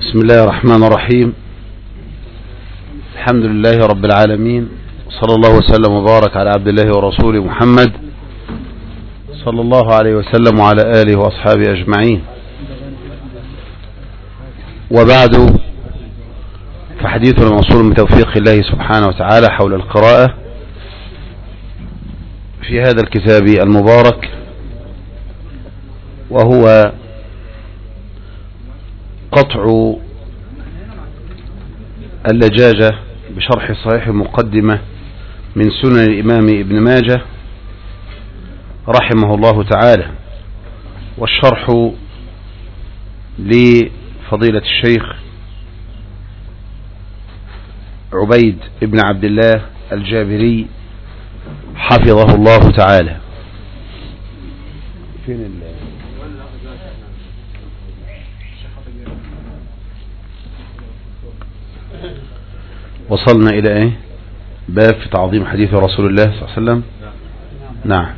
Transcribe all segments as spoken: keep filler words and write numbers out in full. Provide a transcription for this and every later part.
بسم الله الرحمن الرحيم. الحمد لله رب العالمين، صلى الله وسلم وبارك على عبد الله ورسوله محمد صلى الله عليه وسلم وعلى آله وأصحابه أجمعين. وبعد، فحديثنا موصول من توفيق الله سبحانه وتعالى حول القراءة في هذا الكتاب المبارك، وهو قطع اللجاجة بشرح صحيح مقدمة من سنن الإمام ابن ماجه رحمه الله تعالى، والشرح لفضيلة الشيخ عبيد ابن عبد الله الجابري حفظه الله تعالى. فين ال وصلنا إلى إيه؟ باب في تعظيم حديث رسول الله صلى الله عليه وسلم. نعم.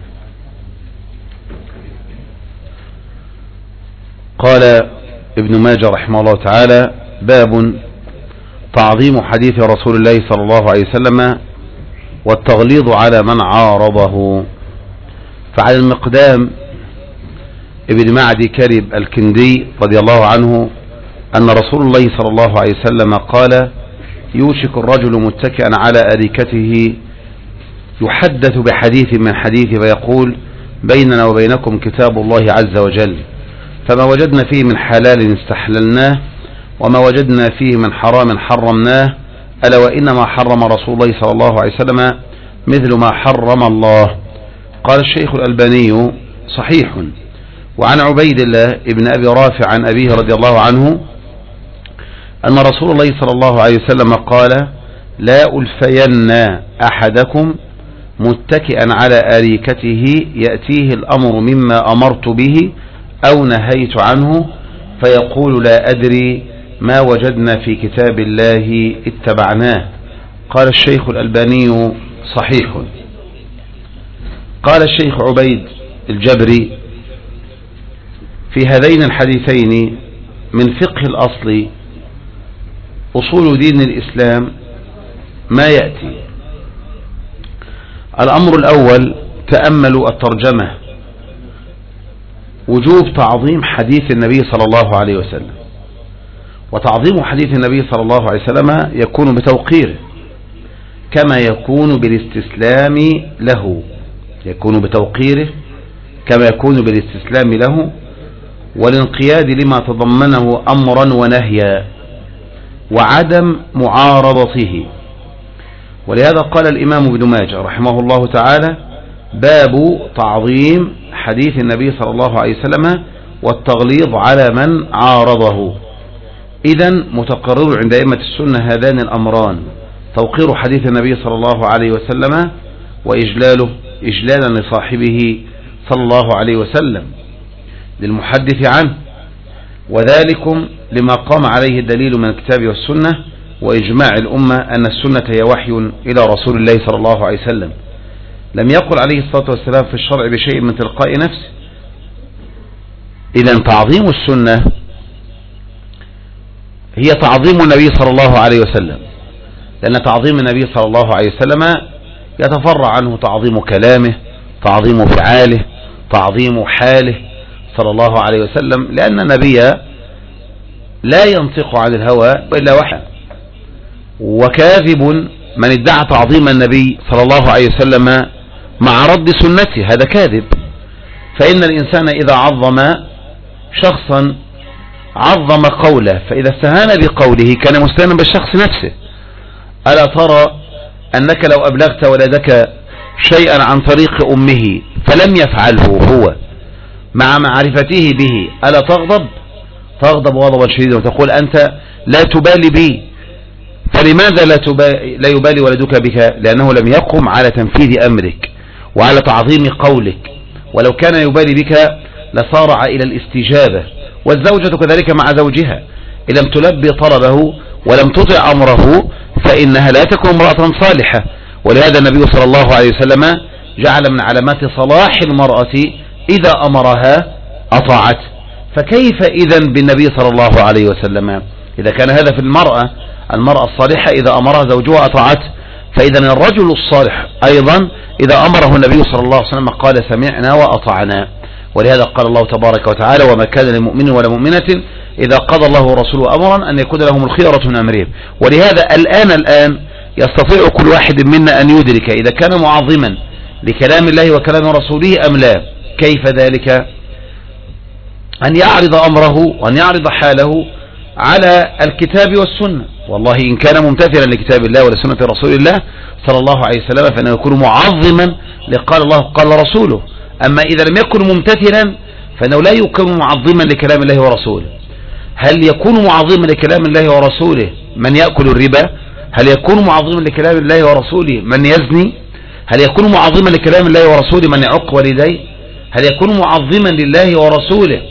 قال ابن ماجه رحمه الله تعالى: باب تعظيم حديث رسول الله صلى الله عليه وسلم والتغليظ على من عارضه. فعلى المقدام ابن معدي كرب الكندي رضي الله عنه أن رسول الله صلى الله عليه وسلم قال: يوشك الرجل متكئا على أريكته يحدث بحديث من حديث فيقول: بيننا وبينكم كتاب الله عز وجل، فما وجدنا فيه من حلال استحللناه وما وجدنا فيه من حرام حرمناه، ألا وإنما حرم رسول الله صلى الله عليه وسلم مثل ما حرم الله. قال الشيخ الألباني: صحيح. وعن عبيد الله ابن أبي رافع عن أبيه رضي الله عنه أن رسول الله صلى الله عليه وسلم قال: لا ألفين أحدكم متكئا على أريكته يأتيه الأمر مما أمرت به أو نهيت عنه فيقول: لا أدري، ما وجدنا في كتاب الله اتبعناه. قال الشيخ الألباني: صحيح. قال الشيخ عبيد الجبري: في هذين الحديثين من فقه الأصل أصول دين الإسلام ما يأتي. الأمر الأول: تأملوا الترجمة، وجوب تعظيم حديث النبي صلى الله عليه وسلم. وتعظيم حديث النبي صلى الله عليه وسلم يكون بتوقيره كما يكون بالاستسلام له، يكون بتوقيره كما يكون بالاستسلام له والانقياد لما تضمنه أمرا ونهيا وعدم معارضته. ولهذا قال الإمام ابن ماجه رحمه الله تعالى: باب تعظيم حديث النبي صلى الله عليه وسلم والتغليظ على من عارضه. إذن متقرر عند أئمة السنة هذان الأمران: توقير حديث النبي صلى الله عليه وسلم وإجلاله إجلالا لصاحبه صلى الله عليه وسلم للمحدث عنه، وذلكم لما قام عليه الدليل من الكتاب والسنة وإجماع الأمة أن السنة هي وحي إلى رسول الله صلى الله عليه وسلم، لم يقل عليه الصلاة والسلام في الشرع بشيء من تلقاء نفسه. إذن تعظيم السنة هي تعظيم النبي صلى الله عليه وسلم، لأن تعظيم النبي صلى الله عليه وسلم يتفرع عنه تعظيم كلامه، تعظيم فعاله، تعظيم حاله صلى الله عليه وسلم، لأن النبي لا ينطق عن الهوى إلا وحي. وكاذب من ادعى تعظيم النبي صلى الله عليه وسلم مع رد سنته، هذا كاذب. فإن الإنسان إذا عظم شخصا عظم قوله، فإذا استهان بقوله كان مستهانا بالشخص نفسه. ألا ترى أنك لو أبلغت ولدك شيئا عن طريق أمه فلم يفعله هو مع معرفته به، ألا تغضب؟ تغضب غضبا شديدا وتقول: أنت لا تبالي بي. فلماذا لا, تبالي لا يبالي ولدك بك؟ لأنه لم يقم على تنفيذ أمرك وعلى تعظيم قولك. ولو كان يبالي بك لصارع إلى الاستجابة. والزوجة كذلك مع زوجها، إن لم تلبي طلبه ولم تطع أمره فإنها لا تكون امرأة صالحة. ولهذا النبي صلى الله عليه وسلم جعل من علامات صلاح المرأة إذا أمرها أطاعت. فكيف إذن بالنبي صلى الله عليه وسلم إذا كان هذا في المرأة، المرأة الصالحة إذا أمرها زوجها أطاعته، فإذا الرجل الصالح أيضا إذا أمره النبي صلى الله عليه وسلم قال سمعنا وأطعنا. ولهذا قال الله تبارك وتعالى وما كان لمؤمن ولا مؤمنة إذا قضى الله ورسوله أمرا أن يكون لهم الخيرة من أمرهم. ولهذا الآن الآن يستطيع كل واحد منا أن يدرك إذا كان معظما لكلام الله وكلام رسوله أم لا. كيف ذلك؟ أن يعرض أمره وأن يعرض حاله على الكتاب والسنة. والله إن كان ممتثلا لكتاب الله ولسنة رسول الله صلى الله عليه وسلم فإنه يكون معظما لقال الله قال رسوله. أما إذا لم يكن ممتثلا فإنه لا يكون معظما لكلام الله ورسوله. هل يكون معظما لكلام الله ورسوله من يأكل الربا؟ هل يكون معظما لكلام الله ورسوله من يزني؟ هل يكون معظما لكلام الله ورسوله من يعق والديه؟ هل يكون معظما لله ورسوله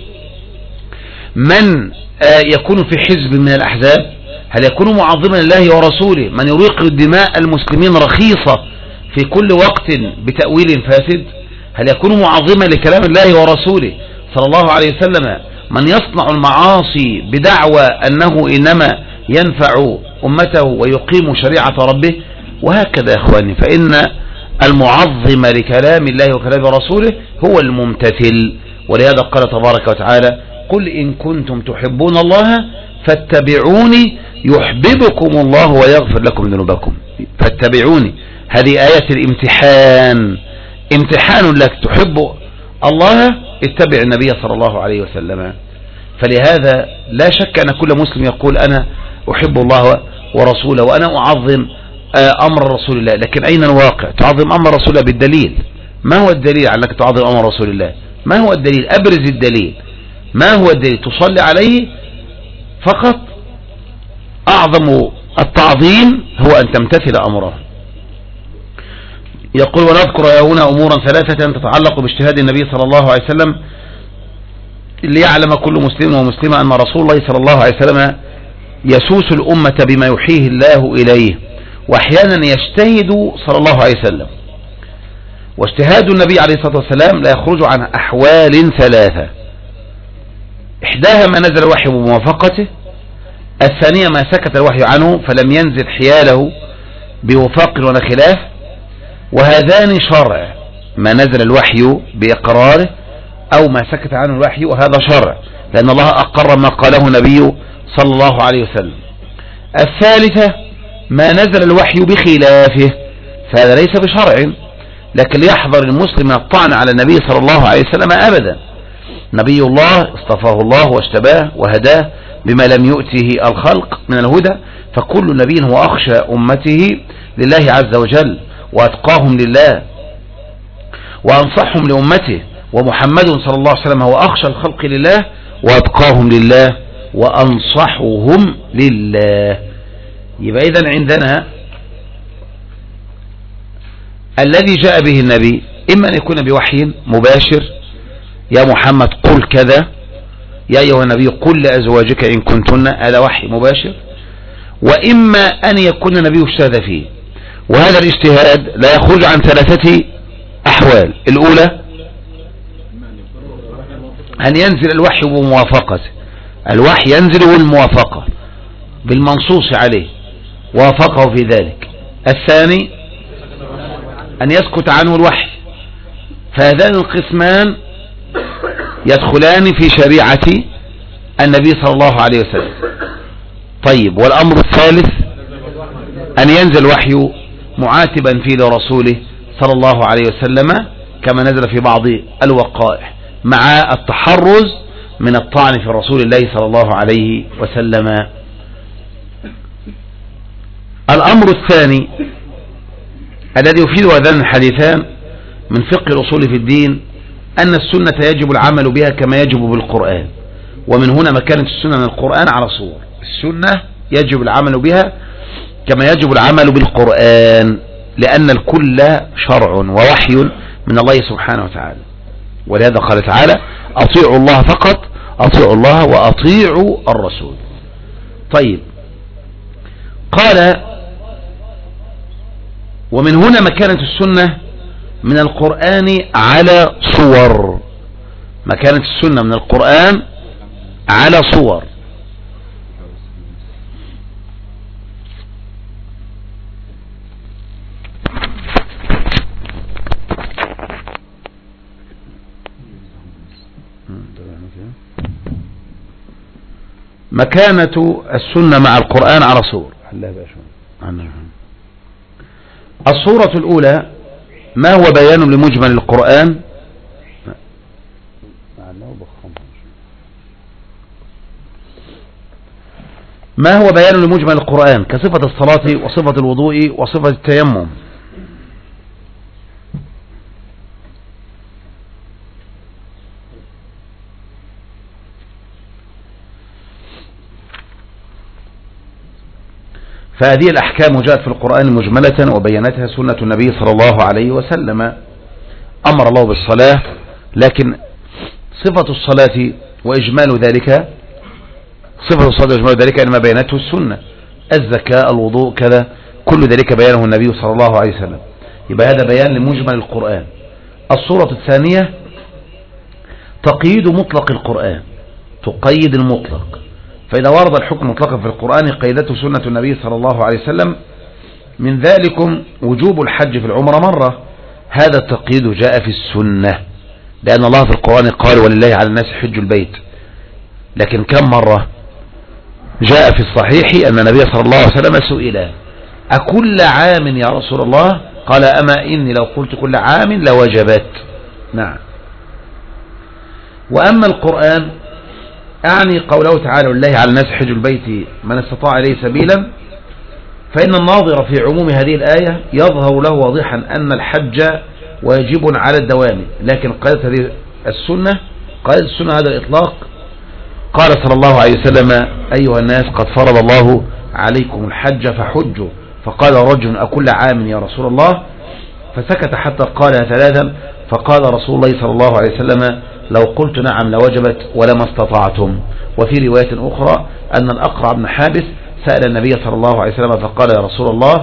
من يكون في حزب من الأحزاب؟ هل يكون معظما لله ورسوله من يريق الدماء المسلمين رخيصة في كل وقت بتأويل فاسد؟ هل يكون معظما لكلام الله ورسوله صلى الله عليه وسلم من يصنع المعاصي بدعوى أنه إنما ينفع أمته ويقيم شريعة ربه؟ وهكذا يا أخواني، فإن المعظم لكلام الله وكلام رسوله هو الممتثل. ولهذا قال تبارك وتعالى قل إن كنتم تحبون الله فاتبعوني يحببكم الله ويغفر لكم ذنوبكم. فاتبعوني هذه آية الامتحان، امتحان لك تحب الله اتبع النبي صلى الله عليه وسلم. فلهذا لا شك أن كل مسلم يقول أنا أحب الله ورسوله وأنا أعظم أمر رسول الله، لكن أين الواقع؟ تعظم أمر رسول الله بالدليل. ما هو الدليل على أنك تعظم أمر رسول الله؟ ما هو الدليل؟ أبرز الدليل. ما هو الدليل؟ تصلي عليه فقط. أعظم التعظيم هو أن تمتثل أمره. يقول ونذكر هنا أمورا ثلاثة تتعلق باجتهاد النبي صلى الله عليه وسلم ليعلم كل مسلم ومسلمة أن رسول الله صلى الله عليه وسلم يسوس الأمة بما يحيه الله إليه، وأحيانا يجتهد صلى الله عليه وسلم. واجتهاد النبي عليه الصلاة والسلام لا يخرج عن أحوال ثلاثة: إحداها ما نزل الوحي بموافقته، الثانية ما سكت الوحي عنه فلم ينزل حياله بوفاق ولا خلاف، وهذان شرع: ما نزل الوحي بإقراره أو ما سكت عنه الوحي، وهذا شرع لأن الله أقر ما قاله النبي صلى الله عليه وسلم. الثالثة ما نزل الوحي بخلافه، فهذا ليس بشرع، لكن ليحذر المسلم من الطعن على النبي صلى الله عليه وسلم أبدا. نبي الله اصطفاه الله واشتباه وهداه بما لم يؤته الخلق من الهدى، فكل نبي هو أخشى أمته لله عز وجل وأتقاهم لله وأنصحهم لأمته، ومحمد صلى الله عليه وسلم هو أخشى الخلق لله وأتقاهم لله وأنصحهم لله. يبقى إذن عندنا الذي جاء به النبي إما أن يكون بوحي مباشر: يا محمد قل كذا، يا أيها النبي قل لأزواجك إن كنتن، هذا وحي مباشر. وإما أن يكون النبي اجتهد فيه، وهذا الاجتهاد لا يخرج عن ثلاثة أحوال: الأولى أن ينزل الوحي بموافقته، الوحي ينزل بالموافقة بالمنصوص عليه وافقه في ذلك. الثاني أن يسكت عنه الوحي، فهذان القسمان يدخلان في شريعة النبي صلى الله عليه وسلم. طيب، والأمر الثالث أن ينزل الوحي معاتبا فيه لرسوله صلى الله عليه وسلم كما نزل في بعض الوقائع، مع التحرز من الطعن في رسول الله صلى الله عليه وسلم. الأمر الثاني الذي يفيد هذان الحديثان من فقه الأصول في الدين أن السنة يجب العمل بها كما يجب بالقرآن، ومن هنا مكانة السنة من القرآن على صور. السنة يجب العمل بها كما يجب العمل بالقرآن، لأن الكل شرع ووحي من الله سبحانه وتعالى. ولهذا قال تعالى: أطيعوا الله فقط، أطيعوا الله وأطيعوا الرسول. طيب، قال: ومن هنا مكانة السنة من القرآن على صور. مكانة السنة من القرآن على صور. مكانة السنة مع القرآن على صور. الصورة الأولى ما هو بيان لمجمل القرآن ما هو بيان لمجمل القرآن كصفة الصلاة وصفة الوضوء وصفة التيمم. فهذه الأحكام جاءت في القرآن مجملة وبينتها سنة النبي صلى الله عليه وسلم. أمر الله بالصلاة، لكن صفة الصلاة وإجمال ذلك صفة الصلاة وإجمال ذلك إنما بينته السنة. الزكاة، الوضوء، كذا، كل ذلك بيانه النبي صلى الله عليه وسلم. يبقى هذا بيان لمجمل القرآن. الصورة الثانية تقييد مطلق القرآن، تقيد المطلق. فإذا ورد الحكم مطلقا في القرآن قيدته سنة النبي صلى الله عليه وسلم. من ذلكم وجوب الحج في العمرة مرة، هذا التقييد جاء في السنة، لأن الله في القرآن قال ولله على الناس حج البيت. لكن كم مرة جاء في الصحيح أن النبي صلى الله عليه وسلم سئل أكل عام يا رسول الله؟ قال أما إني لو قلت كل عام لوجبت. نعم. وأما القرآن أعني قوله تعالى ولله على الناس حج البيت من استطاع إليه سبيلا، فإن الناظر في عموم هذه الآية يظهر له واضحا أن الحج واجب على الدوام، لكن قالت هذه السنة قالت السنة هذا الإطلاق. قال صلى الله عليه وسلم أيها الناس قد فرض الله عليكم الحج فحجوا، فقال رجل أكل عام يا رسول الله؟ فسكت حتى قالها ثلاثا، فقال رسول الله صلى الله عليه وسلم لو قلت نعم لوجبت ولما استطعتم. وفي رواية أخرى أن الأقرع بن حابس سأل النبي صلى الله عليه وسلم فقال يا رسول الله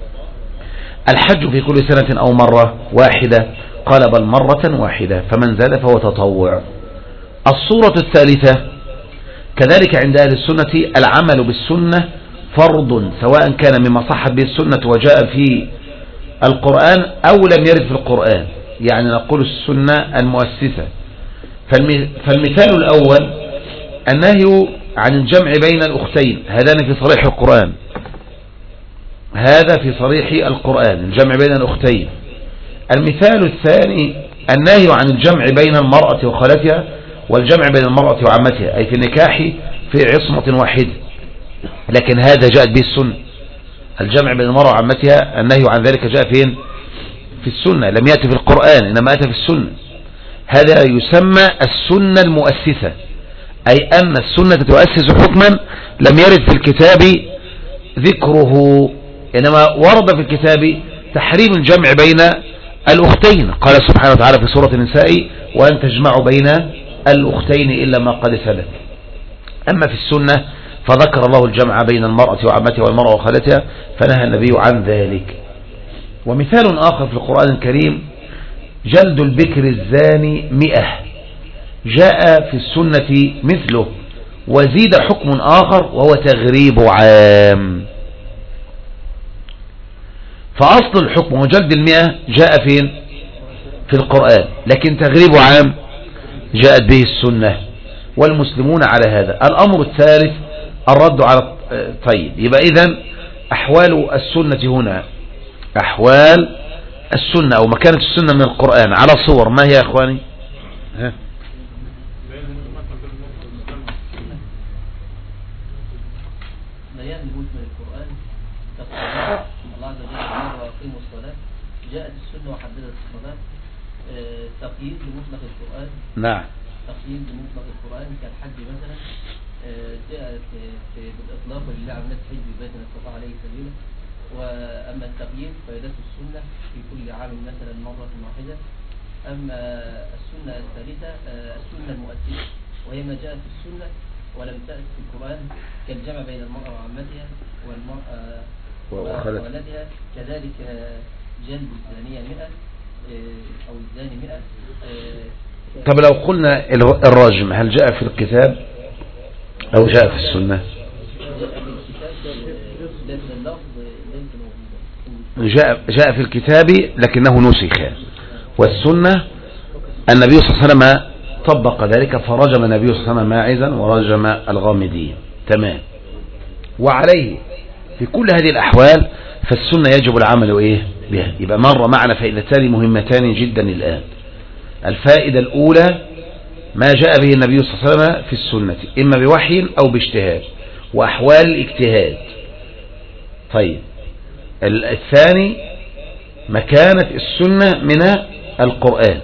الحج في كل سنة أو مرة واحدة؟ قال بل مرة واحدة، فمن زاد فهو تطوع. الصورة الثالثة كذلك عند أهل السنة العمل بالسنة فرض، سواء كان مما صحت به السنة وجاء في القرآن أو لم يرد في القرآن، يعني نقول السنة المؤسسة. فالمثال الأول النهي عن الجمع بين الأختين، هذان في صريح القرآن، هذا في صريح القرآن الجمع بين الأختين. المثال الثاني النهي عن الجمع بين المرأة وخالتها والجمع بين المرأة وعمتها، أي في النكاح في عصمة واحدة، لكن هذا جاءت به السنة. الجمع بين المرأة وعمتها النهي عن ذلك جاء فين؟ في السنة، لم يأتي في القرآن إنما أتى في السنة. هذا يسمى السنة المؤسسة، أي أن السنة تؤسس حكما لم يرد في الكتاب ذكره، إنما ورد في الكتاب تحريم الجمع بين الأختين. قال سبحانه وتعالى في سورة النساء وأن تجمعوا بين الأختين إلا ما قد سلف. أما في السنة فذكر الله الجمع بين المرأة وعمتها والمرأة وخالتها، فنهى النبي عن ذلك. ومثال آخر في القرآن الكريم جلد البكر الزاني مئة، جاء في السنة مثله، وزيد حكم آخر وهو تغريب عام. فأصل الحكم وجلد المئة جاء فين؟ في القرآن، لكن تغريب عام جاءت به السنة، والمسلمون على هذا. الأمر الثالث الرد على طيب. يبقى إذن أحوال السنة هنا، أحوال السنة أو مكانة السنة من القرآن على صور، ما هي يا أخواني؟ ها؟ بيان مجمل القرآن الله عز وجل أمر وأقيموا الصلاة، جاءت السنة وحددت الصلاة. تقييد لمطلق القرآن، نعم، تقييد لمطلق القرآن كالحج مثلا، جاء في بالإطلاق ولله على الناس حج البيت من استطاع عليه سبيلا. وأما التقييد فيدته السنة في كل عام مثلا مرة واحدة. أما السنة الثالثة السنة المؤسسة، وهي ما جاءت في السنة ولم تأتي في القرآن، كالجمع بين المرأة وعمتها والمرأة وخالتها. كذلك جلد الزانية مئة أو الزاني مئة. طب لو قلنا الرجم هل جاء في الكتاب أو جاء في السنة؟ جاء جاء في الكتاب لكنه نسخ، والسنة النبي صلى الله عليه وسلم طبق ذلك، فرجم النبي صلى الله عليه وسلم ماعزا ورجم الغامدين. تمام. وعليه في كل هذه الأحوال فالسنة يجب العمل إيه بها. يبقى مر معنا فائدتان مهمتان جدا الآن. الفائدة الأولى ما جاء به النبي صلى الله عليه وسلم في السنة إما بوحي أو باجتهاد وأحوال الاجتهاد. طيب الثاني مكانة السنة من القرآن.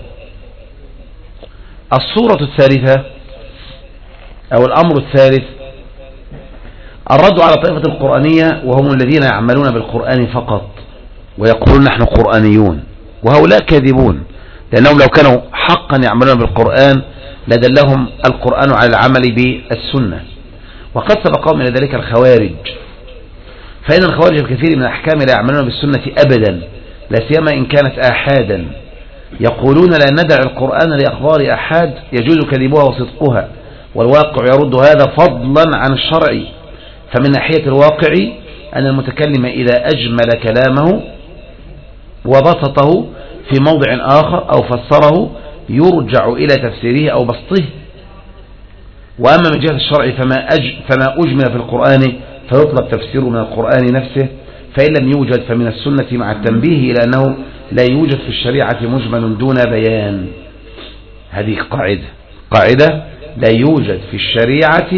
الصورة الثالثة أو الأمر الثالث الرد على طائفة القرآنية وهم الذين يعملون بالقرآن فقط ويقولون نحن قرآنيون، وهؤلاء كاذبون، لأنهم لو كانوا حقا يعملون بالقرآن لدلهم القرآن على العمل بالسنة. وقد سبقهم إلى ذلك الخوارج، فإن الخوارج الكثير من الأحكام لا يعملون بالسنة أبدا، لا سيما إن كانت آحادا. يقولون لا ندع القرآن لأخبار أحاد يجوز كذبها وصدقها، والواقع يرد هذا فضلا عن الشرع. فمن ناحية الواقع أن المتكلم إذا أجمل كلامه وبسطه في موضع آخر أو فسره يرجع إلى تفسيره أو بسطه. وأما من جهة الشرع فما, أج فما أجمل في القرآن فيطلب تفسيره من القرآن نفسه، فإن لم يوجد فمن السنة، مع التنبيه إلى أنه لا يوجد في الشريعة مجمل دون بيان. هذه قاعدة قاعدة لا يوجد في الشريعة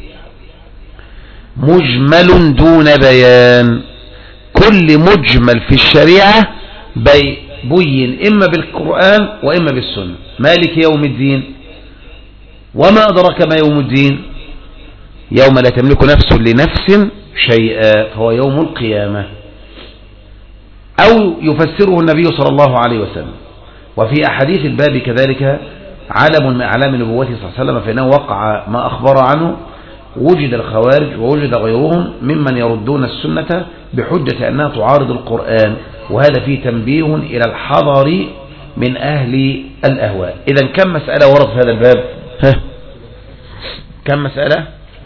مجمل دون بيان. كل مجمل في الشريعة بين إما بالقرآن وإما بالسنة. مالك يوم الدين، وما أدرك ما يوم الدين؟ يوم لا تملك نفس لنفس شيئا فهو يوم القيامة. أو يفسره النبي صلى الله عليه وسلم. وفي أحاديث الباب كذلك علم من أعلام نبوته صلى الله عليه وسلم، فإنه وقع ما أخبر عنه. وجد الخوارج ووجد غيرهم ممن يردون السنة بحجة أنها تعارض القرآن، وهذا فيه تنبيه إلى الحذر من أهل الأهواء. إذا كم مسألة ورد في هذا الباب؟ ها؟ كم مسألة؟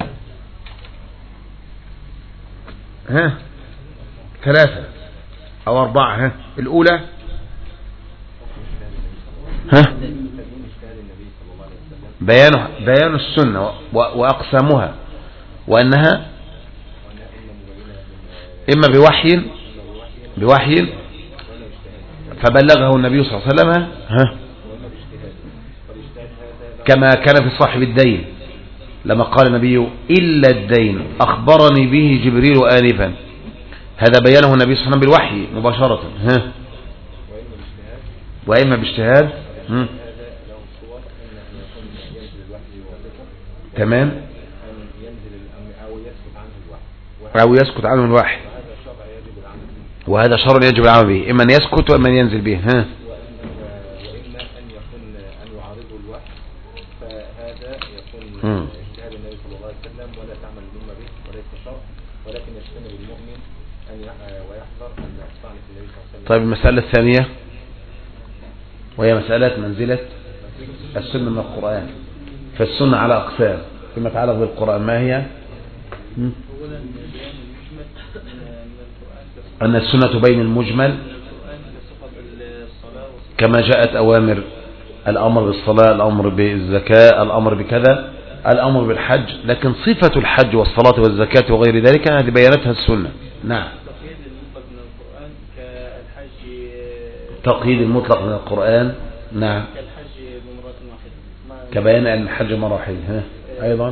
ها؟ ثلاثة أو أربعة. ها؟ الأولى ها؟ بيان بيان السنة وأقسامها، وأنها إما بوحي بوحي فبلغه النبي صلى الله عليه وسلم، ها؟ كما كان في صاحب الدين لما قال النبي إلا الدين أخبرني به جبريل آنفا، هذا بيانه النبي صلى الله عليه وسلم بالوحي مباشرة. ها؟ وإما باجتهاد. تمام. أو يسكت عنه الوحي، وهذا شرع يجب العمل به، إما أن يسكت وإما أن ينزل به. ها؟ وإما أن يكون أن يعارضه الوحي، فهذا يكون اجتهاد النبي صلى الله عليه وسلم، ولا تعمل الأمة به وليس شرع، ولكن يجتنب المؤمن أن ويحذر أن يطعن في النبي صلى الله عليه وسلم. طيب المسألة الثانية وهي مسألة منزلة السنة من القرآن. فالسنة على أقسام فيما يتعلق بالقرآن. ما هي؟ أن السنة بين المجمل كما جاءت أوامر الأمر بالصلاة، الأمر بالزكاة، الأمر بكذا، الأمر بالحج، لكن صفة الحج والصلاة والزكاة وغير ذلك هذه بيانتها السنة. نعم. تقييد المطلق من القرآن. نعم. كبيان أن الحج مراحل. ها؟ أيضا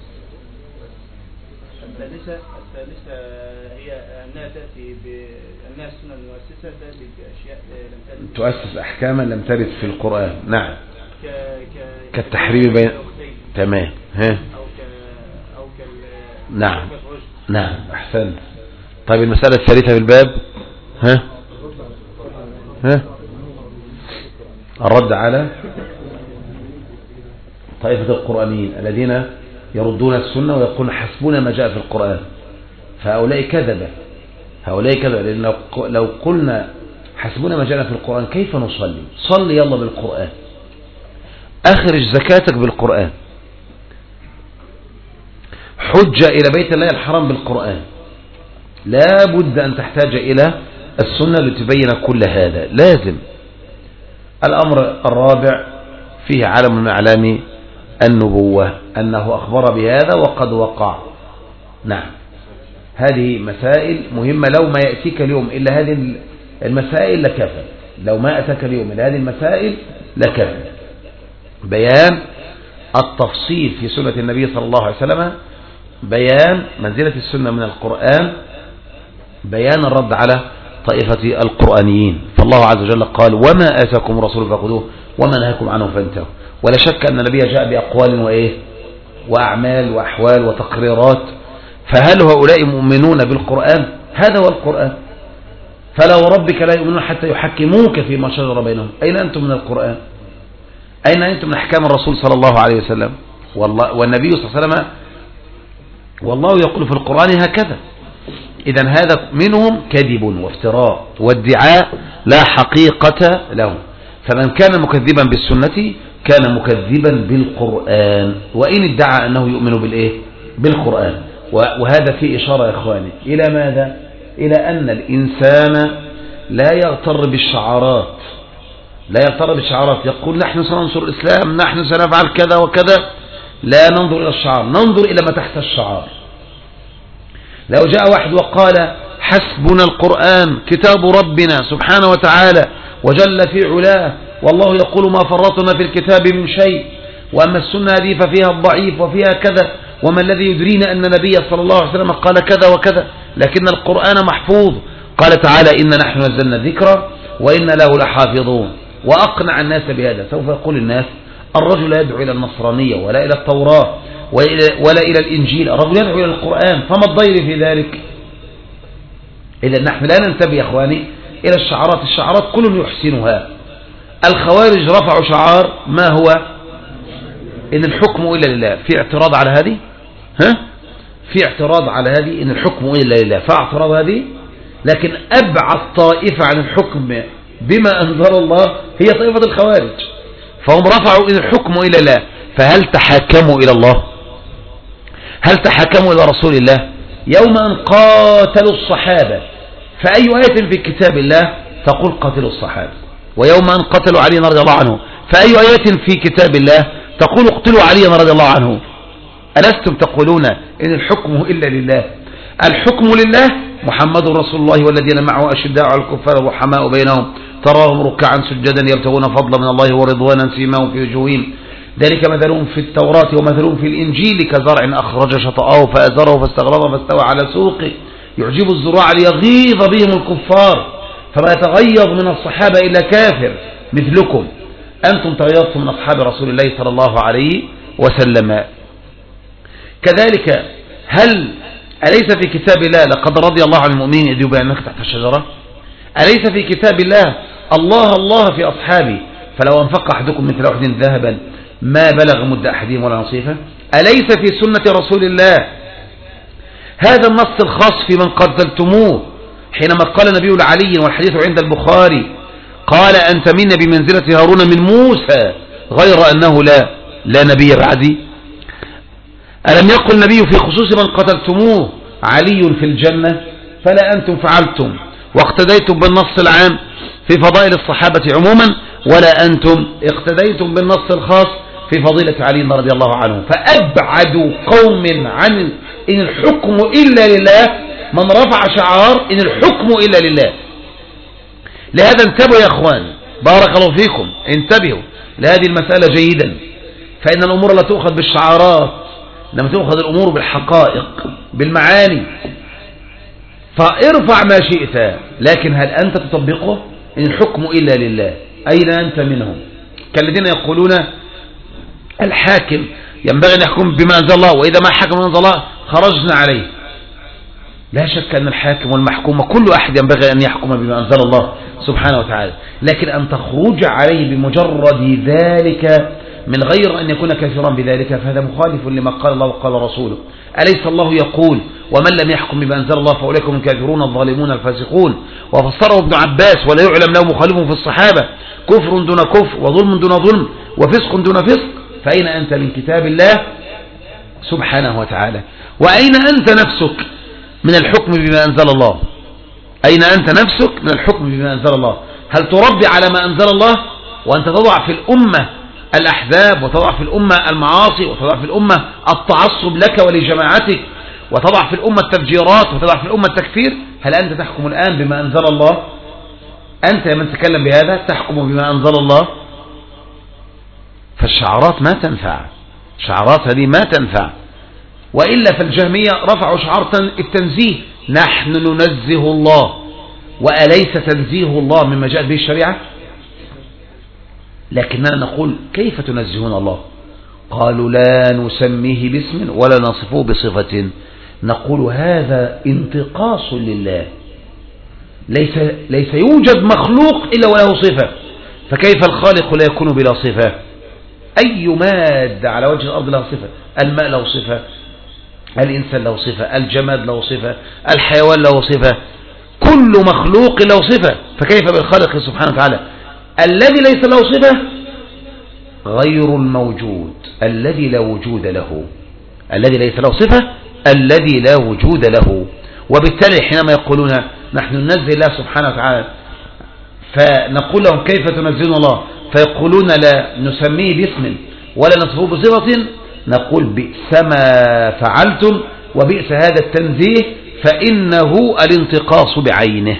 الثالثة الثالثة هي أنها تأتي بأنها السنة المؤسسة تأتي بأشياء لم ترد، تؤسس أحكاما لم ترد في القرآن. نعم. ك... ك... كالتحريم بين. تمام. ها؟ أو ك... أو كال... نعم. نعم أحسنت. طيب المسألة الثالثة في الباب. ها؟ ها؟ الرد على طائفة القرآنيين الذين يردون السنة ويقولون حسبنا ما جاء في القرآن، فهؤلاء كذبة. هؤلاء كذبة، لأن لو قلنا حسبنا ما جاء في القرآن كيف نصلي؟ صلي يلا بالقرآن، أخرج زكاتك بالقرآن، حج إلى بيت الله الحرام بالقرآن. لا بد أن تحتاج إلى السنة لتبين كل هذا، لازم. الأمر الرابع فيه علم من أعلام النبوة، أنه أخبر بهذا وقد وقع، نعم، هذه مسائل مهمة. لو ما يأتيك اليوم إلا هذه المسائل لكفى، لو ما أتاك اليوم إلا هذه المسائل لكفى. بيان التفصيل في سنة النبي صلى الله عليه وسلم، بيان منزلة السنة من القرآن، بيان الرد على طائفة القرآنيين. فالله عز وجل قال: وما آتاكم الرسول فخذوه وما نهاكم عنه فانتهوا. ولا شك أن النبي جاء بأقوال وإيه وأعمال وأحوال وتقريرات. فهل هؤلاء مؤمنون بالقرآن؟ هذا هو القرآن. فلا وربك لا يؤمنون حتى يحكموك فيما شجر بينهم. أين أنتم من القرآن؟ أين أنتم من أحكام الرسول صلى الله عليه وسلم؟ والله والنبي صلى الله عليه وسلم والله يقول في القرآن هكذا. إذن هذا منهم كذب وافتراء وادعاء لا حقيقة له. فمن كان مكذبا بالسنة كان مكذبا بالقرآن، وإن ادعى أنه يؤمن بالإيه؟ بالقرآن. وهذا فيه إشارة يا إخواني إلى ماذا؟ إلى أن الإنسان لا يغتر بالشعارات، لا يغتر بالشعارات. يقول نحن سننصر الإسلام، نحن سنفعل كذا وكذا. لا ننظر إلى الشعار، ننظر إلى ما تحت الشعار. لو جاء واحد وقال حسبنا القرآن كتاب ربنا سبحانه وتعالى وجل في علاه، والله يقول ما فرطنا في الكتاب من شيء، وأما السنة هذه ففيها الضعيف وفيها كذا، وما الذي يدرينا أن النبي صلى الله عليه وسلم قال كذا وكذا، لكن القرآن محفوظ. قال تعالى: إنا نحن نزلنا الذكر وإنا له لحافظون. وأقنع الناس بهذا. سوف يقول الناس: الرجل لا يدعو إلى النصرانية ولا إلى التوراة ولا إلى الإنجيل، الرجل يدعو إلى القرآن، فما الضير في ذلك؟ إذا نحن لا ننتبه يا أخواني إلى الشعارات. الشعارات كل يحسنها. الخوارج رفعوا شعار ما هو؟ إن الحكم إلا لله. في اعتراض على هذه؟ ها؟ في اعتراض على هذه إن الحكم إلا لله، فاعتراض هذه. لكن أبعد طائفة عن الحكم بما أنزل الله هي طائفة الخوارج، فهم رفعوا إن الحكم إلا لله. فهل تحاكموا إلى الله؟ هل تحاكموا إلى رسول الله؟ يوم أن قاتلوا الصحابة، فأي آية في كتاب الله تقول قاتلوا الصحابة؟ ويوم أن قتلوا علي رضي الله عنه، فأي آية في كتاب الله تقول اقتلوا علي رضي الله عنه؟ ألستم تقولون إن الحكم إلا لله؟ الحكم لله. محمد رسول الله والذين معه أشداء على الكفار رحماء بينهم تراهم ركعا سجدا يبتغون فضلا من الله ورضوانا سيماهم في وجوههم ذلك مثلهم في التوراة ومثلهم في الإنجيل كزرع أخرج شطأه فأزره فاستغلظ فاستوى على سوقه يعجب الزراع ليغيظ بهم الكفار فما يتغيظ من الصحابة إلا كافر مثلكم. أنتم تغيظتم من أصحاب رسول الله صلى الله عليه وسلم. كذلك هل أليس في كتاب الله لقد رضي الله عن المؤمنين إذ يبايعونك تحت الشجرة؟ أليس في كتاب الله الله الله في أصحابي فلو أنفق أحدكم مثل أحد ذهبا ما بلغ مد أحدهم ولا نصيفه؟ أليس في سنة رسول الله هذا النص الخاص في من قتلتموه حينما قال النبي لعلي والحديث عند البخاري قال أنت منا بمنزلة هارون من موسى غير أنه لا لا نبي بعدي؟ ألم يقل النبي في خصوص من قتلتموه علي في الجنة؟ فلا أنتم فعلتم واقتديتم بالنص العام في فضائل الصحابة عموما ولا أنتم اقتديتم بالنص الخاص في فضيلة علي رضي الله عنه. فأبعد قوم عن إن الحكم إلا لله من رفع شعار إن الحكم إلا لله. لهذا انتبهوا يا أخوان بارك الله فيكم، انتبهوا لهذه المسألة جيدا، فإن الأمور لا تؤخذ بالشعارات لما تؤخذ الأمور بالحقائق بالمعاني. فارفع ما شئت لكن هل أنت تطبقه؟ إن الحكم إلا لله. أين أنت منهم؟ كالذين يقولون الحاكم ينبغي أن يحكم بما أنزل الله وإذا ما حكم بما أنزل الله خرجنا عليه. لا شك أن الحاكم والمحكوم كل أحد ينبغي أن يحكم بما أنزل الله سبحانه وتعالى، لكن أن تخرج عليه بمجرد ذلك من غير أن يكون كافرا بذلك فهذا مخالف لما قال الله وقال رسوله. أليس الله يقول ومن لم يحكم بما أنزل الله فأولئك هم الكافرون الظالمون الفاسقون؟ وفسره ابن عباس ولا يعلم له مخالف في الصحابة كفر دون كفر وظلم دون ظلم وفسق دون فسق. فأين أنت من كتاب الله سبحانه وتعالى؟ وأين أنت نفسك من الحكم بما أنزل الله؟ أين أنت نفسك من الحكم بما أنزل الله؟ هل تربي على ما أنزل الله وأنت تضع في الأمة الأحزاب وتضع في الأمة المعاصي وتضع في الأمة التعصب لك ولجماعتك وتضع في الأمة التفجيرات وتضع في الأمة التكفير، هل أنت تحكم الآن بما أنزل الله؟ أنت يا من تكلم بهذا تحكم بما أنزل الله؟ فالشعارات ما تنفع، شعارات هذه ما تنفع. وإلا فالجهمية رفعوا شعار التنزيه، نحن ننزه الله، وأليس تنزيه الله مما جاءت به الشريعة؟ لكننا نقول كيف تنزهون الله؟ قالوا لا نسميه باسم ولا نصفه بصفة. نقول هذا انتقاص لله، ليس, ليس يوجد مخلوق إلا وله صفة، فكيف الخالق لا يكون بلا صفة؟ أي مادة على وجه الأرض له صفة، الماء له صفة، الإنسان له صفة، الجماد له صفة، الحيوان له صفة، كل مخلوق له صفة، فكيف بالخالق سبحانه وتعالى؟ الذي ليس له صفة غير الموجود الذي لا وجود له، الذي ليس له صفة الذي لا وجود له. وبالتالي حينما يقولون نحن ننزه الله سبحانه وتعالى، فنقول لهم كيف تنزهون الله؟ فيقولون لا نسميه باسم ولا نصفه بصفة، نقول بئس ما فعلتم، وبئس هذا التنزيه، فإنه الانتقاص بعينه.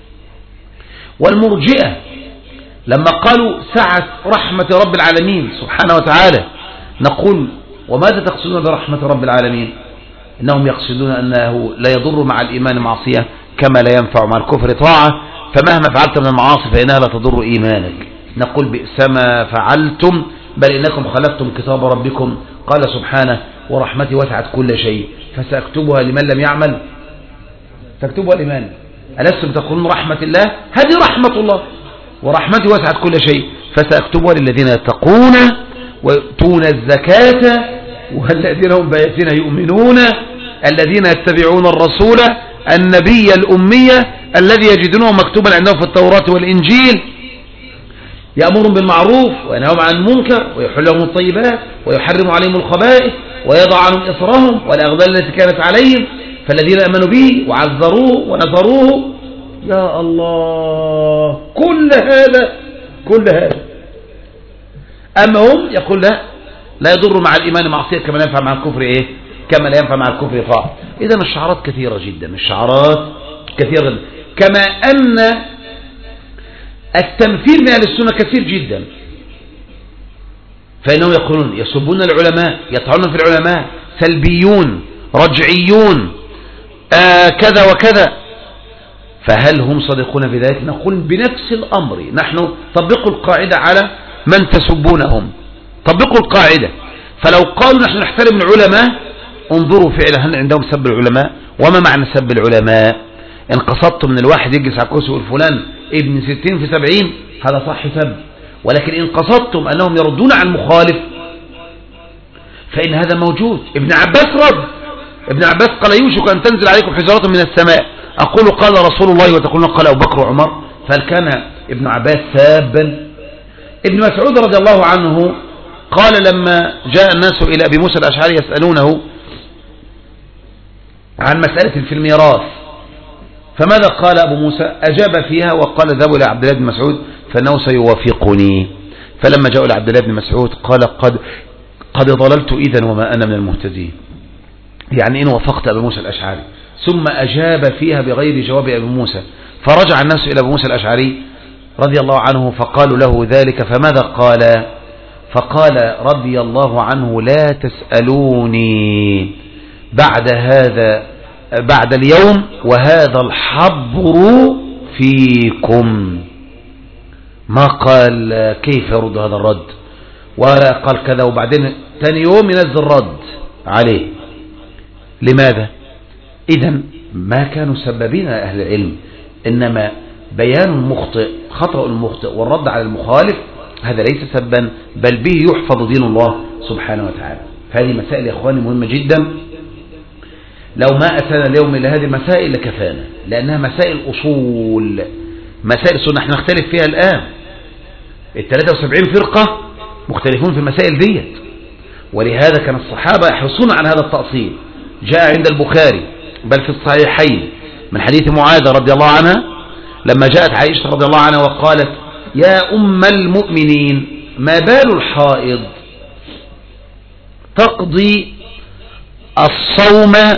والمرجئة لما قالوا سعة رحمة رب العالمين سبحانه وتعالى، نقول وماذا تقصدون برحمة رب العالمين؟ إنهم يقصدون أنه لا يضر مع الإيمان معصية كما لا ينفع مع الكفر طاعة، فمهما فعلت من المعاصي فإنها لا تضر إيمانك. نقول بئس ما فعلتم، بل إنكم خلفتم كتاب ربكم، قال سبحانه ورحمتي وسعت كل شيء فسأكتبها لمن لم يعمل، تكتبها لمن؟ ألستم تقولون رحمة الله؟ هذه رحمة الله، ورحمتي وسعت كل شيء فسأكتبها للذين يتقون ويؤتون الزكاة والذين هم بآياتنا يؤمنون الذين يتبعون الرسول النبي الأمية الذي يجدونه مكتوبا عندهم في التوراة والإنجيل يأمرهم بالمعروف وينهاهم عن المنكر ويحل لهم الطيبات ويحرم عليهم الخبائث ويضع عنهم إصرهم والأغلال التي كانت عليهم، فالذين آمنوا به وعزروه ونصروه. يا الله، كل هذا كل هذا أما هم يقول لا لا يضر مع الإيمان معصية كما لا ينفع مع الكفر إيه؟ كما لا ينفع مع الكفر طاعة. إذا الشعارات كثيرة جدا، الشعارات كثيرة جدا، كما أن التمثيل من أهل السنة كثير جدا، فإنهم يقولون يسبون العلماء، يطعنون في العلماء، سلبيون، رجعيون، آه كذا وكذا. فهل هم صادقون في ذلك؟ نقول بنفس الأمر، نحن طبقوا القاعدة على من تسبونهم، طبقوا القاعدة. فلو قالوا نحن نحترم العلماء، انظروا فعلا هل عندهم سب العلماء؟ وما معنى سب العلماء؟ إن قصدتم من الواحد يجلس على كرسي والفلان ابن ستين في سبعين، هذا صح سب. ولكن إن قصدتم أنهم يردون عن مخالف فإن هذا موجود. ابن عباس رد، ابن عباس قال يوشك أن تنزل عليكم حجارة من السماء، أقول قال رسول الله وتقولون قال أبو بكر وعمر. فهل كان ابن عباس سابا؟ ابن مسعود رضي الله عنه قال لما جاء الناس إلى أبي موسى الأشعري يسألونه عن مسألة في الميراث، فماذا قال أبو موسى؟ أجاب فيها وقال ذهبوا إلى عبد الله بن مسعود فإنه سيوافقني. فلما جاءوا إلى عبد الله بن مسعود قال قد قد ضللت إذن وما أنا من المهتدين، يعني إن وافقت أبي موسى الأشعري. ثم أجاب فيها بغير جواب أبي موسى، فرجع الناس إلى أبي موسى الأشعري رضي الله عنه فقالوا له ذلك، فماذا قال؟ فقال رضي الله عنه لا تسألوني بعد هذا بعد اليوم وهذا الحبر فيكم. ما قال كيف يرد هذا الرد، ولا قال كذا وبعدين ثاني يوم ينزل رد عليه. لماذا؟ إذن ما كانوا سببين أهل العلم، إنما بيان المخطئ خطأ المخطئ والرد على المخالف، هذا ليس سبا بل به يحفظ دين الله سبحانه وتعالى. فهذه مسائل يا إخواني مهمة جدا، لو ما أتانا اليوم إلى هذه المسائل لكفانا، لأنها مسائل أصول، مسائل سنة نحن نختلف فيها الآن. الثلاثة وسبعين فرقة مختلفون في المسائل ديت، ولهذا كان الصحابة يحرصون على هذا التأصيل. جاء عند البخاري بل في الصحيحين من حديث معاذ رضي الله عنها لما جاءت عائشة رضي الله عنها وقالت يا أم المؤمنين ما بال الحائض تقضي الصوم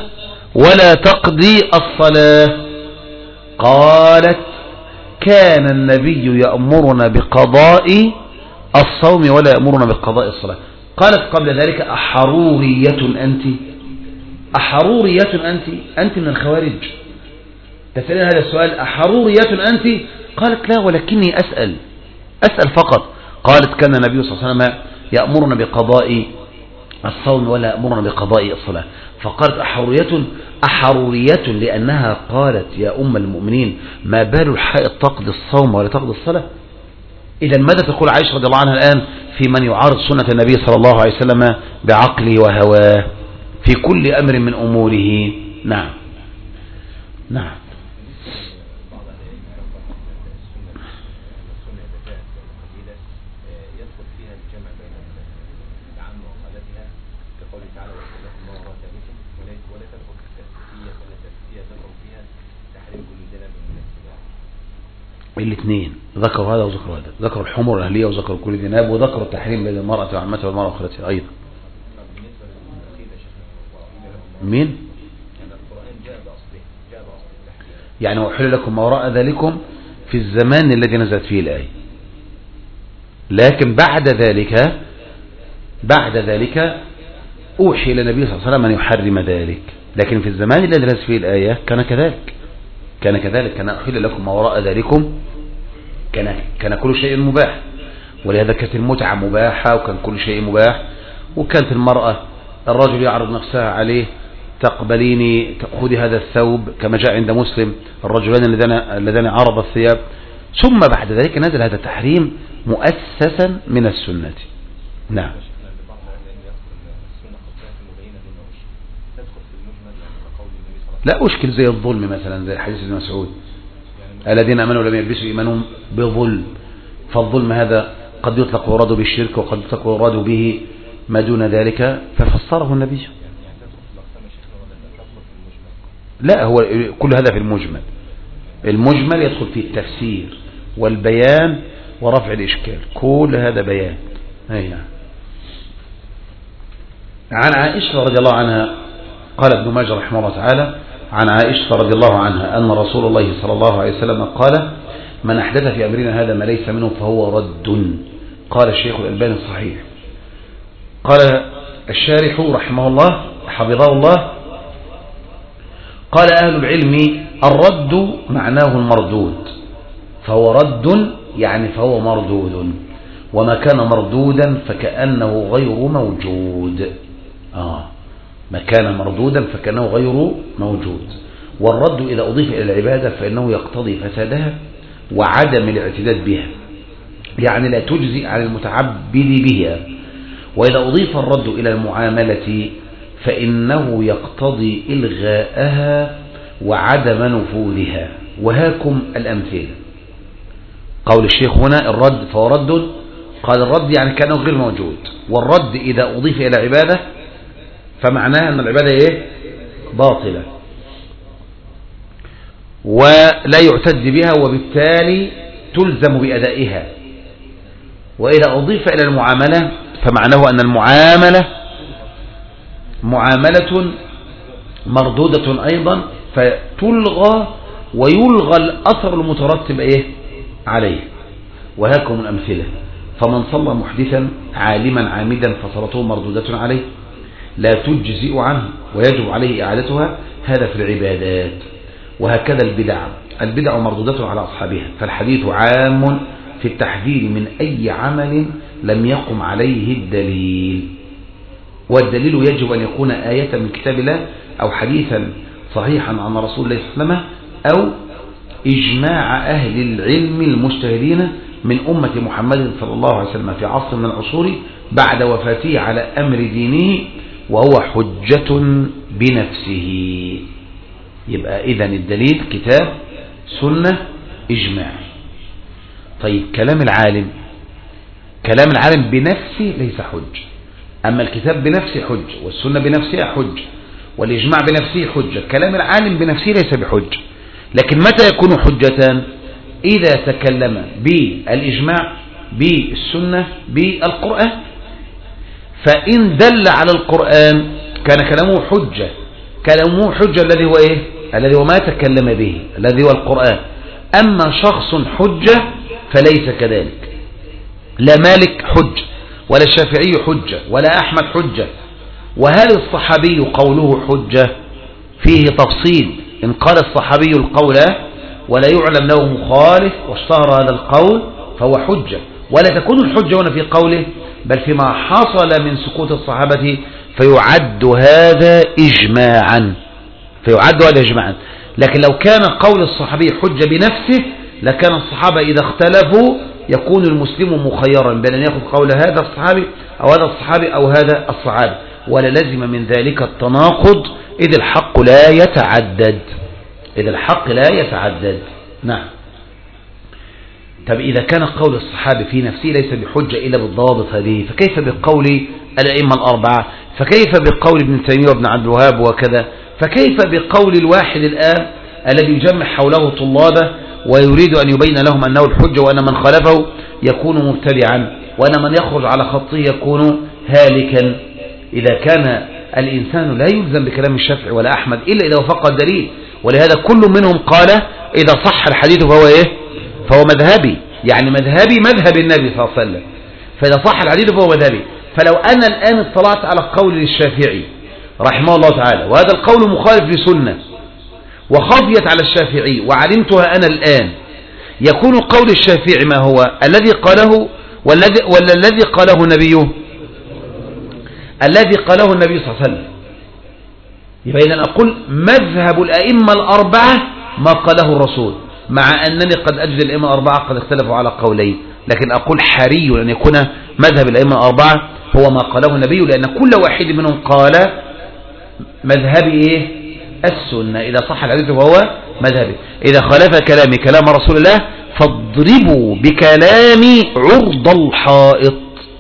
ولا تقضي الصلاة؟ قالت كان النبي يأمرنا بقضاء الصوم ولا يأمرنا بقضاء الصلاة. قالت قبل ذلك أحرورية أنت؟ أحرورية أنت؟ أنت من الخوارج تسألين هذا السؤال، أحرورية أنت؟ قالت لا ولكني أسأل أسأل فقط. قالت كان النبي صلى الله عليه وسلم يأمرنا بقضاء الصوم ولا يأمرنا بقضاء الصلاة. فقالت أحرورية أحرورية لأنها قالت يا أم المؤمنين ما بال الحائض تقضي الصوم ولا تقضي الصلاة؟ إذا ماذا تقول عائشة رضي الله عنها الآن في من يعارض سنة النبي صلى الله عليه وسلم بعقله وهواه في كل أمر من أموره؟ نعم نعم. الاثنين ذكروا هذا وذكروا هذا، ذكروا الحمر الأهلية وذكروا كل ذناب وذكروا التحريم بين المرأة وعمتها والمرأة وأخرتها أيضا. مين؟ يعني وحل لكم ما وراء ذلكم في الزمان الذي نزلت فيه الآية، لكن بعد ذلك بعد ذلك أوحي إلى النبي صلى الله عليه وسلم أن يحرم ذلك، لكن في الزمان الذي نزلت فيه الآية كان كذلك كان كذلك كان أحل لكم ما وراء ذلكم، كان كان كل شيء مباح، ولهذا كانت المتعة مباحة وكان كل شيء مباح. وكانت المرأة الرجل يعرض نفسها عليه تقبليني تأخذي هذا الثوب كما جاء عند مسلم الرجلان اللذان اللذان عرض الثياب. ثم بعد ذلك نزل هذا التحريم مؤسسا من السنة. نعم. لا أشكل زي الظلم مثلا زي حديث ابن مسعود الذين امنوا لم يلبسوا ايمانهم بظلم، فالظلم هذا قد يطلق ويراد بالشرك وقد يطلق ويراد به ما دون ذلك، ففسره النبي. لا هو كل هذا في المجمل، المجمل يدخل في التفسير والبيان ورفع الإشكال، كل هذا بيان. أي نعم. عن عائشة رضي الله عنها قال ابن ماجه رحمه الله تعالى عن عائشة رضي الله عنها أن رسول الله صلى الله عليه وسلم قال من أحدث في أمرنا هذا ما ليس منه فهو رد. قال الشيخ الألباني صحيح. قال الشارح رحمه الله حفظه الله قال أهل العلم الرد معناه المردود، فهو رد يعني فهو مردود، وما كان مردودا فكأنه غير موجود. آه ما كان مردودا فكأنه غير موجود. والرد إذا أضيف إلى العبادة فإنه يقتضي فسادها وعدم الاعتداد بها، يعني لا تجزي عن المتعبد بها. وإذا أضيف الرد إلى المعاملة فإنه يقتضي إلغاءها وعدم نفوذها. وهاكم الأمثلة. قول الشيخ هنا الرد فهو رد، قال الرد يعني كأنه غير موجود، والرد إذا أضيف إلى عبادة فمعناها أن العبادة إيه؟ باطلة ولا يعتد بها وبالتالي تلزم بأدائها. وإذا أضيف إلى المعاملة فمعناه أن المعاملة معاملة مردودة أيضا فتلغى ويلغى الأثر المترتب إيه؟ عليه. وهاكم الأمثلة. فمن صلى محدثا عالما عامدا فصلاته مردودة عليه لا تجزئ عنه ويجب عليه إعادتها، هذا في العبادات. وهكذا البدع البدع مردودة على أصحابها، فالحديث عام في التحذير من أي عمل لم يقم عليه الدليل. والدليل يجب أن يكون آية من كتاب الله أو حديثا صحيحا عن رسول الله صلى الله عليه وسلم أو إجماع أهل العلم المجتهدين من أمة محمد صلى الله عليه وسلم في عصر من العصور بعد وفاته على أمر دينه، وهو حجة بنفسه. يبقى إذن الدليل كتاب سنة إجماع. طيب كلام العالم كلام العالم بنفسه ليس حج، أما الكتاب بنفسه حج والسنة بنفسها حج والإجماع بنفسه حجة. كلام العالم بنفسه ليس بحج، لكن متى يكون حجة؟ إذا تكلم بالإجماع بالسنة بالقرآن. فإن دل على القرآن كان كلامه حجة، كلامه حجة الذي هو إيه؟ الذي هو ما تكلم به الذي هو القرآن. أما شخص حجة فليس كذلك، لا مالك حجة ولا الشافعي حجة ولا أحمد حجة. وهل الصحابي قوله حجة؟ فيه تفصيل. إن قال الصحابي القول ولا يعلم له مخالف واشتهر هذا القول فهو حجة، ولا تكون الحجة هنا في قوله بل فيما حصل من سكوت الصحابة فيعد هذا إجماعا فيعد هذا إجماعا. لكن لو كان قول الصحابي حجة بنفسه لكان الصحابة إذا اختلفوا يكون المسلم مخيرا بين أن يأخذ قول هذا الصحابي أو هذا الصحابي أو هذا الصحابي، ولا لزم من ذلك التناقض إذ الحق لا يتعدد إذ الحق لا يتعدد. نعم. طب إذا كان قول الصحابي في نفسه ليس بحجة إلا بالضوابط هذه، فكيف بقول الأئمة الأربعة؟ فكيف بقول ابن تيمية وابن عبد الوهاب وكذا؟ فكيف بقول الواحد الآن الذي يجمع حوله طلابه ويريد أن يبين لهم أنه الحجة وأن من خالفه يكون مبتدعا وأن من يخرج على خطه يكون هالكا؟ إذا كان الإنسان لا يلزم بكلام الشافعي ولا أحمد إلا إذا وفق الدليل، ولهذا كل منهم قال إذا صح الحديث فهو إيه؟ فهو مذهبي، يعني مذهبي مذهب النبي صلى الله عليه وسلم، فإذا صح الحديث فهو مذهبي. فلو أنا الآن اطلعت على قول للشافعي رحمه الله تعالى وهذا القول مخالف لسنة وخفيت على الشافعي وعلمتها أنا الآن، يكون قول الشافعي ما هو؟ الذي قاله والذي ولا الذي قاله نبيه؟ الذي قاله النبي صلى الله عليه وسلم. يبقى إذن أقول مذهب الأئمة الأربعة ما قاله الرسول، مع أنني قد أجد الأئمة الأربعة قد اختلفوا على قولين، لكن أقول حري أن يكون مذهب الأئمة الأربعة هو ما قاله النبي، لأن كل واحد منهم قال مذهبي إيه؟ السنة. إذا صح الحديث فهو مذهبي، إذا خالف كلامي كلام رسول الله فاضربوا بكلامي عرض الحائط.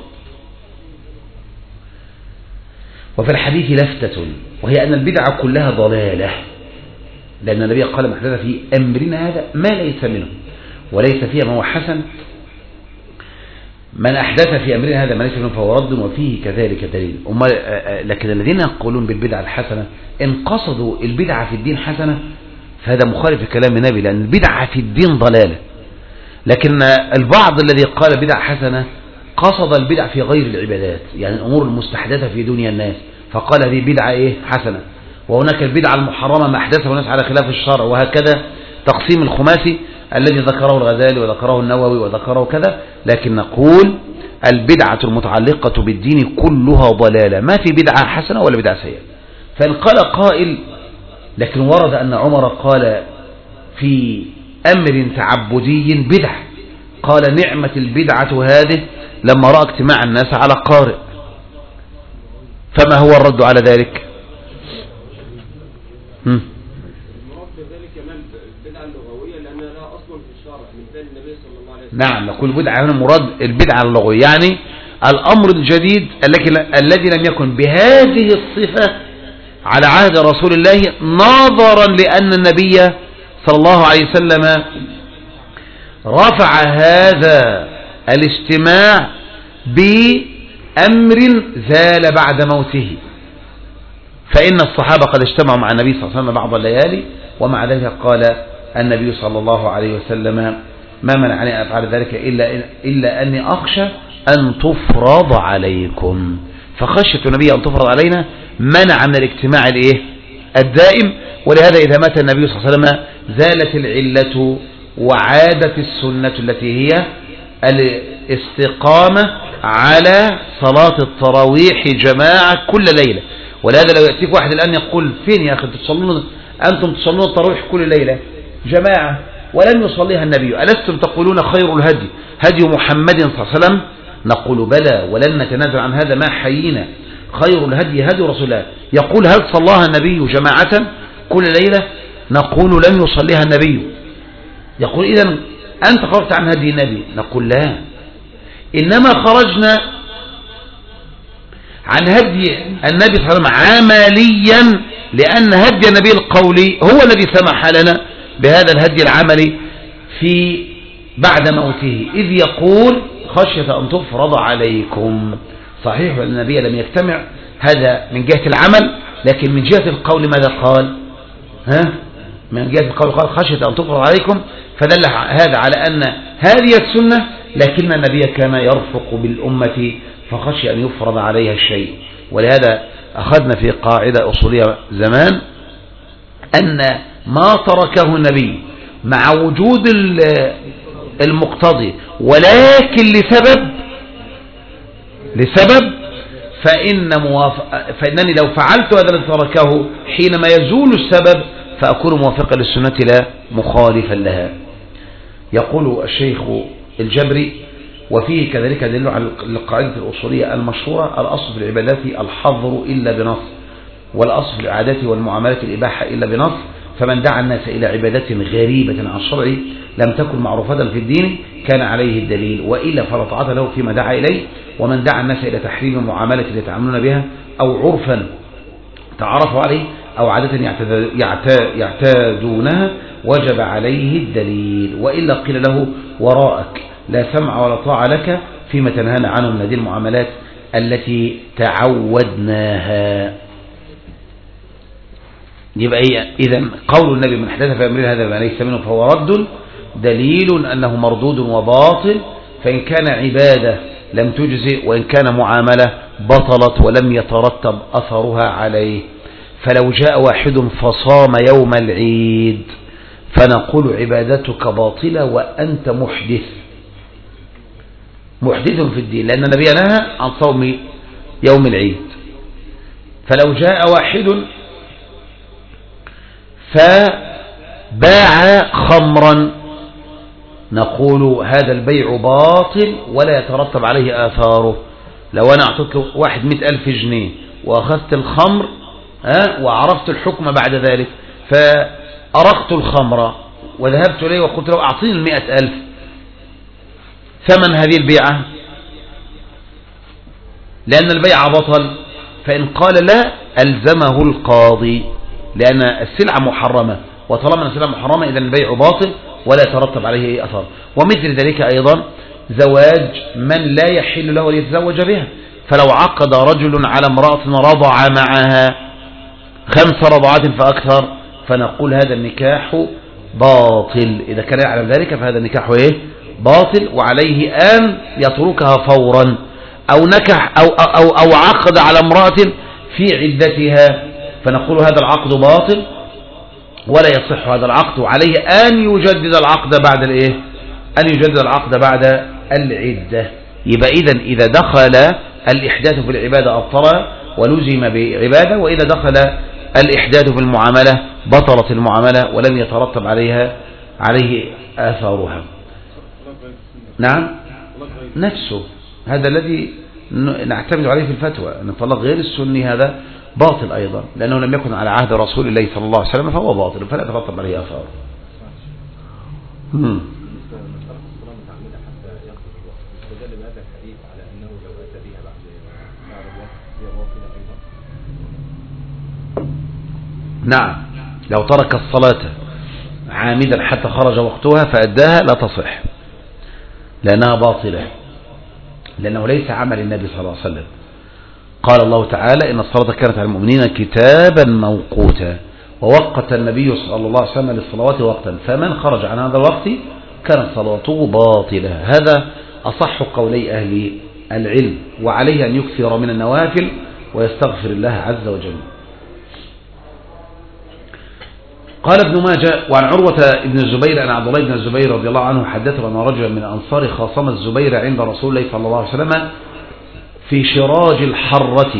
وفي الحديث لفتة وهي أن البدعة كلها ضلالة، لأن النبي قال محدث في أمرنا هذا ما ليس منه وليس فيها ما هو حسن، من أحدث في أمرنا هذا ما ليس منه فهو رد وفيه كذلك دليل. لكن الذين يقولون بالبدعة الحسنة إن قصدوا البدعة في الدين حسنة فهذا مخالف كلام النبي، لأن البدعة في الدين ضلالة. لكن البعض الذي قال بدعة حسنة قصد البدع في غير العبادات، يعني الأمور المستحدثة في دنيا الناس، فقال هذه بدعة إيه؟ حسنة. وهناك البدعة المحرمة ما أحدثه الناس على خلاف الشرع، وهكذا تقسيم الخماسي الذي ذكره الغزالي وذكره النووي وذكره كذا. لكن نقول البدعة المتعلقة بالدين كلها ضلالة، ما في بدعة حسنة ولا بدعة سيئة. فإن قال قائل لكن ورد أن عمر قال في أمر تعبدي بدعة، قال نعمة البدعة هذه لما رأى اجتماع الناس على قارئ، فما هو الرد على ذلك؟ هم. نعم، نقول بدعة هنا مراد البدعة اللغوية، يعني الأمر الجديد الذي لم يكن بهذه الصفة على عهد رسول الله، نظرا لأن النبي صلى الله عليه وسلم رفع هذا الاجتماع بأمر زال بعد موته. فإن الصحابة قد اجتمعوا مع النبي صلى الله عليه وسلم بعض الليالي، ومع ذلك قال النبي صلى الله عليه وسلم ما منعني أن أفعل ذلك إلا, إلا أني أخشى أن تفرض عليكم. فخشية النبي أن تفرض علينا منع من الاجتماع الإيه؟ الدائم. ولهذا إذا مات النبي صلى الله عليه وسلم زالت العلة وعادت السنة التي هي الاستقامة على صلاة التراويح جماعة كل ليلة. ولهذا لو يأتيك واحد الآن يقول فين يا أخي تصلون أنتم تصلون التراويح كل ليلة جماعة ولم يصليها النبي، ألستم تقولون خير الهدي هدي محمد صلى الله عليه وسلم؟ نقول بلى ولن نتنازل عن هذا ما حيينا، خير الهدي هدي رسول الله. يقول هل صلاها النبي جماعة كل ليلة؟ نقول لم يصليها النبي. يقول إذن أنت خرجت عن هدي النبي؟ نقول لا، إنما خرجنا عن هدي النبي صلى الله عليه وسلم عمليا، لأن هدي النبي القولي هو الذي سمح لنا بهذا الهدي العملي في بعد موته، إذ يقول خشية أن تفرض عليكم. صحيح أن النبي لم يجتمع هذا من جهة العمل. لكن من جهة القول ماذا قال؟ ها من جهة القول قال خشية أن تفرض عليكم، فدل هذا على أن هذه السنة، لكن النبي كان يرفق بالأمة فخشي أن يفرض عليها الشيء. ولهذا أخذنا في قاعدة أصولية زمان أن ما تركه النبي مع وجود المقتضي ولكن لسبب لسبب فإن موافق فإنني لو فعلت هذا الذي تركه حينما يزول السبب فأكون موافقا للسنة لا مخالفا لها. يقول الشيخ الجبري: وفيه كذلك دليل على القاعدة الأصولية المشهورة: الأصل في العبادات الحظر إلا بنص، والأصل في العادات والمعاملات الإباحة إلا بنص، فمن دعا الناس إلى عبادات غريبة عن الشرع لم تكن معروفة في الدين كان عليه الدليل، وإلا فلا طاعة له فيما دعا إليه. ومن دعا الناس إلى تحريم المعاملة التي يتعاملون بها أو عرفا تعرفوا عليه أو عادة يعتادونها وجب عليه الدليل، وإلا قيل له: وراءك لا سمع ولا طاعة لك فيما تنهانا عنه من هذه المعاملات التي تعودناها. يبقى إذا قول النبي: من حدث في أمرنا هذا ما ليس منه فهو رد، دليل أنه مردود وباطل، فإن كان عبادة لم تجزئ، وإن كان معاملة بطلت ولم يترتب أثرها عليه. فلو جاء واحد فصام يوم العيد فنقول عبادتك باطلة وأنت محدث محدث في الدين، لأن النبي نهى عن صوم يوم العيد. فلو جاء واحد فباع خمرا نقول هذا البيع باطل ولا يترتب عليه آثاره. لو أنا أعطيك واحد مئة ألف جنيه وأخذت الخمر ها وعرفت الحكم بعد ذلك، فأرقت الخمر وذهبت إليه وقلت له: أعطيني المئة ألف، ثمن هذه البيعة، لأن البيع بطل. فإن قال لا ألزمه القاضي، لأن السلعة محرمة، وطالما السلعة محرمة إذن البيع باطل ولا يترتب عليه أي أثر. ومثل ذلك أيضا زواج من لا يحل له ليتزوج بها. فلو عقد رجل على امرأة رضع معها خمس رضعات فأكثر فنقول هذا النكاح باطل. إذا كان يعلم ذلك فهذا النكاح إيه؟ باطل، وعليه أن يتركها فورا، أو نكح أو, أو, أو عقد على امرأة في عدتها فنقول هذا العقد باطل ولا يصح هذا العقد، وعليه أن يجدد العقد بعد الإيه؟ أن يجدد العقد بعد العدة. يبقى إذن إذا دخل الإحداث في العبادة أبطل ولزم بعبادة، وإذا دخل الإحداث في المعاملة بطلت المعاملة ولم يترتب عليها عليه آثارها. نعم نفسه هذا الذي نعتمد عليه في الفتوى، أن الطلاق غير السني هذا باطل أيضا، لأنه لم يكن على عهد رسول الله صلى الله عليه وسلم فهو باطل فلا يترتب عليه آثار. نعم لو ترك الصلاة عامدا حتى خرج وقتها فأداها لا تصح لأنها باطلة، لأنه ليس عمل النبي صلى الله عليه وسلم. قال الله تعالى: إن الصلاة كانت على المؤمنين كتابا موقوتا، ووقت النبي صلى الله عليه وسلم للصلوات وقتا، فمن خرج عن هذا الوقت كانت صلاته باطلة. هذا أصح قولي أهل العلم، وعليه أن يكثر من النوافل ويستغفر الله عز وجل. قال ابن ماجه: وعن عروة بن الزبير أن عبد الله بن الزبير رضي الله عنه حدثه أن رجلا من الأنصار خاصم الزبير عند رسول الله صلى الله عليه وسلم في شراج الحرة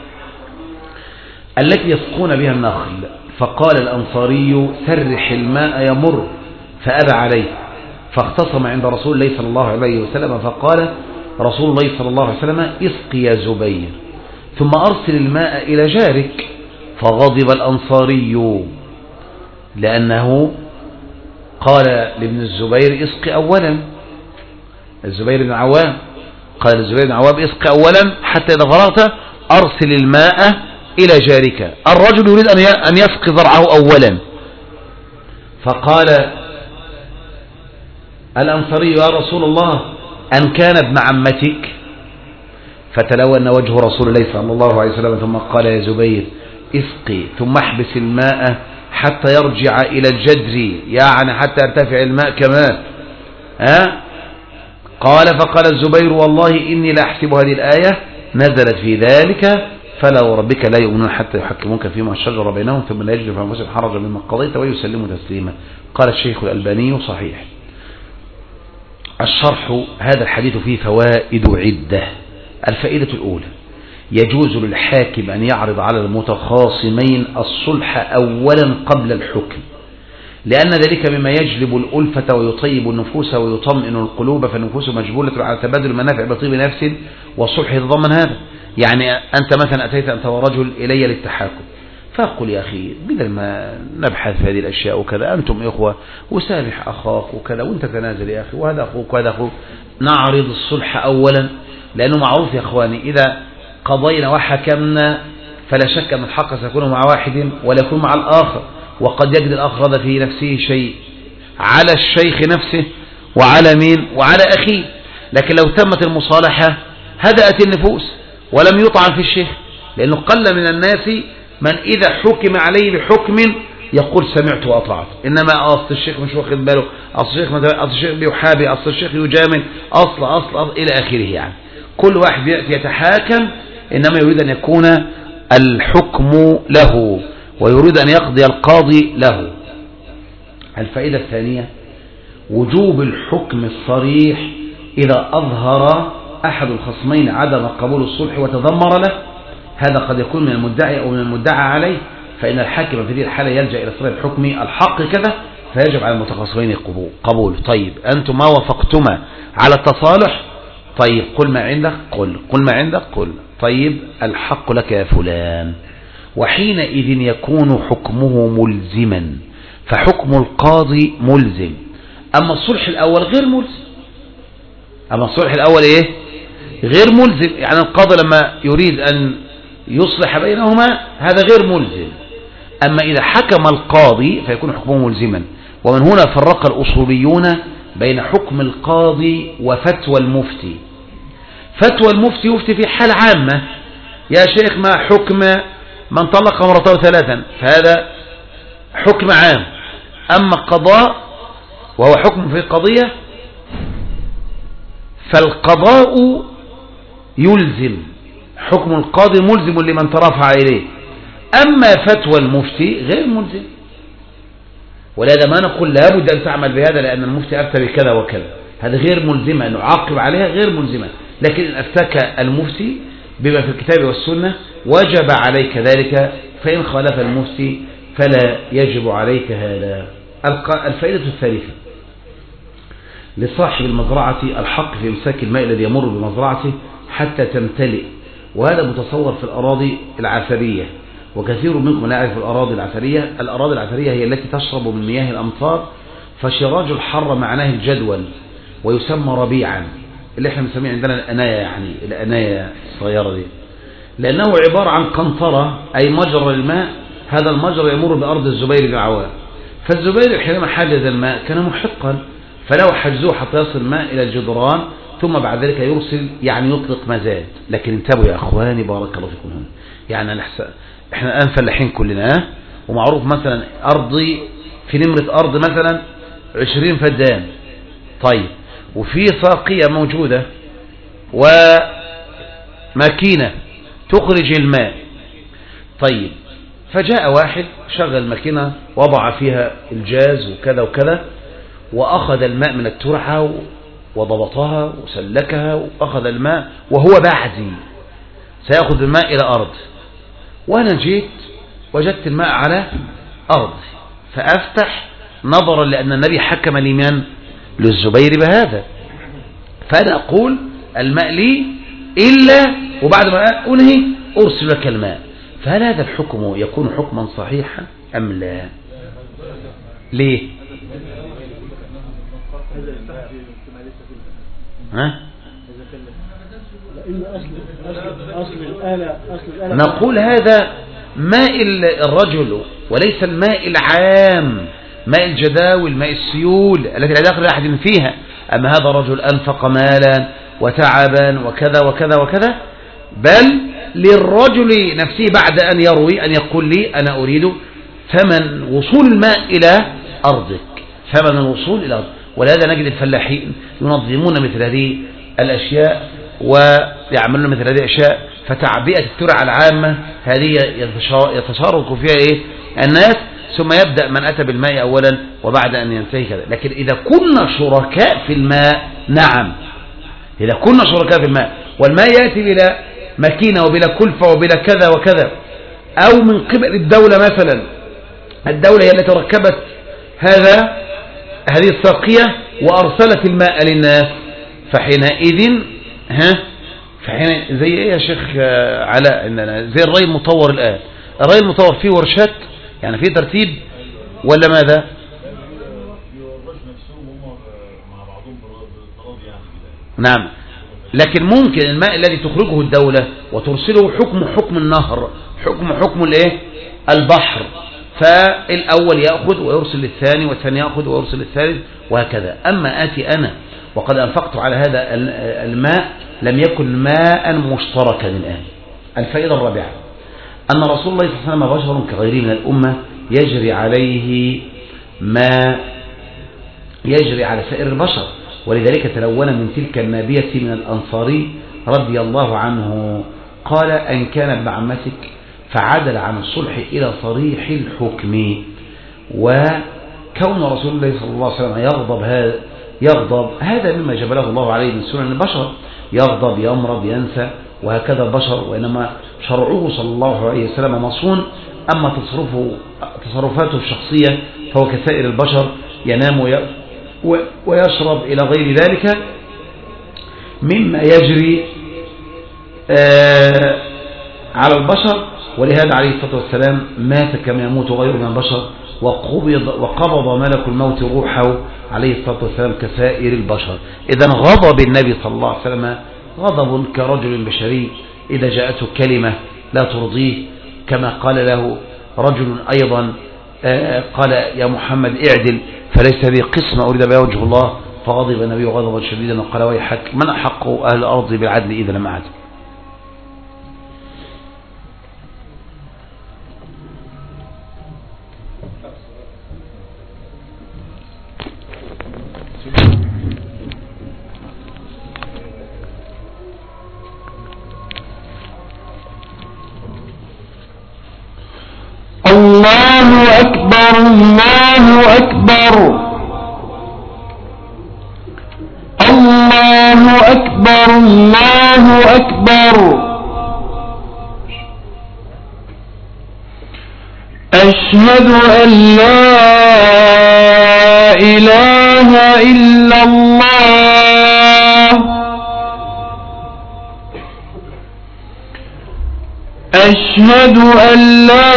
التي يسقون بها النخل، فقال الأنصاري: سرح الماء يمر، فأبى عليه، فاختصم عند رسول الله صلى الله عليه وسلم، فقال رسول الله صلى الله عليه وسلم: اسق يا زبير ثم أرسل الماء إلى جارك. فغضب الأنصاري لأنه قال لابن الزبير: اسق أولا. الزبير بن عوام قال الزبير بن عوام: اسق أولا حتى إذا فرغت أرسل الماء إلى جارك. الرجل يريد أن يسقي زرعه أولا، فقال الأنصاري: يا رسول الله أن كان ابن عمتك؟ فتلون وجه رسول الله صلى الله عليه وسلم ثم قال يا زبير اسقي ثم احبس الماء حتى يرجع إلى الجدر، يعني حتى يرتفع الماء كمان. ها؟ قال فقال الزبير والله إني لا أحسب هذه الآية نزلت في ذلك فلا وربك لا يؤمنون حتى يحكموك فيما شجر بينهم ثم لا يجد في أنفسهم حرجا مما قضيت ويسلموا تسليما. قال الشيخ الألباني صحيح. الشرح: هذا الحديث فيه فوائد عدة. الفائدة الأولى: يجوز للحاكم أن يعرض على المتخاصمين الصلح أولا قبل الحكم، لأن ذلك مما يجلب الألفة ويطيب النفوس ويطمئن القلوب، فالنفوس مجبولة على تبادل المنافع بطيب نفس، والصلح يتضمن هذا. يعني أنت مثلا أتيت أنت ورجل إلي للتحاكم، فأقول يا أخي بدل ما نبحث في هذه الأشياء وكذا، أنتم إخوة وسامح أخاك وكذا وأنت تنازل يا أخي وهذا أخوك وهذا أخوك، نعرض الصلح أولا، لأنه معروف يا أخواني إذا قضينا وحكمنا فلا شك أن الحق سيكون مع واحد ولا يكون مع الآخر، وقد يجد الآخر هذا في نفسه شيء على الشيخ نفسه وعلى مين وعلى أخيه. لكن لو تمت المصالحة هدأت النفوس ولم يطعن في الشيخ، لأنه قل من الناس من إذا حكم عليه بحكم يقول سمعت وأطعت، إنما أصل الشيخ مش واخد باله، أصل الشيخ أصل الشيخ بيحابي، أصل الشيخ يجامل، أصل أصل, أصل إلى آخره. يعني كل واحد يتحاكم إنما يريد أن يكون الحكم له ويريد أن يقضي القاضي له. الفائدة الثانية: وجوب الحكم الصريح إذا أظهر أحد الخصمين عدم قبول الصلح وتذمر له، هذا قد يكون من المدعي أو من المدعى عليه، فإن الحاكم في هذه الحالة يلجأ إلى صريح الحكم الحق كذا، فيجب على المتخاصمين قبول. طيب أنتم ما وافقتما على التصالح، طيب قل ما عندك قل، قل ما عندك قل، طيب الحق لك يا فلان، وحينئذ يكون حكمه ملزما، فحكم القاضي ملزم. أما الصلح الأول غير ملزم، أما الصلح الأول إيه؟ غير ملزم، يعني القاضي لما يريد أن يصلح بينهما هذا غير ملزم. أما إذا حكم القاضي فيكون حكمه ملزما. ومن هنا فرق الأصوليون بين حكم القاضي وفتوى المفتي. فتوى المفتي يفتي في حال عامة، يا شيخ ما حكم من طلق مرته ثلاثا، فهذا حكم عام. أما القضاء وهو حكم في قضية فالقضاء يلزم، حكم القاضي ملزم لمن ترافع إليه. أما فتوى المفتي غير ملزم، ولهذا ما نقول لابد أن تعمل بهذا لأن المفتي أفتى بكذا وكذا، هذا غير ملزمة، أن نعاقب عليها غير ملزمة. لكن إن أفتاك المفتي بما في الكتاب والسنة وجب عليك ذلك، فإن خالف المفتي فلا يجب عليك هذا. الفائدة الثالثة: لصاحب المزرعة الحق في إمساك الماء الذي يمر بمزرعته حتى تمتلئ، وهذا متصور في الأراضي العثرية، وكثير منكم لا يعرف الأراضي العثرية. الأراضي العثرية هي التي تشرب من مياه الأمطار، فشراج الحر معناه الجدول، ويسمى ربيعا، اللي احنا بنسميه عندنا الأناية، يعني الأناية الصغيرة دي، لأنه عبارة عن قنطرة أي مجرى الماء. هذا المجرى يمر بأرض الزبير بن عوام، فالزبير حينما حجز الماء كان محقا، فلو حجزوه حتى يصل الماء إلى الجدران ثم بعد ذلك يرسل، يعني يطلق مزاد. لكن انتبهوا يا أخواني بارك الله فيكم هنا، يعني احنا الآن فلاحين كلنا، ومعروف مثلا أرضي في نمرة أرض مثلا عشرين فدان، طيب وفي ساقية موجودة وماكينة تخرج الماء، طيب فجاء واحد شغل ماكينة وضع فيها الجاز وكذا وكذا، وأخذ الماء من الترعة وضبطها وسلكها وأخذ الماء، وهو بعدي سيأخذ الماء إلى أرض، وأنا جيت وجدت الماء على أرض، فأفتح نظرا لأن النبي حكم لمن؟ للزبير بهذا، فأنا أقول الماء لي إلا وبعد ما أنهي أرسل لك الماء. فهل هذا الحكم يكون حكما صحيحا أم لا؟ ليه؟ ها؟ نقول هذا ماء الرجل وليس الماء العام، ماء الجداول، ماء السيول التي لا دخل أحد فيها. أما هذا رجل أنفق مالا وتعبا وكذا وكذا وكذا، بل للرجل نفسه بعد أن يروي أن يقول لي أنا أريد ثمن وصول الماء إلى أرضك، ثمن الوصول إلى أرضك. ولهذا نجد الفلاحين ينظمون مثل هذه الأشياء ويعملون مثل هذه الأشياء، فتعبئة الترع العامة هذه يتشارك فيها إيه الناس، ثم يبدأ من أتى بالماء أولا وبعد أن ينتهي كذا. لكن إذا كنا شركاء في الماء، نعم، إذا كنا شركاء في الماء والماء يأتي بلا ماكينة وبلا كلفة وبلا كذا وكذا، أو من قبل الدولة مثلا، الدولة هي التي ركبت هذا هذه الساقية وأرسلت الماء للناس، فحينئذ ها فحين زي ايه يا شيخ علاء، زي الري المطور الآن. الري المطور فيه ورشات يعني فيه ترتيب ولا ماذا؟ نعم، لكن ممكن الماء الذي تخرجه الدولة وترسله حكم حكم النهر، حكم حكم الايه البحر، فالأول يأخذ ويرسل للثاني والثاني يأخذ ويرسل للثالث وهكذا. أما آتي أنا وقد أنفقت على هذا الماء لم يكن ماء مشتركا الآن. الفائدة الرابعة أن رسول الله صلى الله عليه وسلم بشر كغيره من الأمة، يجري عليه ما يجري على سائر البشر، ولذلك تلون من تلك النابية من الأنصاري رضي الله عنه قال: أن كان ابن عمتك فعدل عن الصلح إلى صريح الحكم. وكون رسول الله صلى الله عليه وسلم يغضب هذا يغضب هذا مما جبله الله عليه من سنن البشر، يغضب يمرض ينسى وهكذا البشر، وإنما شرعه صلى الله عليه وسلم مصون. أما تصرفه تصرفاته الشخصية فهو كسائر البشر، ينام ويشرب إلى غير ذلك مما يجري على البشر. ولهذا عليه الصلاة والسلام مات كما يموت غيره من البشر، وقبض, وقبض ملك الموت روحه عليه الصلاة والسلام كسائر البشر. إذن غضب النبي صلى الله عليه وسلم غضب كرجل بشري إذا جاءته كلمة لا ترضيه، كما قال له رجل أيضا قال: يا محمد اعدل فليس لي قسم أريد بها وجه الله، فغضب النبي غضبا شديدا وقال: ويحك، من أحق أهل الأرض بالعدل إذا لم أعدل؟ الله أكبر الله أكبر الله أكبر الله أكبر أشهد أن لا إله إلا الله أشهد أن لا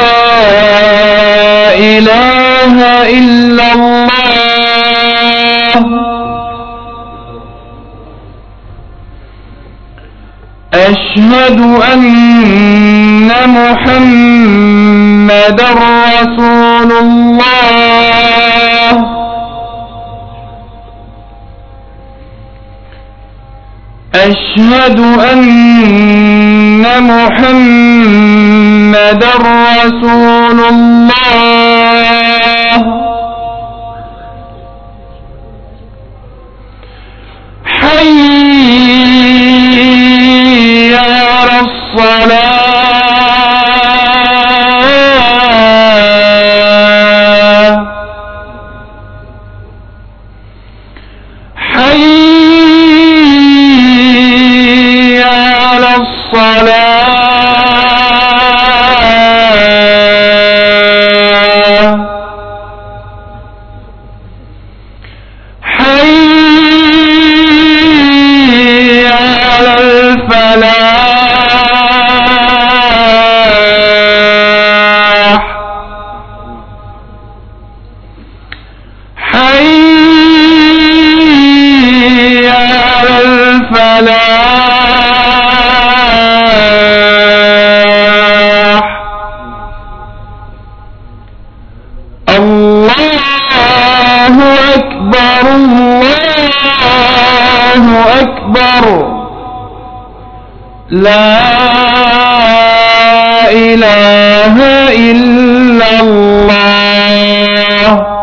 إله إلا الله أشهد أن محمدا رسول الله أشهد أن محمدا رسول الله حي على الصلاة حي على الصلاة حي على الفلاح حي على الفلاح الله أكبر الله أكبر لا إله إلا الله.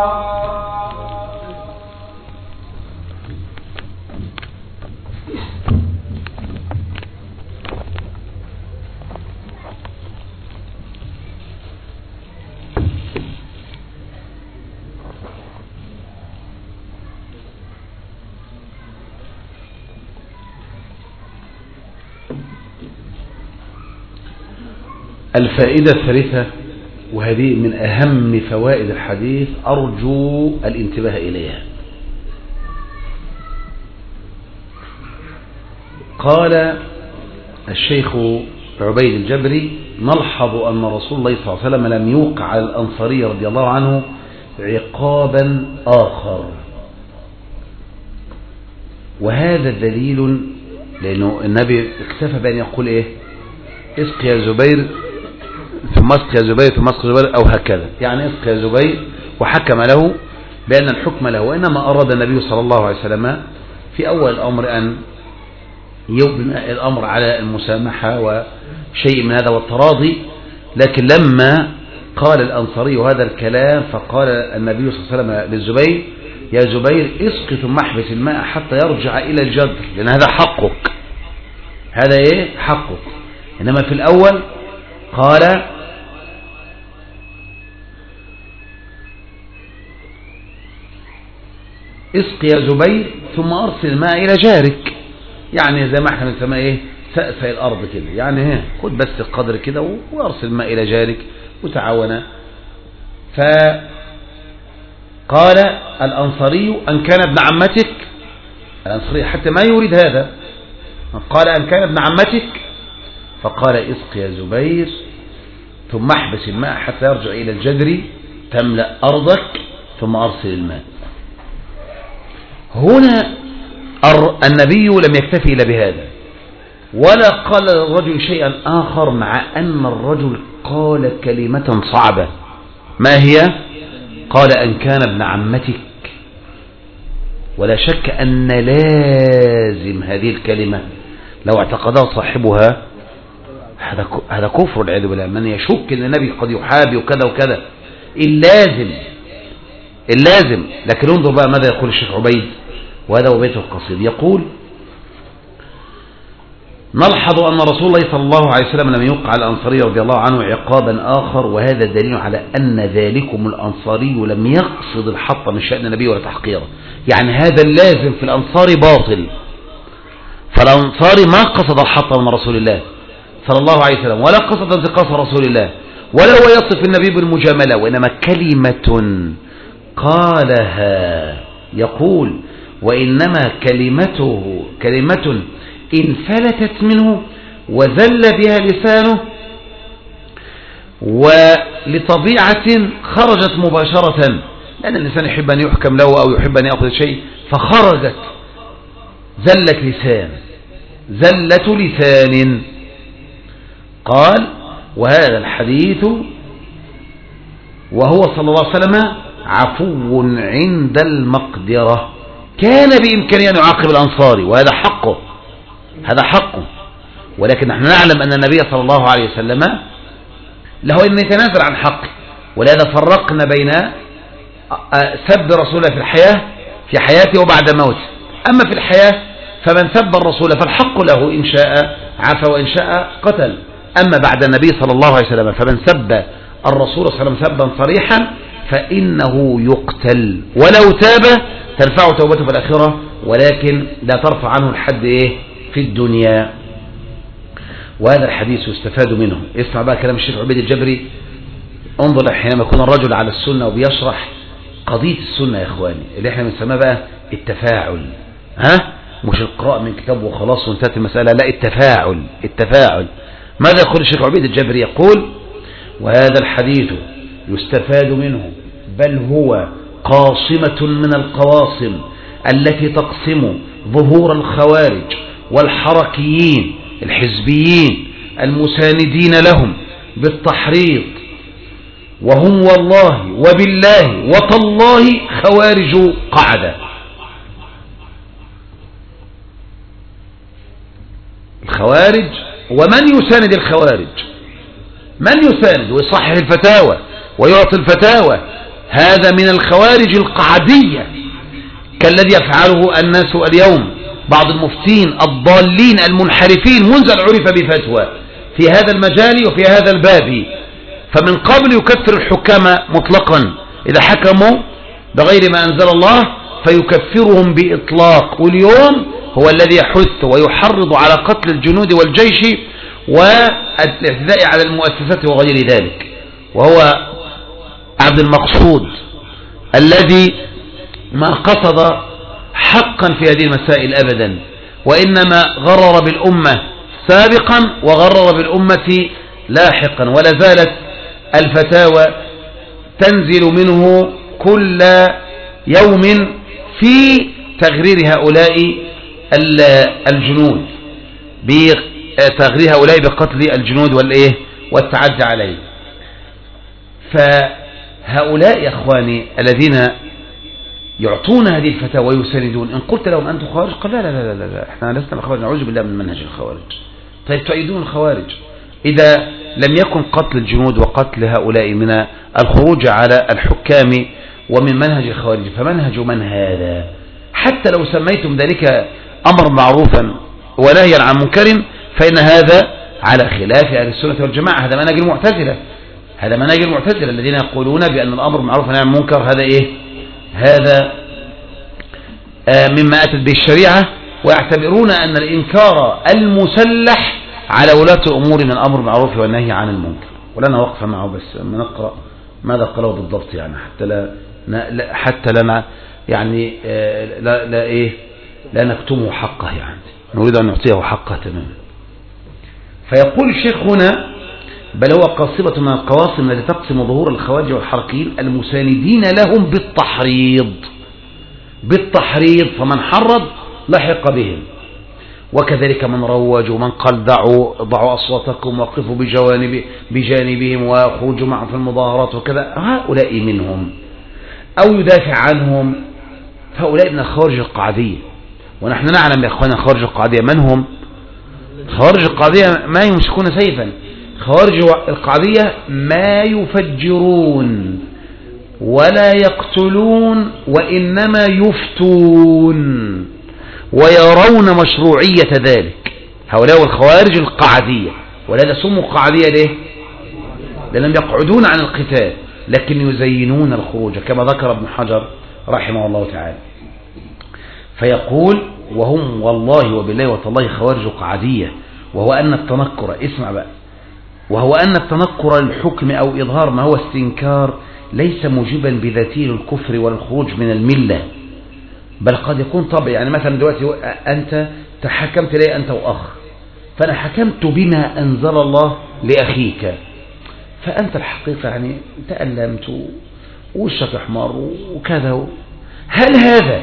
الفائدة الثالثة، وهذه من أهم فوائد الحديث أرجو الانتباه إليها. قال الشيخ عبيد الجبري: نلحظ أن رسول الله صلى الله عليه وسلم لم يوقع على الأنصاري رضي الله عنه عقابا آخر، وهذا دليل، لأنه النبي اكتفى بأن يقول إيه؟ اسق يا زبير ثم اسق يا زبير ثم اسق يا زبير، أو هكذا، يعني اسق يا زبير، وحكم له بأن الحكم له. وإنما أراد النبي صلى الله عليه وسلم في أول الأمر أن يبنى الأمر على المسامحة وشيء من هذا والتراضي، لكن لما قال الأنصاري هذا الكلام فقال النبي صلى الله عليه وسلم للزبير: يا زبير اسق ثم احبس الماء حتى يرجع إلى الجدر، لأن هذا حقك، هذا إيه؟ حقك. إنما في الأول قال: اسق يا زبير ثم أرسل الماء إلى جارك، يعني زي ما احنا بنسميه ايه؟ سأسأل الأرض كده، يعني ايه؟ خد بس القدر كده وأرسل الماء إلى جارك وتعاونا. فقال الأنصاري: أن كان ابن عمتك، الأنصاري حتى ما يريد هذا، قال: أن كان ابن عمتك، فقال: اسق يا زبير ثم احبس الماء حتى يرجع إلى الجدر تملأ أرضك ثم أرسل الماء. هنا النبي لم يكتفي إلا بهذا، ولا قال للرجل شيئا آخر، مع أن الرجل قال كلمة صعبة. ما هي؟ قال: أن كان ابن عمتك. ولا شك أن لازم هذه الكلمة لو اعتقدها صاحبها هذا كفر والعياذ بالله. من يشك أن النبي قد يحابي وكذا وكذا، اللازم اللازم. لكن انظر بقى ماذا يقول الشيخ عبيد، وهذا هو بيته القصيد. يقول: نلحظ أن رسول الله صلى الله عليه وسلم لم يوقع على الأنصاري رضي الله عنه عقابا آخر، وهذا دليل على أن ذلكم الأنصاري لم يقصد الحط من شأن النبي ولا تحقيره. يعني هذا اللازم في الأنصاري باطل، فالأنصاري ما قصد الحط من رسول الله صلى الله عليه وسلم، ولا قصد انتقاص رسول الله، ولا هو يصف النبي بالمجاملة، وإنما كلمة قالها، يقول: وإنما كلمته كلمة انفلتت منه وذل بها لسانه، ولطبيعة خرجت مباشرة، لأن الإنسان يحب أن يحكم له أو يحب أن يأخذ شيء، فخرجت زلة لسان زلة لسان. قال: وهذا الحديث وهو صلى الله عليه وسلم عفو عند المقدرة، كان بإمكانه أن يعاقب الأنصاري، وهذا حقه، هذا حقه. ولكن نحن نعلم أن النبي صلى الله عليه وسلم له أن يتنازل عن حقه، ولهذا فرقنا بين سب رسوله في الحياة في حياته وبعد موته. أما في الحياة فمن سب الرسول فالحق له، إن شاء عفا وإن شاء قتل. أما بعد النبي صلى الله عليه وسلم فمن سب الرسول صلى الله عليه وسلم سبا صريحا فإنه يقتل، ولو تاب تنفع توبته في الآخرة، ولكن لا ترفع عنه الحد إيه في الدنيا. وهذا الحديث يستفاد منه. اسمع بقى كلام الشيخ عبيد الجبري. انظر حينما يكون الرجل على السنة وبيشرح قضية السنة يا إخواني، اللي احنا بنسميها بقى التفاعل، ها مش القراءة من كتاب وخلاص وانتهت المسألة، لا، التفاعل التفاعل. ماذا يقول الشيخ عبيد الجبري؟ يقول: وهذا الحديث يستفاد منه، بل هو قاصمة من القواصم التي تقسم ظهور الخوارج والحركيين الحزبيين المساندين لهم بالتحريض، وهم والله وبالله وتالله خوارج قعدة. الخوارج ومن يساند الخوارج؟ من يساند ويصحح الفتاوى ويعطي الفتاوى؟ هذا من الخوارج القعدية كالذي يفعله الناس اليوم، بعض المفتين الضالين المنحرفين منذ أن عرف بفتوى في هذا المجال وفي هذا الباب. فمن قبل يكفر الحكام مطلقا إذا حكموا بغير ما أنزل الله فيكفرهم بإطلاق، واليوم هو الذي يحث ويحرض على قتل الجنود والجيش والاعتداء على المؤسسات وغير ذلك، وهو عبد المقصود الذي ما قصد حقا في هذه المسائل أبدا، وإنما غرر بالأمة سابقا وغرر بالأمة لاحقا، ولا زالت الفتاوى تنزل منه كل يوم في تغرير هؤلاء الجنود، بتغرير هؤلاء بقتل الجنود والإيه والتعدي عليه. فهؤلاء يا أخواني الذين يعطون هذه الفتاوى ويساندون، إن قلت لهم أنتم خوارج قال لا لا لا لا, لا. احنا لسنا خوارج، نعوذ بالله من منهج الخوارج. طيب تؤيدون الخوارج إذا لم يكن قتل الجنود وقتل هؤلاء من الخروج على الحكام ومن منهج الخوارج، فمنهج من هذا؟ حتى لو سميتم ذلك أمر معروفا ونهيا عن منكر فإن هذا على خلاف أهل السنة والجماعة، هذا منهج المعتزلة، هذا منهج المعتزلة الذين يقولون بأن الأمر معروف ونهي عن منكر هذا إيه؟ هذا آه مما أتت به الشريعة، ويعتبرون أن الإنكار المسلح على ولاة الأمور من أمر معروف والنهي عن المنكر. ولنا وقفة معه بس نقرأ ماذا قاله بالضبط، يعني حتى لا حتى لنا يعني آه لا, لا إيه لا نكتمه حقه، يعني نريد أن نعطيه حقه تماما. فيقول الشيخ هنا: بل هو قاصبة من القواصم التي تقسم ظهور الخوارج والحركيين المساندين لهم بالتحريض بالتحريض فمن حرض لحق بهم، وكذلك من روج ومن قال دعوا ضعوا أصواتكم وقفوا بجوانب بجانبهم وخرجوا معهم في المظاهرات وكذا، هؤلاء منهم أو يدافع عنهم، فهؤلاء من الخوارج القعدية. ونحن نعلم يا أخوانا الخوارج القعدية من هم؟ خوارج القعدية ما يمسكون سيفا، خوارج القعدية ما يفجرون ولا يقتلون، وإنما يفتون ويرون مشروعية ذلك. هؤلاء الخوارج القعدية، ولهذا سموا قعدية ليه؟ لأنهم يقعدون عن القتال لكن يزينون الخروج كما ذكر ابن حجر رحمه الله تعالى. فيقول: وهم والله وبالله وتالله خوارج قعدية، وهو أن التنكر، اسمع بقى، وهو أن التنكر للحكم أو إظهار ما هو استنكار ليس موجبا بذاته للكفر والخروج من الملة، بل قد يكون طبع. يعني مثلا دلوقتي أنت تحكمت لي أنت وأخ، فأنا حكمت بما أنزل الله لأخيك، فأنت الحقيقة يعني تألمت ووشك أحمر وكذا، هل هذا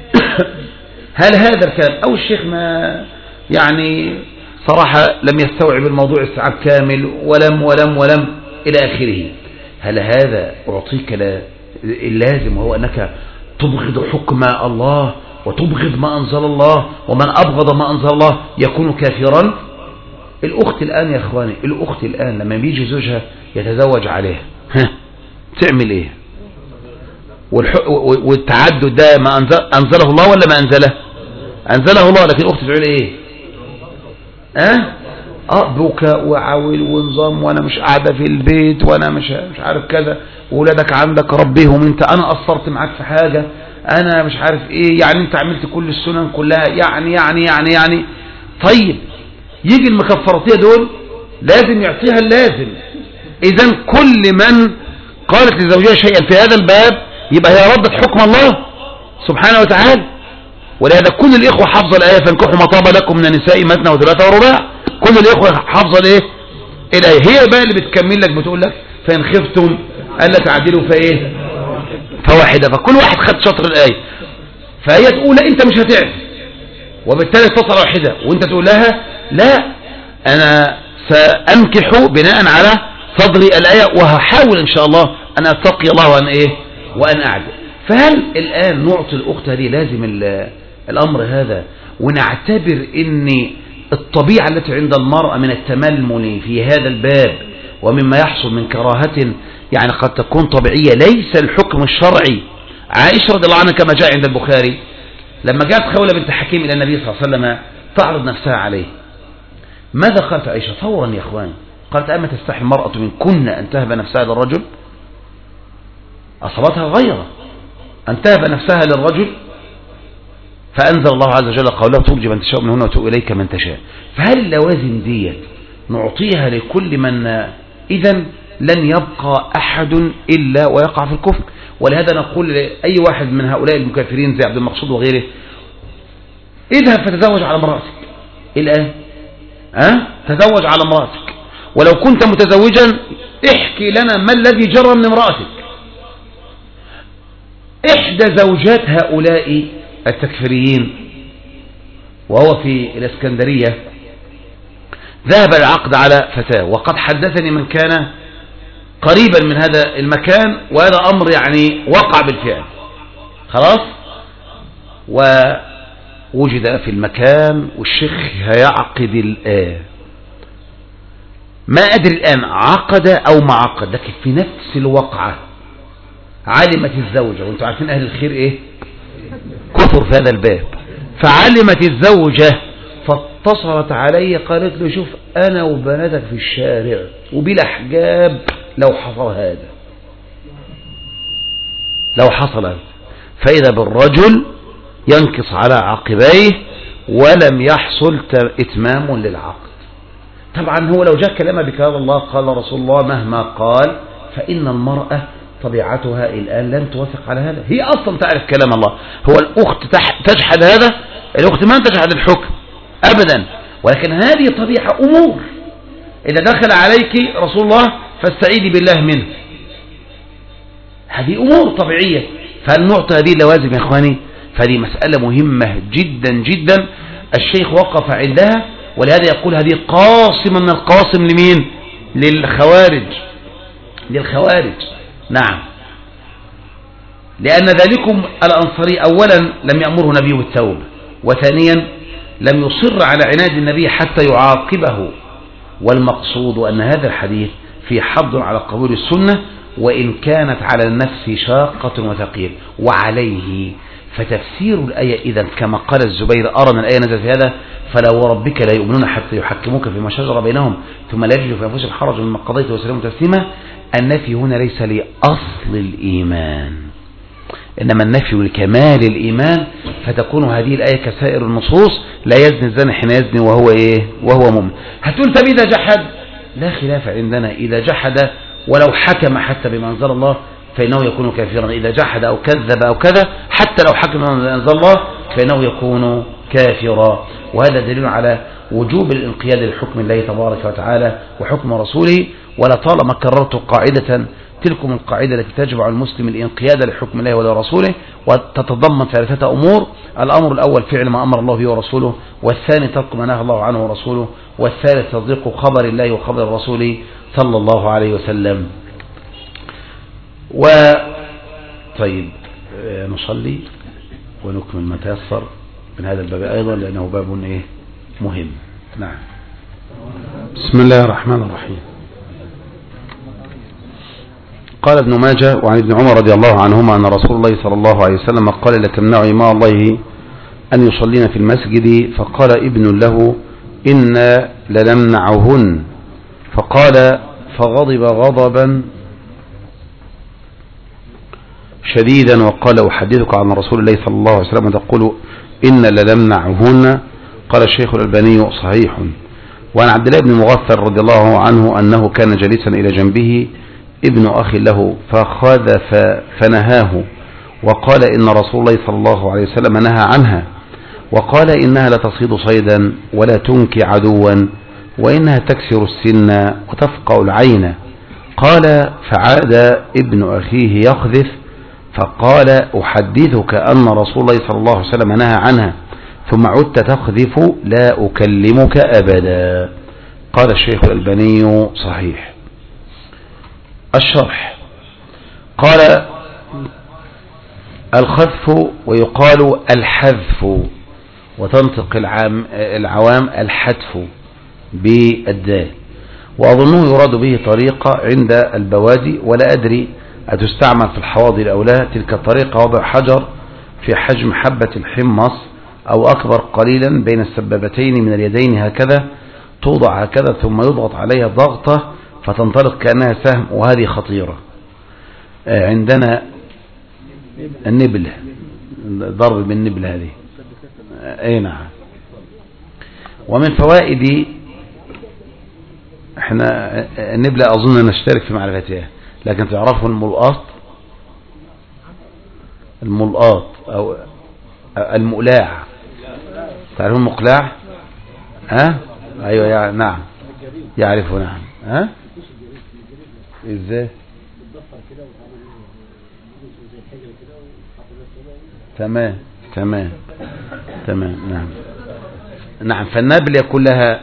هل هذا الكلام أو الشيخ ما يعني صراحة لم يستوعب الموضوع استيعاب كامل ولم ولم ولم إلى آخره، هل هذا أعطيك اللازم وهو أنك تبغض حكم الله وتبغض ما أنزل الله، ومن أبغض ما أنزل الله يكون كافرا؟ الأخت الآن يا أخواني، الأخت الآن لما بيجي زوجها يتزوج عليها ها تعمل إيه؟ والتعدد ده ما أنزل أنزله الله ولا ما أنزله؟ أنزله الله، لكن الأخت تقول إيه؟ أه؟ أه بكاء وعول ونظام، وأنا مش قاعدة في البيت، وأنا مش مش عارف كذا، وولادك عندك ربيهم أنت، أنا قصرت معاك في حاجة، أنا مش عارف إيه، يعني أنت عملت كل السنن كلها، يعني يعني يعني يعني طيب يجي المكفرتية دول لازم يعطيها اللازم. إذن كل من قالت لزوجها شيئا في هذا الباب يبقى هي ردت حكم الله سبحانه وتعالى. ولهذا كل الإخوة حافظة الآية: فانكحوا ما طاب لكم من النساء مثنى وثلاثة ورباع. كل الإخوة حافظة الإيه؟ الآية. هي بقى اللي بتكمل لك بتقول لك: فإن خفتم ألا تعدلوا فإيه؟ فواحدة. فكل واحد خد شطر الآية، فهي تقول لا أنت مش هتعرف، وبالتالي تصل واحدة، وأنت تقول لها لا أنا سأنكح بناء على صدر الآية، وهحاول إن شاء الله أن أتقي الله وأن إيه وأن أعدل. فهل الآن نعطي الأخت هذه لازم الأمر هذا ونعتبر إن الطبيعة التي عند المرأة من التململ في هذا الباب ومما يحصل من كراهة يعني قد تكون طبيعية، ليس الحكم الشرعي. عائشة رضي الله عنها كما جاء عند البخاري لما جاءت خولة بنت حكيم إلى النبي صلى الله عليه وسلم تعرض نفسها عليه، ماذا قالت عائشة فورا يا إخوان؟ قالت أما تستحي المرأة من كن أن تهب نفسها للرجل؟ أصابتها غيرة أن تهب نفسها للرجل، فأنزل الله عز وجل قوله ترجي من تشاء منهن وتؤوي إليك من تشاء. فهل اللوازم ديت نعطيها لكل من؟ إذن لن يبقى أحد إلا ويقع في الكفر. ولهذا نقول لأي واحد من هؤلاء المكافرين زي عبد المقصود وغيره اذهب فتزوج على امرأتك الآن، أه؟ تزوج على امرأتك، ولو كنت متزوجا احكي لنا ما الذي جرى من امرأتك. إحدى زوجات هؤلاء التكفيريين وهو في الإسكندرية ذهب العقد على فتاة، وقد حدثني من كان قريبا من هذا المكان وهذا أمر يعني وقع بالفعل خلاص. ووجد في المكان والشيخ هيعقد الآن، ما أدري الآن عقد أو ما عقد، لكن في نفس الوقعة علمت الزوجة، وانتم عارفين أهل الخير إيه كثر في هذا الباب، فعلمت الزوجة فاتصلت علي قالت له شوف أنا وبناتك في الشارع وبلا حجاب لو حصل هذا لو حصل هذا فإذا بالرجل ينكص على عقبيه ولم يحصل إتمام للعقد. طبعا هو لو جاء كلامه بكلام الله قال رسول الله مهما قال فإن المرأة طبيعتها الآن لن توافق على هذا، هي أصلا تعرف كلام الله. هو الأخت تجحد هذا، الأخت ما تجحد الحكم أبدا، ولكن هذه طبيعة أمور إذا دخل عليك رسول الله فاستعيذي بالله منه، هذه أمور طبيعية. فهل نعطي هذه اللوازم يا إخواني؟ فهذه مسألة مهمة جدا جدا الشيخ وقف عندها، ولهذا يقول هذه قاصمة من القاسم لمين؟ للخوارج للخوارج نعم، لأن ذلكم الأنصاري أولا لم يأمره نبيه بالتوبة، وثانيا لم يصر على عناد النبي حتى يعاقبه، والمقصود أن هذا الحديث في حض على قبول السنة وإن كانت على النفس شاقة وثقيل. وعليه فتفسير الآية إذن كما قال الزبير أرى أن الآية نزلت في هذا فلا وربك لا يؤمنون حتى يحكموك فيما شجر بينهم ثم لا يجدوا في أنفسهم حرج مما قضيت وسلموا تسليما. النفي هنا ليس لأصل الإيمان إنما النفي لكمال الإيمان، فتكون هذه الآية كسائر النصوص لا يزني الزاني حين يزني وهو إيه وهو مؤمن. هتقول طب إذا جحد لا خلاف عندنا، إذا جحد ولو حكم حتى بما أنزل الله فإنه يكون كافرا، إذا جحد أو كذب أو كذا حتى لو حكم بما أنزل الله فإنه يكون كافرا. وهذا دليل على وجوب الانقياد لحكم الله تبارك وتعالى وحكم رسوله. ولطالما كررت قاعدة تلكم القاعدة التي تجمع المسلم الانقياد لحكم الله ولرسوله، وتتضمن ثلاثة أمور: الأمر الأول فعل ما أمر الله به ورسوله، والثاني ترك ما نهى الله عنه ورسوله، والثالث تصديق خبر الله وخبر الرسول صلى الله عليه وسلم. و طيب نصلي ونكمل ما تيسر من هذا الباب أيضا لأنه باب إيه مهم. نعم. بسم الله الرحمن الرحيم. قال ابن ماجه وعن ابن عمر رضي الله عنهما أن رسول الله صلى الله عليه وسلم قال: لا تمنعوا إماء الله أن يصلين في المسجد. فقال ابن له: إنا لنمنعهن. فقال فغضب غضبا شديدا وقال: أحدثك عن رسول الله صلى الله عليه وسلم تقول إنا لنمنعهن. قال الشيخ الألباني: صحيح. وعن عبد الله بن مغفل رضي الله عنه أنه كان جليسا إلى جنبه ابن أخي له فخذف فنهاه وقال: إن رسول الله صلى الله عليه وسلم نهى عنها، وقال: إنها لتصيد صيدا ولا تنكي عدوا وإنها تكسر السن وتفقع العين. قال: فعاد ابن أخيه يخذف فقال: أحدثك أن رسول الله صلى الله عليه وسلم نهى عنها ثم عدت تخذف لا أكلمك أبدا. قال الشيخ الألباني: صحيح. الشرح: قال: الخذف ويقال الحذف وتنطق العام العوام الحتف بالدال، وأظنه يراد به طريقة عند البوادي، ولا أدري أتستعمل في الحواضر أو لا. تلك الطريقة وضع حجر في حجم حبة الحمص أو أكبر قليلا بين السبابتين من اليدين هكذا، توضع هكذا ثم يضغط عليها ضغطة فتنطلق كأنها سهم، وهذه خطيرة. عندنا النبلة، ضرب بالنبلة هذه، اي نعم. ومن فوائد احنا النبلة اظن نشترك في معرفتها، لكن تعرفوا الملقاط، الملقاط او المقلاع، تعرفون المقلاع؟ ها ايوه يعني نعم يعرفوا نعم. ها ازاي؟ تمام تمام تمام نعم نعم. فالنبل يكون لها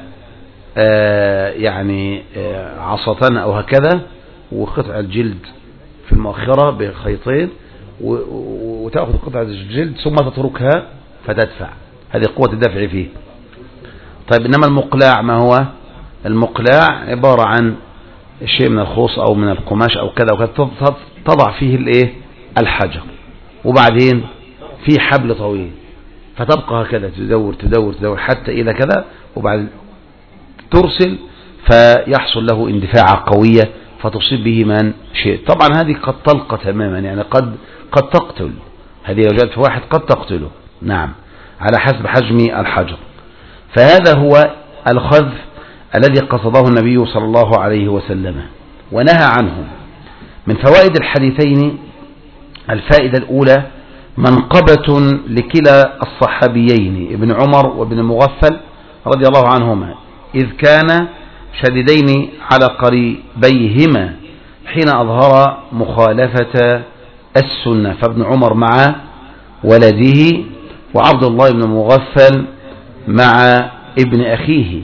آه يعني آه عصتان او هكذا، وقطع الجلد في المؤخرة بخيطين، وتأخذ قطعة الجلد ثم تتركها فتدفع، هذه قوة الدفع فيه. طيب انما المقلاع ما هو؟ المقلاع عبارة عن شيء من الخوص او من القماش او كذا وكذا، تضع فيه الايه الحجر، وبعدين في حبل طويل فتبقى هكذا تدور تدور تدور حتى إلى كذا، وبعد ترسل فيحصل له اندفاعة قوية فتصيب به من شيء. طبعا هذه قد تلقى تماما، يعني قد قد تقتل، هذه لو جاءت في واحد قد تقتله، نعم، على حسب حجم الحجر. فهذا هو الخذف الذي قصده النبي صلى الله عليه وسلم ونهى عنه. من فوائد الحديثين الفائدة الأولى منقبة لكلا الصحابيين ابن عمر وابن المغفل رضي الله عنهما، إذ كان شديدين على قريبيهما حين أظهر مخالفة السنة، فابن عمر مع ولده، وعبد الله بن المغفل مع ابن أخيه.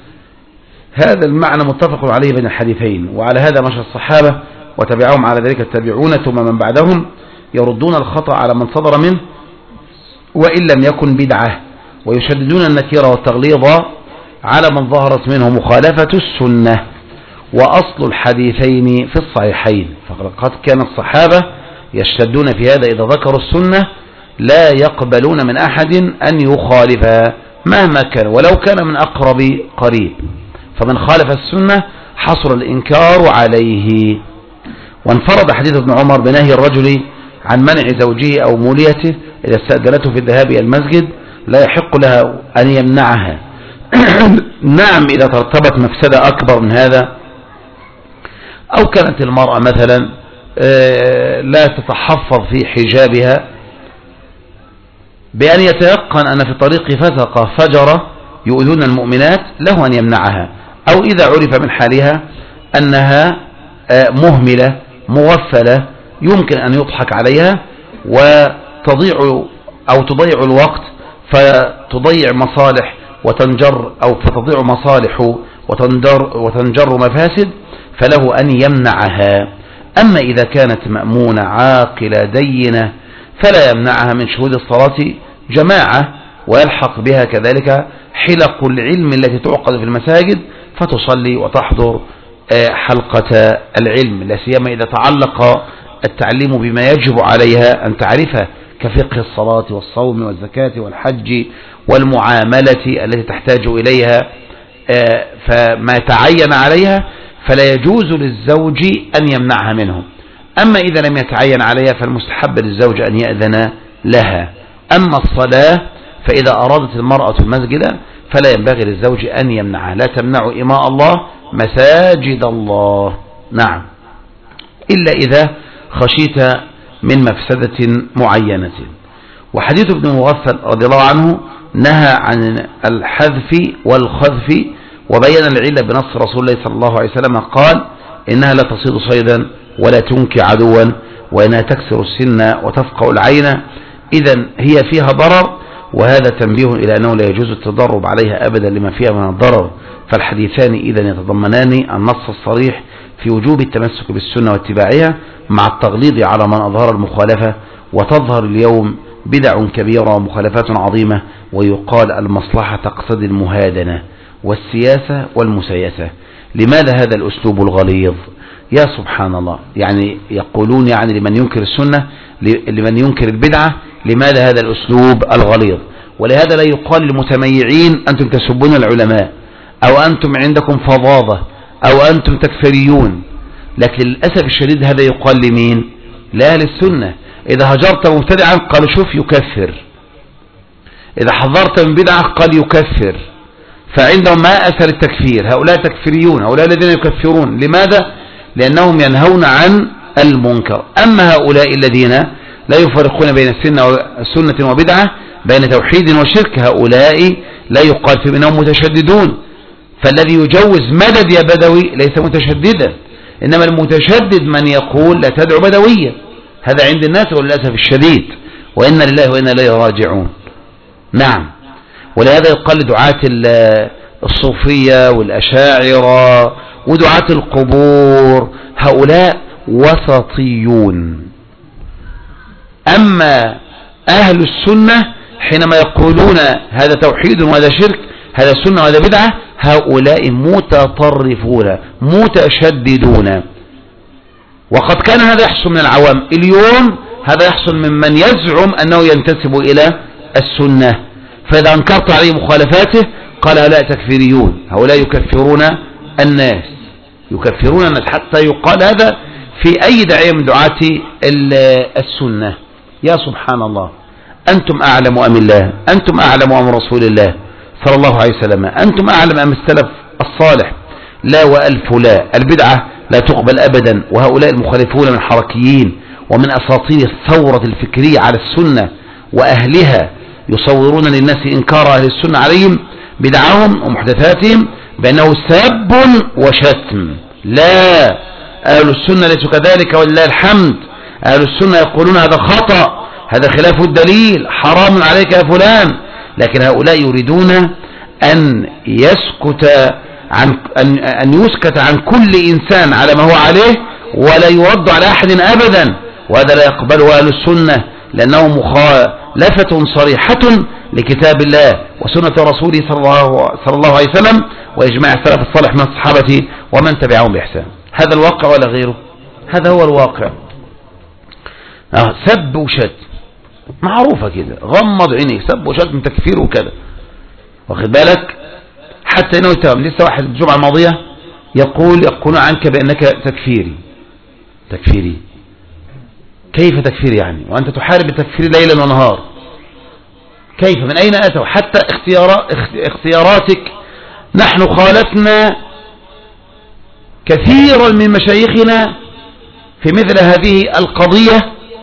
هذا المعنى متفق عليه بين الحديثين، وعلى هذا مشى الصحابة وتبعهم على ذلك التابعون ثم من بعدهم، يردون الخطأ على من صدر منه وإن لم يكن بدعة، ويشددون النكير والتغليظ على من ظهرت منه مخالفة السنة. وأصل الحديثين في الصحيحين، فقد كان الصحابة يشتدون في هذا إذا ذكروا السنة لا يقبلون من أحد أن يخالفها مهما كان ولو كان من أقرب قريب، فمن خالف السنة حصل الإنكار عليه. وانفرد حديث ابن عمر بنهي الرجل عن منع زوجه أو موليته إذا استأذنته في الذهاب إلى المسجد لا يحق لها أن يمنعها. نعم إذا ترتبت مفسدة أكبر من هذا، أو كانت المرأة مثلا لا تتحفظ في حجابها بأن يتيقن أن في طريق فسقة فجرة يؤذون المؤمنات له أن يمنعها، أو إذا عرف من حالها أنها مهملة مغفلة يمكن أن يضحك عليها وتضيع أو تضيع الوقت فتضيع مصالح وتنجر أو فتضيع مصالح وتنجر, وتنجر مفاسد، فله أن يمنعها. أما إذا كانت مأمونة عاقلة دينة فلا يمنعها من شهود الصلاة جماعة، ويلحق بها كذلك حلق العلم التي تعقد في المساجد فتصلي وتحضر حلقة العلم، لا سيما إذا تعلق التعليم بما يجب عليها أن تعرفه كفقه الصلاة والصوم والزكاة والحج والمعاملة التي تحتاج إليها، فما تعين عليها فلا يجوز للزوج أن يمنعها منه. أما إذا لم يتعين عليها فالمستحب للزوج أن يأذن لها. أما الصلاة فإذا أرادت المرأة المسجد فلا ينبغي للزوج أن يمنعها، لا تمنع إماء الله مساجد الله، نعم، إلا إذا خشيت من مفسدة معينة. وحديث ابن مغفل رضي الله عنه نهى عن الحذف والخذف، وبين العلة بنص رسول الله صلى الله عليه وسلم قال إنها لا تصيد صيدا ولا تنكي عدوا وإنها تكسر السن وتفقأ العين، إذن هي فيها ضرر، وهذا تنبيه إلى أنه لا يجوز التضرب عليها أبدا لما فيها من الضرر. فالحديثان إذن يتضمنان النص الصريح في وجوب التمسك بالسنة واتباعها مع التغليظ على من أظهر المخالفة، وتظهر اليوم بدع كبيرة ومخالفات عظيمة، ويقال المصلحة تقتضي المهادنة والسياسة والمسايسة. لماذا هذا الأسلوب الغليظ؟ يا سبحان الله، يعني يقولون يعني لمن ينكر السنة، لمن ينكر البدعة، لماذا هذا الأسلوب الغليظ؟ ولهذا لا يقال للمتميعين أنتم تسبون العلماء، أو أنتم عندكم فظاظة، أو أنتم تكفريون. لكن للأسف الشديد هذا يقال لمين؟ لا للسنة. إذا هجرت مبتدعا قالوا شوف يكفر، إذا حذرت من بدعة قال يكفر. فعندهم ما أثر التكفير، هؤلاء تكفيريون، هؤلاء الذين يكفرون. لماذا؟ لأنهم ينهون عن المنكر. أما هؤلاء الذين لا يفرقون بين السنة وبدعة، بين توحيد وشرك، هؤلاء لا يقال فيهم إنهم متشددون. فالذي يجوز مدد يا بدوي ليس متشددا، إنما المتشدد من يقول لا تدعو بدوية. هذا عند الناس وللأسف الشديد، وإنا لله وإنا إليه راجعون. نعم. ولهذا يقال لدعاة الصوفية والأشاعرة ودعاة القبور هؤلاء وسطيون. أما أهل السنة حينما يقولون هذا توحيد وهذا شرك، هذا سنة وهذا بدعة، هؤلاء متطرفون متشددون. وقد كان هذا يحصل من العوام، اليوم هذا يحصل ممن يزعم أنه ينتسب إلى السنة. فإذا أنكرت عليه مخالفاته قال هؤلاء تكفيريون، هؤلاء يكفرون الناس، يكفرون الناس، حتى يقال هذا في أي داعية من دعاة السنة. يا سبحان الله، أنتم أعلم أم الله؟ أنتم أعلم أم رسول الله صلى الله عليه وسلم؟ أنتم أعلم أم السلف الصالح؟ لا وألف لا. البدعة لا تقبل أبدا. وهؤلاء المخالفون من حركيين ومن أساطير الثورة الفكرية على السنة وأهلها، يصورون للناس إنكار أهل السنة عليهم بدعهم ومحدثاتهم بأنه سب وشتم. لا، أهل السنة ليسوا كذلك ولله الحمد. أهل السنة يقولون هذا خطأ، هذا خلاف الدليل، حرام عليك يا فلان. لكن هؤلاء يريدون أن يسكت عن أن أن يسكت عن كل إنسان على ما هو عليه، ولا يرد على أحد أبدا. وهذا لا يقبله أهل السنة، لأنه مخالفة صريحة لكتاب الله وسنة رسوله صلى الله, صلى الله عليه وسلم وإجماع السلف الصالح من الصحابة ومن تبعهم بإحسان. هذا الواقع ولا غيره؟ هذا هو الواقع. آه سب وشد معروفة كده، غمض عينيك، سب وشد من تكفير وكذا، واخد بالك؟ حتى انه يتهم. لسه واحد الجمعة الماضية يقول يقولون عنك بأنك تكفيري. تكفيري كيف تكفير يعني؟ وأنت تحارب التكفير ليلا ونهار. كيف؟ من أين أتوا؟ حتى اختياراتك نحن خالفنا كثيرا من مشايخنا في مثل هذه القضية.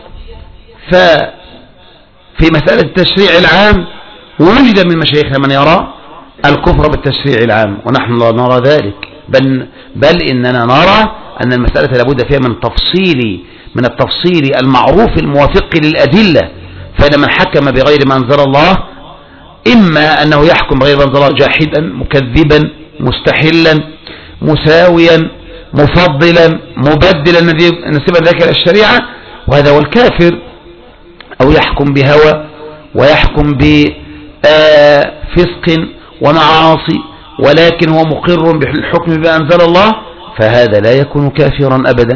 ففي مسألة التشريع العام وجد من مشايخنا من يرى الكفر بالتشريع العام، ونحن لا نرى ذلك، بل, بل إننا نرى أن المسألة لابد فيها من تفصيل من التفصيل المعروف الموافق للأدلة. فإن من حكم بغير ما أنزل الله إما أنه يحكم بغير ما أنزل الله جاحدا مكذبا مستحلا مساويا مفضلا مبدلا نسبا ذلك إلى الشريعة، وهذا هو الكافر، أو يحكم بهوى ويحكم بفسق ومعاصي ولكن هو مقر بالحكم بما أنزل الله، فهذا لا يكون كافرا أبدا.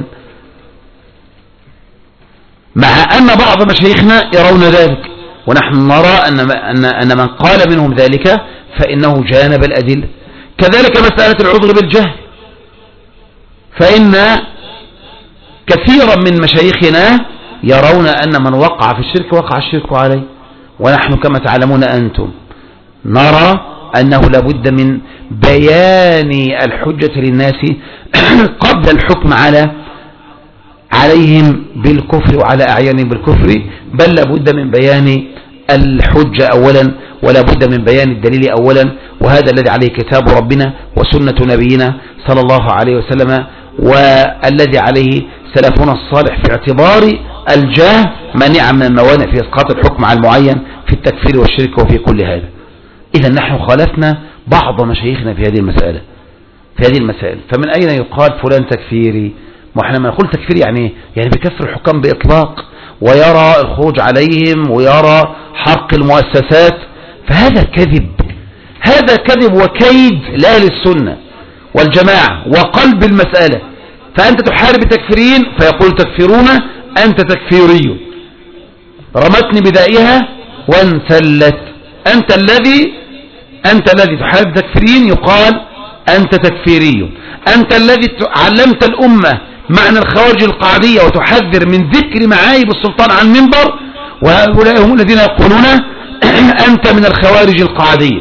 مع أن بعض مشايخنا يرون ذلك، ونحن نرى أن, أن, أن من قال منهم ذلك فإنه جانب الأدلة. كذلك مسألة العذر بالجهل، فإن كثيرا من مشايخنا يرون أن من وقع في الشرك وقع الشرك عليه، ونحن كما تعلمون أنتم نرى أنه لابد من بيان الحجة للناس قبل الحكم على عليهم بالكفر وعلى أعيانهم بالكفر، بل لابد من بيان الحجة أولا، ولا بد من بيان الدليل أولا. وهذا الذي عليه كتاب ربنا وسنة نبينا صلى الله عليه وسلم، والذي عليه سلفنا الصالح في اعتبار الجاه مانع من الموانع في إسقاط الحكم على المعين في التكفير والشرك وفي كل هذا. إذا نحن خالفنا بعض مشايخنا في هذه المسألة في هذه المسائل. فمن أين يقال فلان تكفيري؟ ما احنا ما نقول تكفير يعني يعني بكفر الحكام بإطلاق، ويرى الخروج عليهم ويرى حرق المؤسسات، فهذا كذب، هذا كذب وكيد لأهل السنة والجماعة وقلب المسألة. فأنت تحارب التكفيرين فيقول تكفرون أنت تكفيري، رمتني بدائها وانسلت، أنت الذي أنت الذي تحارب التكفيرين يقال أنت تكفيري، أنت الذي علمت الأمة معنى الخوارج القعدية وتحذر من ذكر معايب السلطان عن منبر، وهؤلاء هم الذين يقولون أنت من الخوارج القعدية.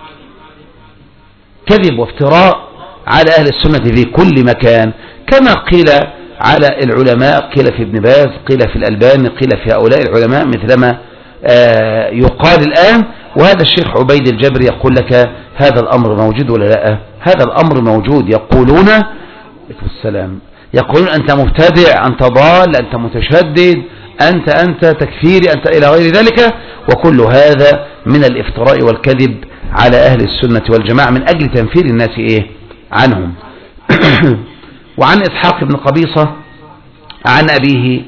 كذب وافتراء على أهل السنة في كل مكان، كما قيل على العلماء، قيل في ابن باز، قيل في الألباني، قيل في هؤلاء العلماء مثلما يقال الآن. وهذا الشيخ عبيد الجبري يقول لك هذا الأمر موجود ولا لا؟ هذا الأمر موجود. يقولون السلام يقولون أنت مبتدع، أنت ضال، أنت متشدد، أنت أنت تكفيري، أنت إلى غير ذلك، وكل هذا من الافتراء والكذب على أهل السنة والجماعة من أجل تنفير الناس إيه عنهم. وعن إسحاق بن قبيصة عن أبيه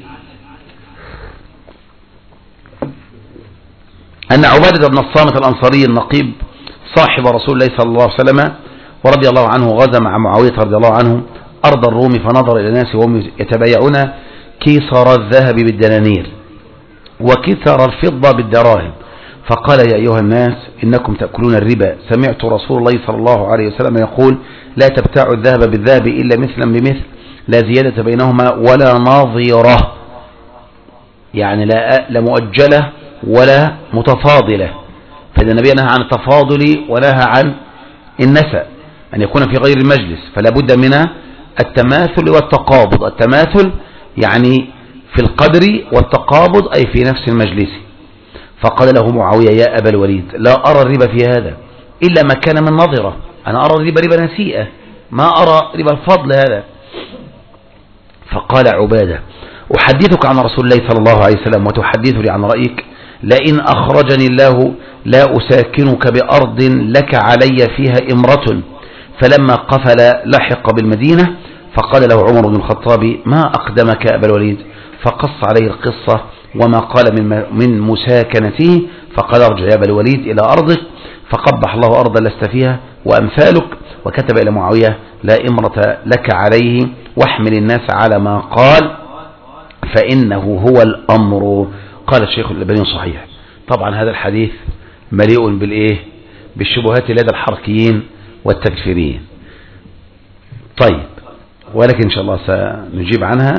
أن عبادة بن الصامت الأنصاري النقيب صاحب رسول الله صلى الله عليه وسلم ورضي الله عنه غزا مع معاوية رضي الله عنه أرض الروم، فنظر إلى الناس وهم يتبايعون كيسر الذهب بالدنانير وكيسر الفضة بالدراهم، فقال يا أيها الناس إنكم تأكلون الربا، سمعت رسول الله صلى الله عليه وسلم يقول لا تبتاعوا الذهب بالذهب إلا مثلا بمثل، لا زيادة بينهما ولا ناظرة، يعني لا, لا مؤجلة ولا متفاضلة. فإن النبي نهى عن التفاضل ونهى عن النسأ أن يكون في غير المجلس، فلا بد من التماثل والتقابض. التماثل يعني في القدر، والتقابض أي في نفس المجلس. فقال له معاوية يا أبا الوليد لا أرى الربا في هذا إلا ما كان من نظرة، أنا أرى الربا ربا نسيئة، ما أرى ربا الفضل هذا. فقال عبادة أحدثك عن رسول الله صلى الله عليه وسلم وتحدثني عن رأيك، لئن أخرجني الله لا أساكنك بأرض لك علي فيها إمرة. فلما قفل لحق بالمدينة فقال له عمر بن الخطاب ما أقدمك يا أبا الوليد، فقص عليه القصة وما قال من من مساكنته، فقال ارجع يا أبا الوليد إلى أرضك فقبح الله أرضا لست فيها وأمثالك. وكتب إلى معاوية لا إمرة لك عليه واحمل الناس على ما قال فإنه هو الأمر. قال الشيخ الألباني صحيح. طبعا هذا الحديث مليء بالإيه بالشبهات لدى الحركيين والتكفيرين. طيب ولكن إن شاء الله سنجيب عنها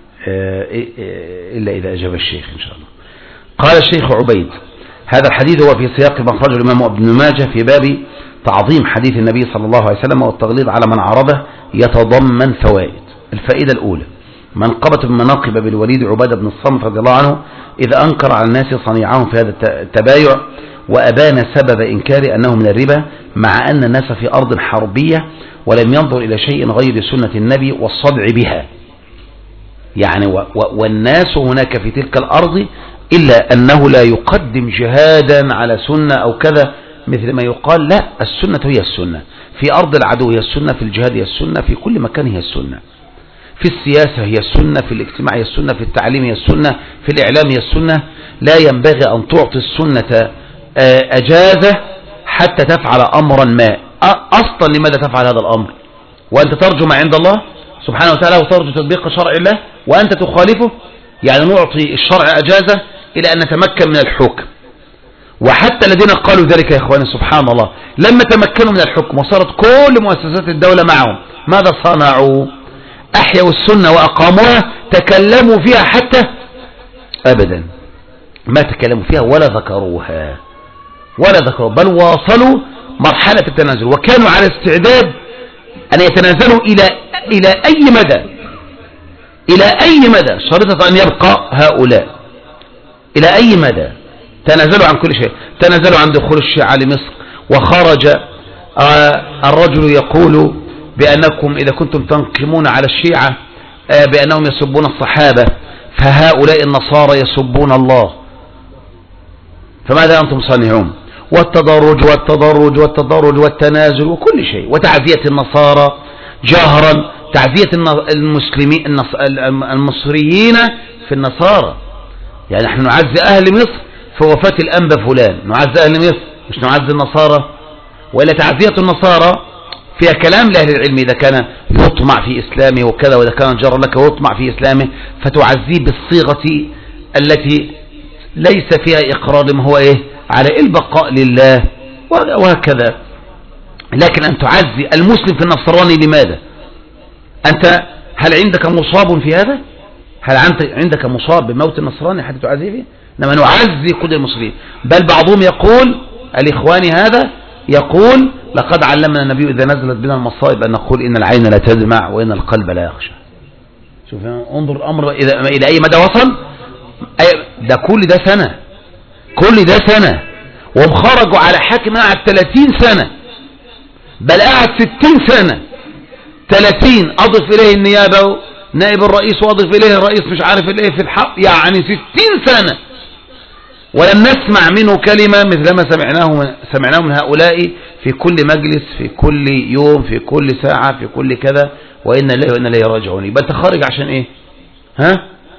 إلا إذا أجاب الشيخ إن شاء الله. قال الشيخ عبيد هذا الحديث هو في سياق ما أخرجه الإمام ابن ماجه في باب تعظيم حديث النبي صلى الله عليه وسلم والتغليظ على من عرضه، يتضمن فوائد. الفائدة الأولى منقبة من مناقب بالوليد عبادة بن الصامت رضي الله عنه إذا أنكر على الناس صنيعهم في هذا التبايع، وأبان سبب إنكار أنه من الربا، مع أن الناس في أرض حربية ولم ينظر إلى شيء غير سنة النبي والصدع بها. يعني والناس هناك في تلك الأرض إلا أنه لا يقدم جهادا على سنة أو كذا مثل ما يقال، لا، السنة هي السنة، في أرض العدو هي السنة، في الجهاد هي السنة، في كل مكان هي السنة، في السياسة هي السنة، في الاجتماع هي السنة، في التعليم هي السنة، في الإعلام هي السنة. لا ينبغي أن تعطي السنة أجازة حتى تفعل أمرا ما. أصلا لماذا تفعل هذا الأمر وأنت ترجو ما عند الله سبحانه وتعالى وترجو تطبيق شرع الله وأنت تخالفه؟ يعني نعطي الشرع أجازة إلى أن نتمكن من الحكم. وحتى الذين قالوا ذلك يا إخواني سبحان الله لما تمكنوا من الحكم وصارت كل مؤسسات الدولة معهم، ماذا صنعوا؟ أحيوا السنة وأقاموها، تكلموا فيها حتى أبدا ما تكلموا فيها ولا ذكروها ولا ذكروا، بل واصلوا مرحلة التنازل، وكانوا على استعداد أن يتنازلوا إلى إلى أي مدى إلى أي مدى شرطة أن يبقى هؤلاء، إلى أي مدى تنازلوا عن كل شيء. تنازلوا عن دخول الشيعة لمصر، وخرج الرجل يقول بأنكم إذا كنتم تنقمون على الشيعة بأنهم يسبون الصحابة فهؤلاء النصارى يسبون الله، فماذا أنتم صانعون؟ والتدرج والتدرج والتدرج والتنازل وكل شيء، وتعزية النصارى جهرا، تعزية المسلمين المصريين في النصارى، يعني نحن نعزي أهل مصر في وفاة الأنبا فلان، نعزي أهل مصر، مش نعزي النصارى. وإلا تعزية النصارى فيها كلام لأهل العلم، إذا كان يطمع في إسلامه وكذا، وإذا كان جرى لك يطمع في إسلامه فتعزيه بالصيغة التي ليس فيها إقرار لما هو إيه على البقاء لله وهكذا. لكن أن تعزي المسلم في النصراني لماذا؟ أنت هل عندك مصاب في هذا؟ هل عندك مصاب بموت النصراني حتى تعزيه فيه؟ إنما نعزي كل المسلمين. بل بعضهم يقول الإخواني هذا يقول لقد علمنا النبي إذا نزلت بنا المصائب أن نقول إن العين لا تدمع وإن القلب لا يخشى. شوف انظر الأمر إلى أي مدى وصل. ده كل ده سنة، كل ده سنة، وهم خرجوا على حاكم قاعد ثلاثين سنة، بل قاعد ستين سنة. ثلاثين أضف إليه النيابة نائب الرئيس وأضف إليه الرئيس مش عارف إليه في الحق، يعني ستين سنة ولم نسمع منه كلمة مثل ما سمعناه سمعناه من هؤلاء في كل مجلس، في كل يوم، في كل ساعة، في كل كذا، وإن الله وإن إليه راجعون. يبقى أنت خارج عشان إيه؟ ها؟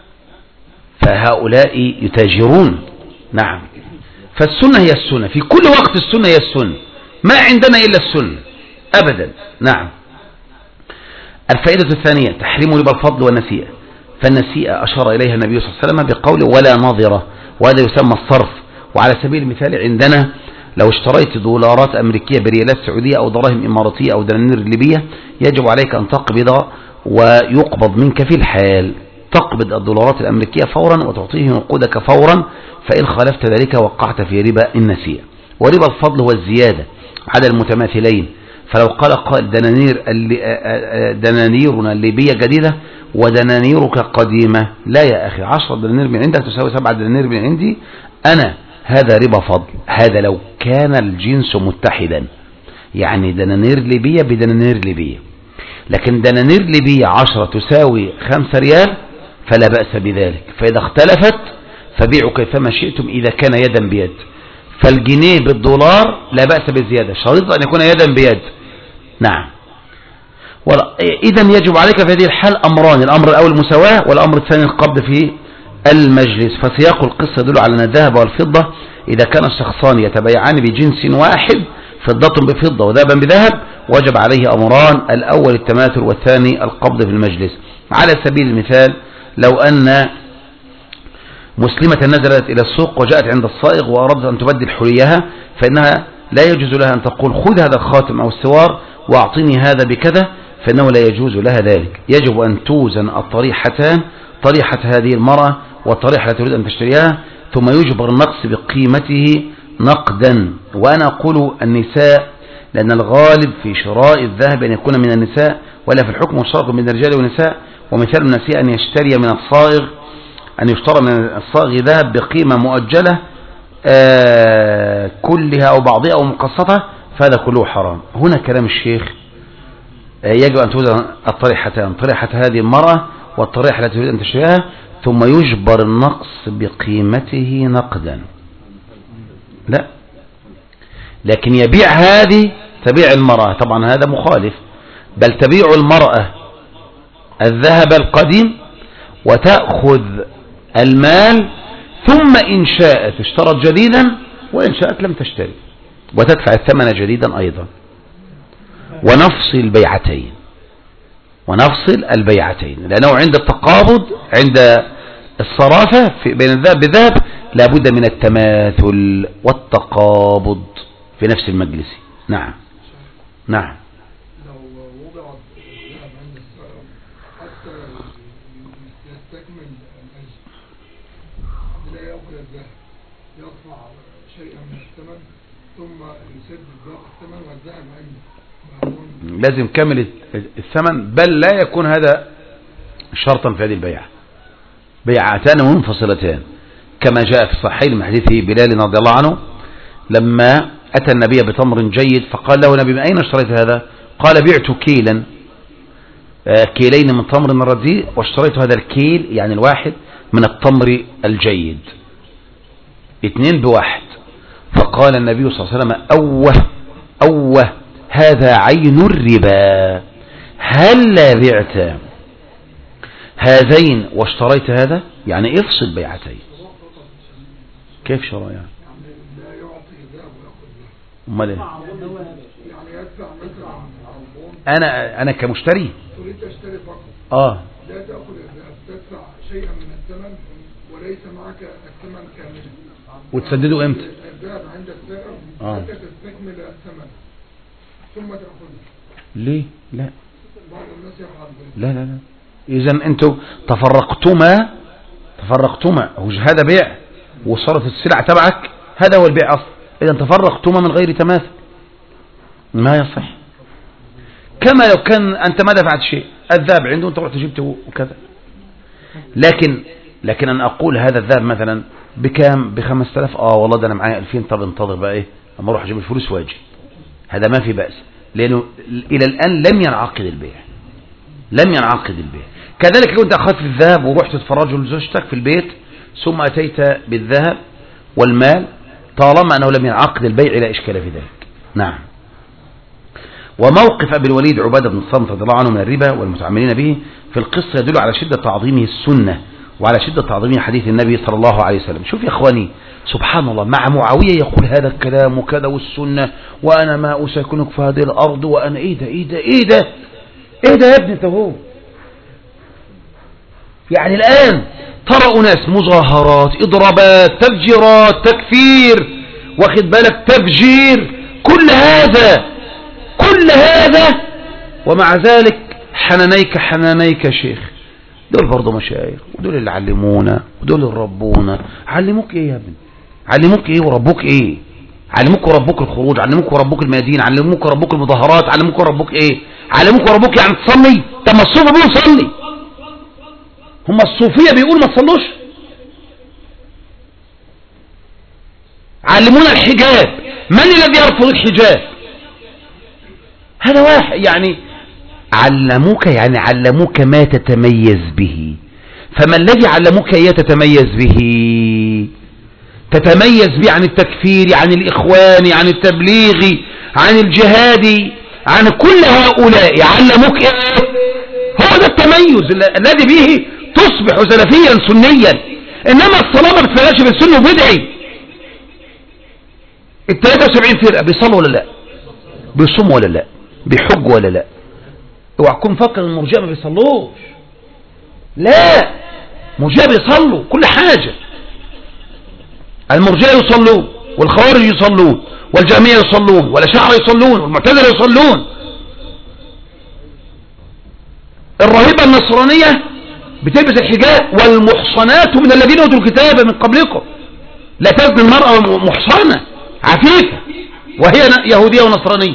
فهؤلاء يتاجرون. نعم. فالسنة هي السنة في كل وقت، السنة هي السنة، ما عندنا إلا السنة أبدا. نعم. الفائدة الثانية تحريم ربا الفضل والنسيئة. فالنسيئة أشار إليها النبي صلى الله عليه وسلم بقوله ولا ناظرة، وهذا يسمى الصرف. وعلى سبيل المثال عندنا لو اشتريت دولارات أمريكية بريالات سعودية أو دراهم إماراتية أو دنانير ليبية، يجب عليك أن تقبض ويقبض منك في الحال، تقبض الدولارات الأمريكية فورا وتعطيه نقودك فورا، فإن خالفت ذلك وقعت في ربا النسيئة. وربا الفضل هو الزيادة على المتماثلين. فلو قال قائل دنانير دنانيرنا الليبية جديدة ودنانيرك قديمة، لا يا أخي، عشرة دنانير من عندك تساوي سبعة دنانير من عندي أنا، هذا ربا فضل. هذا لو كان الجنس متحدا، يعني دنانير ليبية بدنانير ليبية. لكن دنانير ليبية عشرة تساوي خمسة ريال فلا بأس بذلك. فإذا اختلفت فبيعوا كيفما شئتم إذا كان يدا بيد. فالجنيه بالدولار لا بأس بالزيادة، شريط أن يكون يدا بيد. نعم. إذن يجب عليك في هذه الحال أمران: الأمر الأول المساواة، والأمر الثاني القبض في المجلس. فسياق القصة يدل على أن الذهب والفضة إذا كان الشخصان يتبايعان بجنس واحد، فضة بفضة وذهبا بذهب، وجب عليه أمران: الأول التماثل والثاني القبض في المجلس. على سبيل المثال لو أن مسلمة نزلت إلى السوق وجاءت عند الصائغ وأرادت أن تبدل حليها، فإنها لا يجوز لها أن تقول خذ هذا الخاتم أو السوار وأعطيني هذا بكذا، فإنه لا يجوز لها ذلك. يجب أن توزن الطريحتان، طريحة هذه المرأة والطريحة التي تريد أن تشتريها، ثم يجبر النقص بقيمته نقدا. وأنا أقول النساء لأن الغالب في شراء الذهب أن يكون من النساء، ولا في الحكم مشترك بين الرجال والنساء. ومثال النساء أن يشتري من الصائغ أن يشترى من الصاغ ذهب بقيمة مؤجلة آه كلها أو بعضها أو مقسطة، فهذا كله حرام. هنا كلام الشيخ آه يجب أن توزن الطريحتان، طريحة هذه المرأة والطريحة التي تريد أن تشتريها، ثم يجبر النقص بقيمته نقدا. لا، لكن يبيع هذه تبيع المرأة، طبعا هذا مخالف. بل تبيع المرأة الذهب القديم وتأخذ المال، ثم إن شاءت اشترت جديدا وإن شاءت لم تشتري، وتدفع الثمن جديدا أيضا. ونفصل البيعتين، ونفصل البيعتين، لأنه عند التقابض عند الصرافة بين الذهب بذهب لابد من التماثل والتقابض في نفس المجلس. نعم. نعم. لازم كامل الثمن، بل لا يكون هذا شرطا في هذه البيعة، بيعتان منفصلتان، كما جاء في الصحيح من حديث بلال رضي الله عنه لما أتى النبي بتمر جيد فقال له النبي: من أين اشتريت هذا؟ قال: بعت كيلا كيلين من تمر رديء، واشتريت هذا الكيل يعني الواحد من التمر الجيد، اثنين بواحد. فقال النبي صلى الله عليه وسلم: أوه أوه هذا عين الربا، هل لا بعت هذين واشتريت هذا؟ يعني افصل بيعتين. كيف شراء يعني؟ يعني لا يعطي ذهب ويأخذ ذهب. امال ايه؟ يعني يدفع مثلا عربون. انا انا كمشتري تريد تشتري فقط. اه لا تأخذ الذهب، تدفع شيئا من الثمن وليس معك الثمن كاملا. وتسدده امتى؟ الذهب عند السائر آه. حتى تستكمل الثمن ثم تأخذه. ليه؟ لا بعض الناس يفعل ذلك. لا لا لا اذا انتوا تفرقتما تفرقتما هو هذا بيع وصارت السلعة تبعك، هذا هو البيع اصلا. اذا تفرقتما من غير تماثل ما يصح. كما لو كان انت ما دفعت شيء، الذهب عنده انت رحت جبته وكذا. لكن لكن انا اقول هذا الذهب مثلا بكام؟ بخمسة آلاف. اه والله ده انا معايا ألفين. طب انتظر بقى ايه اما اروح اجيب الفلوس واجي. هذا ما في بأس، لانه الى الان لم ينعقد البيع، لم ينعقد البيع. كذلك لو انت اخذت الذهب ورحت تفرجه لزوجتك في البيت ثم اتيت بالذهب والمال، طالما انه لم ينعقد البيع لا اشكال في ذلك. نعم. وموقف ابي الوليد عبادة بن الصامت رضي الله عنه من الربا والمتعاملين به في القصة يدل على شدة تعظيمه السنة وعلى شدة تعظيمه حديث النبي صلى الله عليه وسلم. شوف يا اخواني سبحان الله، مع معاوية يقول هذا الكلام وكذا والسنة وانا ما اسكنك في هذه الارض وانا ايه ده ايه ده ايه ده ايه ده يا ابني انت هو. يعني الان ترى اناس مظاهرات، اضرابات، تفجيرات، تكفير، واخد بالك، تفجير، كل هذا كل هذا ومع ذلك حنانيك حنانيك يا شيخ. دول برضو مشايخ ودول اللي علمونا ودول اللي ربونا. علموك ايه يا ابني؟ علموك ايه وربوك ايه؟ علموك وربوك الخروج، علموك وربوك الميادين، علموك وربوك المظاهرات، علموك وربوك ايه؟ علموك وربوك يعني تصلي؟ طب ما الصوفيه بيقولوا صلي، هم الصوفيه بيقولوا ما تصلوش. علمونا الحجاب، من الذي يرفض الحجاب؟ هذا واحد. يعني علموك يعني علموك ما تتميز به. فما الذي علموك اياه تتميز به؟ تتميز به عن التكفير، عن الإخوان، عن التبليغ، عن الجهاد، عن كل هؤلاء. علموك ايه؟ هو ده التميز الذي به تصبح سلفيا سنيا. انما الصلاة ما بتفرقش بين سنة وبدعي. ال ثلاثة وسبعين فرقة بيصلوا ولا لا؟ بيصوموا ولا لا؟ بيحجوا ولا لا؟ اوعى تكون فكر المرجئة ما بيصلوش. لا، مرجئة بيصلوا كل حاجة. المرجئة يصلون والخوارج يصلون والجهمية يصلون والأشاعرة يصلون والمعتزلة يصلون. الرهيبة النصرانية بتلبس الحجاب، والمحصنات من الذين اوتوا الكتاب من قبلكم لا تزني المرأة محصنة عفيفة وهي يهودية ونصرانية.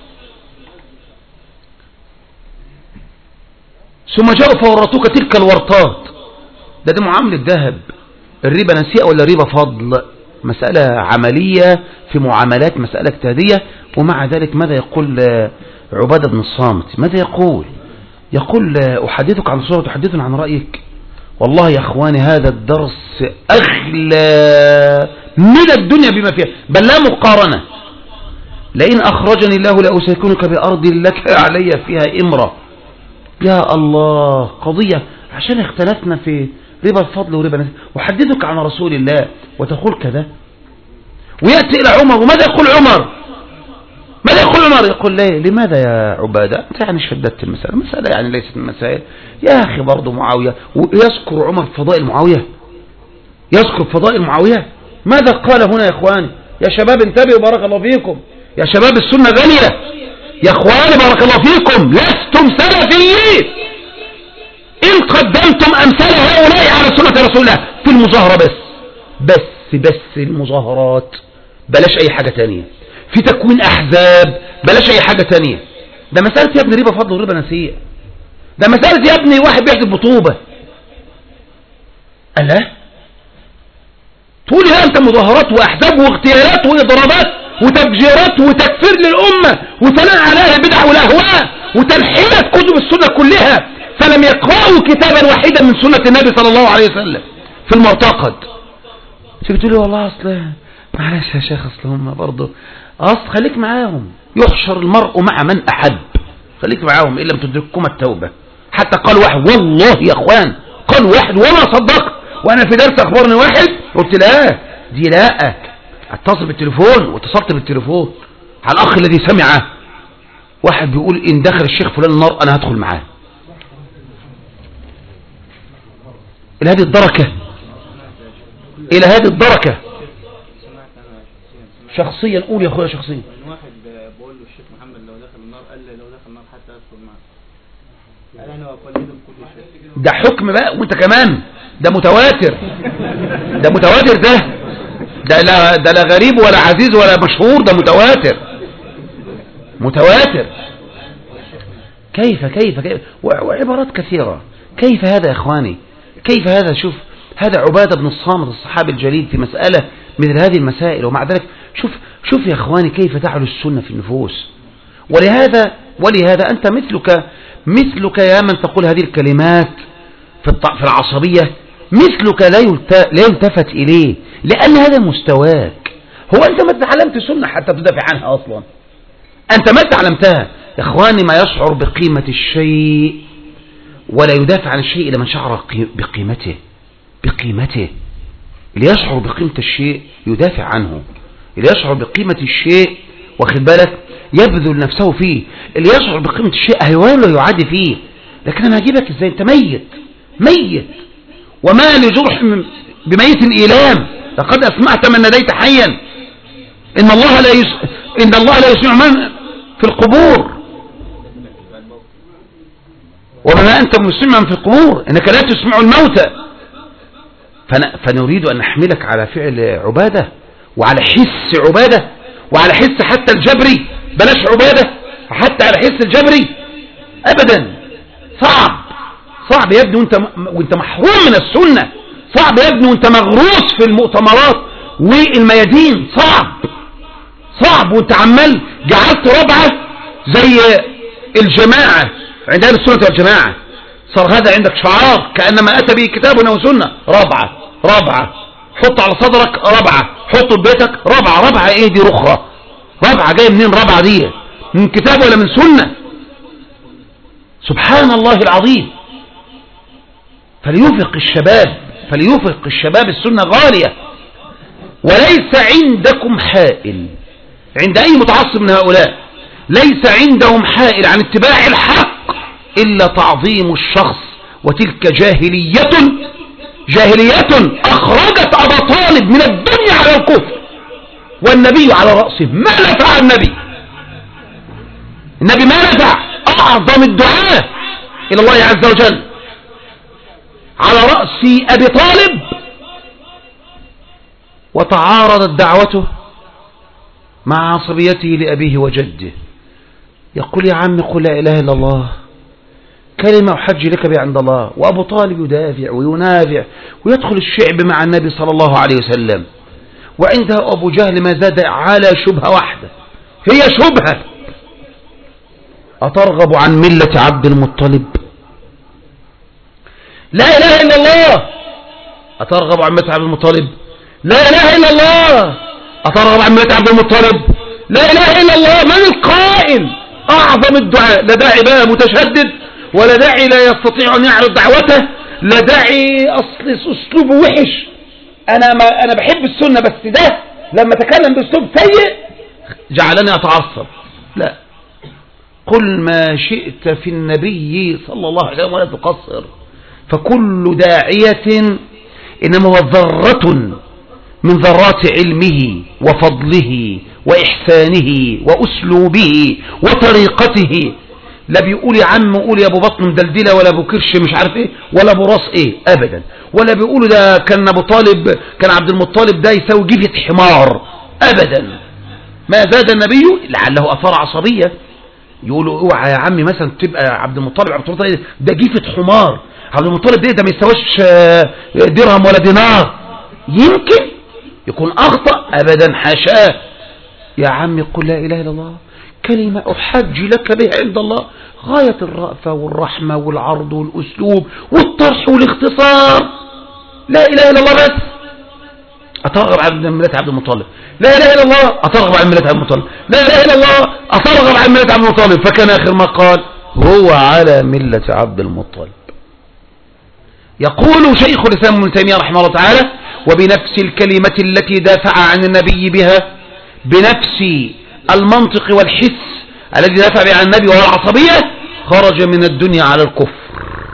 ثم جاءوا فورطوك تلك الورطات. ده دي معاملة ذهب. الربا نسيئة ولا ربا فضل؟ مسألة عملية في معاملات، مسألة اجتهادية. ومع ذلك ماذا يقول عبادة بن الصامت؟ ماذا يقول؟ يقول أحدثك عن صورة تحدثني عن رأيك. والله يا أخواني هذا الدرس أغلى من الدنيا بما فيها، بل لا مقارنة. لئن أخرجني الله لأسكنك بأرض لك علي فيها إمرة. يا الله، قضية عشان اختلفنا في ربا الفضل وربا نسيئة. وحدثك عن رسول الله وتقول كذا. ويأتي إلى عمر، وماذا يقول عمر؟ ماذا يقول عمر؟ يقول ليه؟ لماذا يا عبادة؟ أنت يعني شددت المسألة، المسألة يعني ليست من المسائل. يا أخي برضو معاوية، ويذكر عمر فضائل معاوية، يذكر فضائل معاوية. ماذا قال هنا يا إخواني؟ يا شباب انتبهوا بارك الله فيكم، يا شباب السنة غالية، يا إخواني بارك الله فيكم، لستم سلفيين إن قدمتم أمثال هؤلاء على سنة رسول الله في المظاهرة بس بس بس المظاهرات، بلاش أي حاجة تانية. في تكوين أحزاب بلاش أي حاجة تانية. ده مسألة يا ابني ربا فضل وربا نسيئة. ده مسألة يا ابني واحد بيحجب بطوبة. ألا تقول لي أنت مظاهرات وأحزاب واغتيالات وإضرابات وتفجيرات وتكفير للأمة وثناء على أهل البدع والأهواء وتنحية كتب السنة كلها، فلم يقرأوا كتابا واحدا من سنة النبي صلى الله عليه وسلم في المعتقد. تيجي تقول لي والله أصل معلش يا شيخ أصل هم برضه أصل خليك معاهم. يحشر المرء مع من أحب، خليك معاهم إن لم تدرككم التوبة. حتى قال واحد والله يا أخوان، قال واحد وما صدقت. وأنا في درس أخبرني واحد قلت له دي لا، اتصل بالتليفون، واتصلت بالتليفون على الأخ الذي سمعه، واحد بيقول إن دخل الشيخ فلان النار أنا هدخل معاه. إلى هذه الدركة، إلى هذه الدركة. شخصيا قول يا أخويا شخصيا. واحد بقول له الشيخ محمد لو دخل النار، قال لي لو دخل النار حتى أدخل معاه. قال أنا وأقلدهم كل شيء. ده حكم بقى، وأنت كمان ده متواتر، ده متواتر، ده ده لا ده لا غريب ولا عزيز ولا مشهور، ده متواتر متواتر. كيف كيف كيف وعبارات كثيرة. كيف هذا يا إخواني؟ كيف هذا؟ شوف هذا عبادة بن الصامت الصحابي الجليل في مسألة مثل هذه المسائل، ومع ذلك شوف شوف يا إخواني كيف تعلو السنة في النفوس. ولهذا ولهذا أنت مثلك مثلك يا من تقول هذه الكلمات في في العصبية، مثلك لا لا يلتفت إليه، لأن هذا مستواك. هو أنت ما تعلمت سنة حتى تدافع عنها أصلا، أنت ما تعلمتها يا إخواني. ما يشعر بقيمة الشيء ولا يدافع عن الشيء إلا من شعر بقيمته بقيمته. اللي يشعر بقيمة الشيء يدافع عنه، اللي يشعر بقيمة الشيء واخد بالك يبذل نفسه فيه، اللي يشعر بقيمة الشيء هيوان له يعادي فيه. لكن أنا هجيبك إزاي؟ أنت ميت ميت، وما لجرح بميت إيلام، لقد أسمعت من ناديت حيا. إن الله لا يس... إن الله لا يسمع من في القبور، وما أنت مسمع في القبور، إنك لا تسمع الموتى. فن... فنريد أن نحملك على فعل عبادة، وعلى حس عبادة، وعلى حس حتى الجبري، بلاش عبادة، حتى على حس الجبري أبدا. صعب صعب يا ابني وانت وانت محروم من السنة، صعب يا ابني وانت مغروس في المؤتمرات والميادين، صعب صعب وانت عمال جعلت ربعة زي الجماعة عند اهل السنة والجماعة. صار هذا عندك شعار كأنما أتى به كتابنا وسنة. ربعة ربعة، حط على صدرك ربعة، حط في بيتك ربعة. ربعة ايه دي؟ رخرة. ربعة جاي منين ربعة دي؟ من كتاب ولا من سنة؟ سبحان الله العظيم. فليوفق الشباب فليوفق الشباب السنة غالية. وليس عندكم حائل عند أي متعصب من هؤلاء، ليس عندهم حائل عن اتباع الحق إلا تعظيم الشخص، وتلك جاهلية جاهلية أخرجت أبا طالب من الدنيا على الكفر والنبي على رأسه. ما نفع النبي النبي ما نفع. أعظم الدعاء إلى الله عز وجل على رأس أبي طالب، وتعارضت دعوته مع عصبيته لأبيه وجده. يقول يا عم قل لا إله إلا الله، كلمة أحج لك بها عند الله. وأبو طالب يدافع وينافع ويدخل الشعب مع النبي صلى الله عليه وسلم، وعنده أبو جهل ما زاد على شبهة واحدة، هي شبهة: أترغب عن ملة عبد المطلب؟ لا إله إلا الله. أترغب عن ملة عبد المطلب؟ لا إله إلا الله. أترغب عن ملة عبد المطلب؟ لا إله إلا الله. من القائل؟ أعظم الدعاء. لا داعي بقى متشدد، ولا داعي لا يستطيع أن يعرض دعوته، لا داعي أصل أسلوبه وحش. أنا ما أنا بحب السنة، بس ده لما تكلم بأسلوب سيء جعلني أتعصب. لا، قل ما شئت في النبي صلى الله عليه وسلم ولا تقصر، فكل داعية إنما هو ذرة من ذرات علمه وفضله وإحسانه وأسلوبه وطريقته. لا بيقول يا عم قول يا ابو بطن مدلدله، ولا ابو كرش مش عارف ايه، ولا ابو راس ايه ابدا، ولا بيقولوا ده كان ابو طالب كان عبد المطلب ده يساوي جيفة حمار ابدا. ما زاد النبي لعله اثار عصبيه، يقولوا اوعى يا عمي مثلا تبقى عبد المطلب عبد المطلب ده جيفة حمار، عبد المطلب ده ده ما يساويش درهم ولا دينار. يمكن يكون اخطا ابدا، حاشاه. يا عمي قل لا اله الا الله، كلمة أحج لك بها عند الله، غاية الرأفة والرحمة والعرض والأسلوب والطرح والاختصار. لا إله إلا الله. بس أترغب عن ملة عبد المطلب. لا إله إلا الله. أترغب عن ملة عبد المطلب. لا إله إلا الله. أترغب عن ملة عبد المطلب. فكان آخر ما قال هو على ملة عبد المطلب. يقول شيخ الإسلام ابن تيمية رحمه الله تعالى: وبنفس الكلمة التي دافع عن النبي بها، بنفس المنطق والحس الذي دافع به عن النبي وهو العصبية، خرج من الدنيا على الكفر.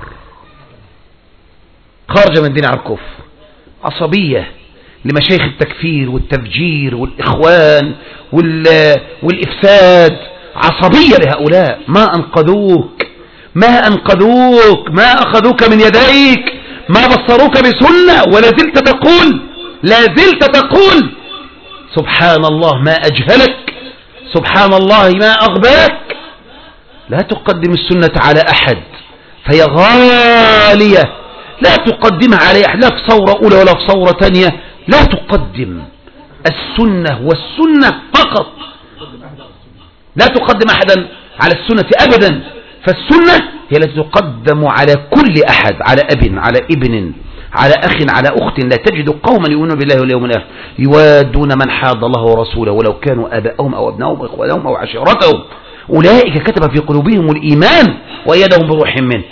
خرج من الدنيا على الكفر. عصبية لمشايخ التكفير والتفجير والإخوان والإفساد، عصبية لهؤلاء. ما أنقذوك، ما أنقذوك، ما أخذوك من يديك، ما بصروك بسنة، ولا زلت تقول، لا زلت تقول سبحان الله ما أجهلك، سبحان الله ما أغباك. لا تقدم السنة على أحد فهي غالية، لا تقدمها على أحد، لا في ثورة أولى ولا في ثورة تانية. لا تقدم السنة والسنة فقط، لا تقدم أحدا على السنة أبدا، فالسنة هي التي تقدم على كل أحد، على أب، على ابن، على أخ، على أخت. لا تجد قوما يؤمنون بالله واليوم الآخر يوادون من حاد الله ورسوله ولو كانوا آباءهم أو أبنائهم أو إخوانهم أو عشيرتهم أولئك كتب في قلوبهم الإيمان وأيدهم بروح منه.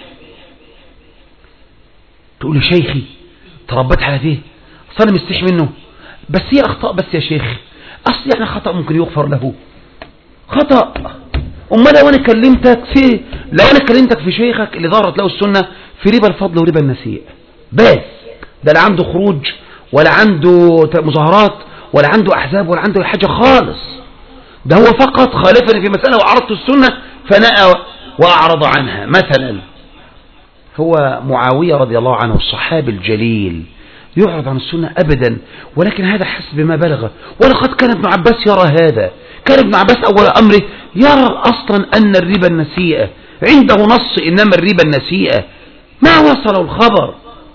تقول لي شيخي تربت على فيه، أصلا مستحي منه، بس هي أخطاء بس يا شيخ، أصل يعني خطأ ممكن يغفر له، خطأ. أما لو أنا كلمتك في لو أنا كلمتك في شيخك اللي ظهرت له السنة في ربا الفضل وربا النسيء بس، ده لا عنده خروج ولا عنده مظاهرات ولا عنده أحزاب ولا عنده حاجة خالص، ده هو فقط خالفني في مسألة وعرضت السنة فنأى وأعرض عنها. مثلا هو معاوية رضي الله عنه الصحابي الجليل يعرض عن السنة أبدا، ولكن هذا حسب ما بلغ. ولقد كان ابن عباس يرى هذا، كان ابن عباس أول أمره يرى أصلا أن الربا النسيئة عنده نص إنما الربا النسيئة، ما وصل الخبر،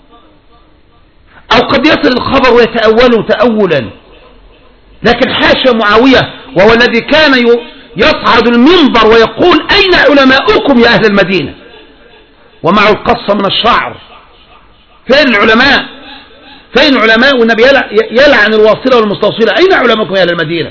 أو قد يصل الخبر ويتأوله تأولا. لكن حاشا معاوية وهو الذي كان يصعد المنبر ويقول أين علماؤكم يا أهل المدينة، ومعه القصة من الشعر، فين العلماء، فين العلماء، والنبي يلعن الواصلة والمستوصلة، أين علماؤكم يا أهل المدينة.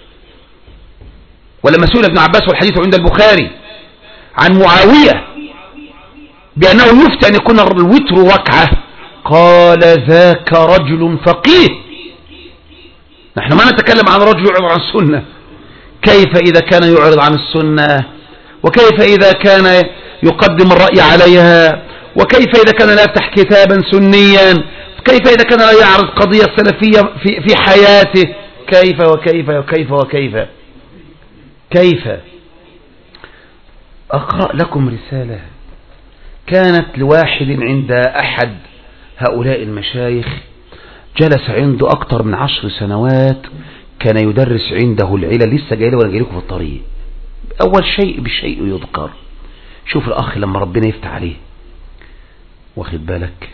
ولما سئل ابن عباس والحديث عند البخاري عن معاوية بأنه يفتى أن يكون الوتر ركعة، قال ذاك رجل فقيه. نحن ما نتكلم عن رجل يعرض عن السنة، كيف إذا كان يعرض عن السنة، وكيف إذا كان يقدم الرأي عليها، وكيف إذا كان لا يفتح كتابا سنيا، كيف إذا كان لا يعرض قضية سلفية في, في حياته، كيف وكيف وكيف وكيف كيف. أقرأ لكم رسالة كانت لواحد عند أحد هؤلاء المشايخ، جلس عنده أكثر من عشر سنوات، كان يدرس عنده العلل، لسه جاي له وأنا جاي لكم في الطريق. أول شيء بالشيء يذكر. شوف الأخ لما ربنا يفتح عليه، واخد بالك،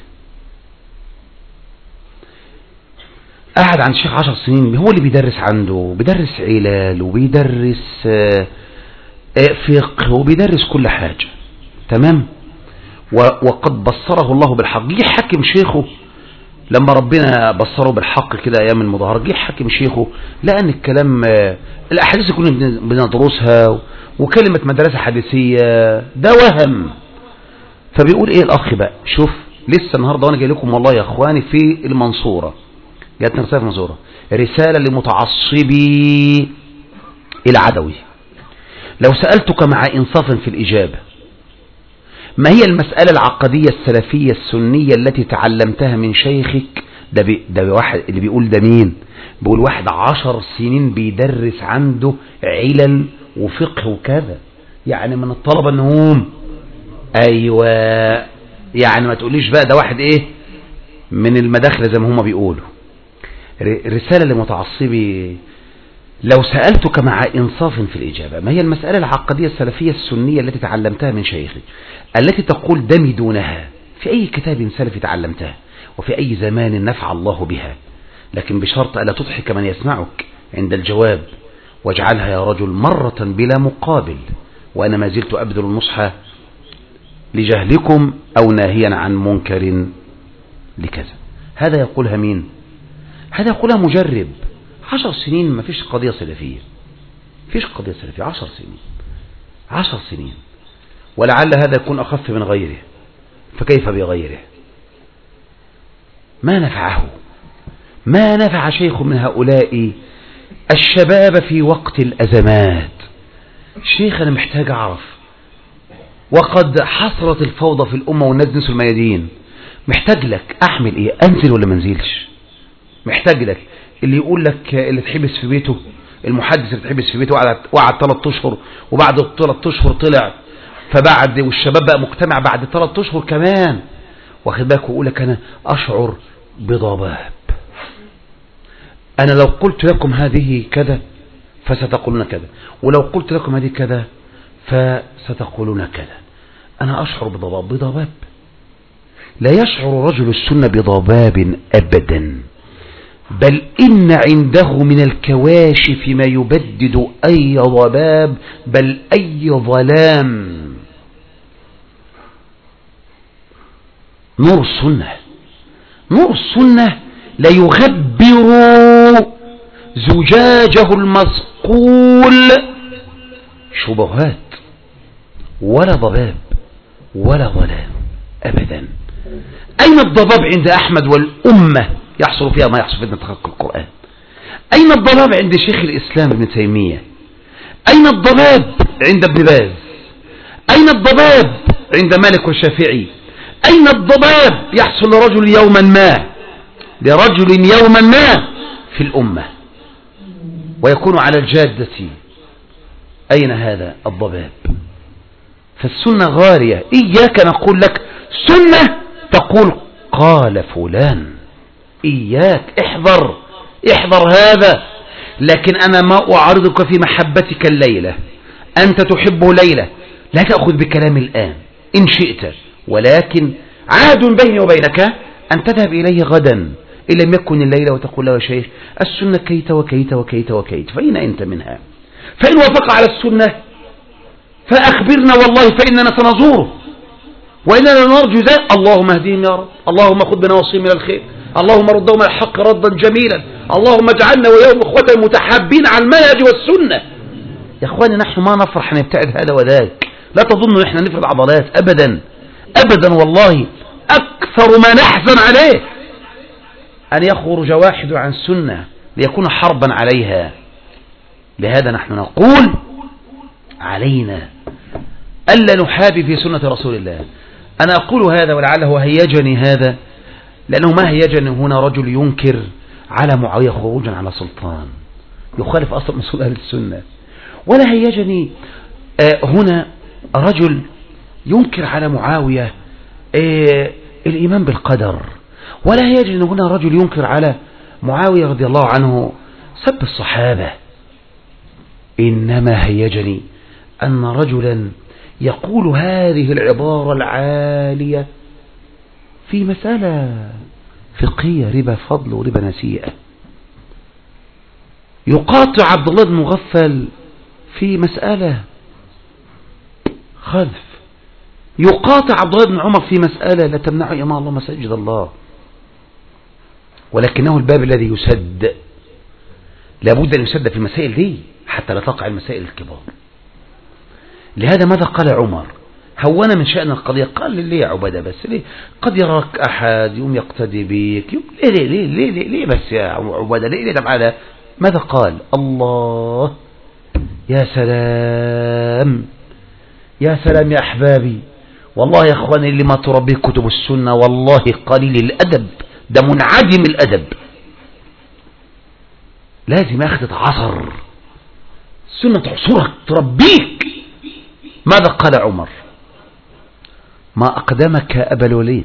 قاعد عند الشيخ عشر سنين، هو اللي بيدرس عنده، بيدرس علل وبيدرس فقه وبيدرس كل حاجة، تمام. وقد بصره الله بالحق. جه حكم شيخه لما ربنا بصره بالحق كده ايام المظاهرة، جه حكم شيخه لأن الكلام الأحاديث كنا بندرسها وكلمة مدرسة حديثية ده وهم. فبيقول ايه الأخ بقى، شوف لسه النهاردة وانا جاي لكم والله يا اخواني في المنصورة، جاتنا رسالة في المنصورة، رسالة لمتعصبي العدوي. لو سألتك مع إنصاف في الإجابة ما هي المسألة العقدية السلفية السنية التي تعلمتها من شيخك، ده, بي ده واحد اللي بيقول ده مين، بيقول واحد عشر سنين بيدرس عنده علل وفقه وكذا، يعني من الطلبة انهم ايوه، يعني ما تقوليش بقى ده واحد ايه من المداخل زي ما هم بيقولوا. رسالة لمتعصبي، لو سألتك مع إنصاف في الإجابة ما هي المسألة العقدية السلفية السنية التي تعلمتها من شيخك التي تقول دمي دونها، في أي كتاب سلفي تعلمتها وفي أي زمان نفع الله بها، لكن بشرط ألا تضحك من يسمعك عند الجواب، واجعلها يا رجل مرة بلا مقابل، وأنا ما زلت أبذل النصح لجهلكم أو ناهيا عن منكر لكذا. هذا يقولها مين؟ هذا يقولها مجرب. عشر سنين ما فيش قضية سلفية، فيش قضية سلفية، عشر سنين عشر سنين ولعل هذا يكون أخف من غيره، فكيف بغيره؟ ما نفعه ما نفع شيخ من هؤلاء الشباب في وقت الأزمات. شيخ أنا محتاج أعرف، وقد حصرت الفوضى في الأمة والناس نسوا الميادين، محتاج لك أعمل إيه؟ أنزل ولا منزلش؟ محتاج لك اللي يقول لك اللي تحبس في بيته، المحدث اللي تحبس في بيته وقعد ثلاث أشهر وبعد ثلاث أشهر طلع، فبعد والشباب بقى مجتمع بعد ثلاث أشهر كمان، واخد بالك، ويقول لك أنا أشعر بضباب. أنا لو قلت لكم هذه كذا فستقولون كذا، ولو قلت لكم هذه كذا فستقولون كذا. أنا أشعر بضباب. بضباب؟ لا يشعر رجل السنة بضباب أبدا، بل إن عنده من الكواشف ما يبدد أي ضباب بل أي ظلام. نور السنة، نور السنة لا يغبر زجاجه المصقول شبهات ولا ضباب ولا ظلام أبدا. أين الضباب عند أحمد والأمة يحصل فيها ما يحصل في تحقق القرآن؟ أين الضباب عند شيخ الإسلام ابن تيمية؟ أين الضباب عند ابن باز؟ أين الضباب عند مالك والشافعي؟ أين الضباب يحصل لرجل يوما ما لرجل يوما ما في الأمة ويكون على الجادة؟ أين هذا الضباب؟ فالسنة غالية. إياك نقول لك سنة تقول قال فلان، إياك، احذر احذر هذا. لكن أنا ما أعارضك في محبتك الليلة، أنت تحبه ليلة، لا تأخذ بكلامي الآن إن شئت، ولكن عهد بيني وبينك أن تذهب إليه غدا إن لم يكن الليلة وتقول له يا شيخ السنة كيت وكيت وكيت وكيت، فأين أنت منها؟ فإن وافق على السنة فأخبرنا والله فإننا سنزوره وإننا نرجو ذلك. اللهم اهديهم يا رب، اللهم خذ بنواصيهم إلى الخير، اللهم ردهم على الحق ردا جميلا، اللهم اجعلنا وإياهم إخوة متحابين على المنهج والسنة. يا إخواني نحن ما نفرح نبتعد هذا وذاك، لا تظنوا إحنا نفرد عضلات أبدا أبدا. والله أكثر ما نحزن عليه أن يخرج واحد عن سنة ليكون حربا عليها. لهذا نحن نقول علينا ألا نحابي في سنة رسول الله. أنا أقول هذا ولعله هيجني هذا، لأنه ما هيجني هنا رجل ينكر على معاوية خروجا على سلطان يخالف أصل من أصول أهل السنة، ولا هيجني هنا رجل ينكر على معاوية الإيمان بالقدر، ولا هيجني هنا رجل ينكر على معاوية رضي الله عنه سب الصحابة. إنما هيجني أن رجلا يقول هذه العبارة العالية في مسألة فقهية، ربا فضل وربا نسيئة، يقاطع عبد الله بن مغفل في مسألة خذف، يقاطع عبد الله بن عمر في مسألة لا تمنع إمام الله مساجد الله، ولكنه الباب الذي يسد، لابد أن يسد في المسائل دي حتى لا تقع المسائل الكبار. لهذا ماذا قال عمر؟ هون من شأن القضية، قال ليه يا عبادة بس ليه؟ قد يراك أحد يوم يقتدي بك يوم ليه ليه ليه ليه, ليه, ليه بس يا عبادة ليه ليه هذا؟ ماذا قال؟ الله يا سلام يا سلام يا أحبابي، والله يا أخواني اللي ما تربيه كتب السنة والله قليل الأدب، ده منعدم الأدب، لازم أخذ عصر السنة تعصرك تربيك. ماذا قال عمر؟ ما أقدمك أبا الوليد،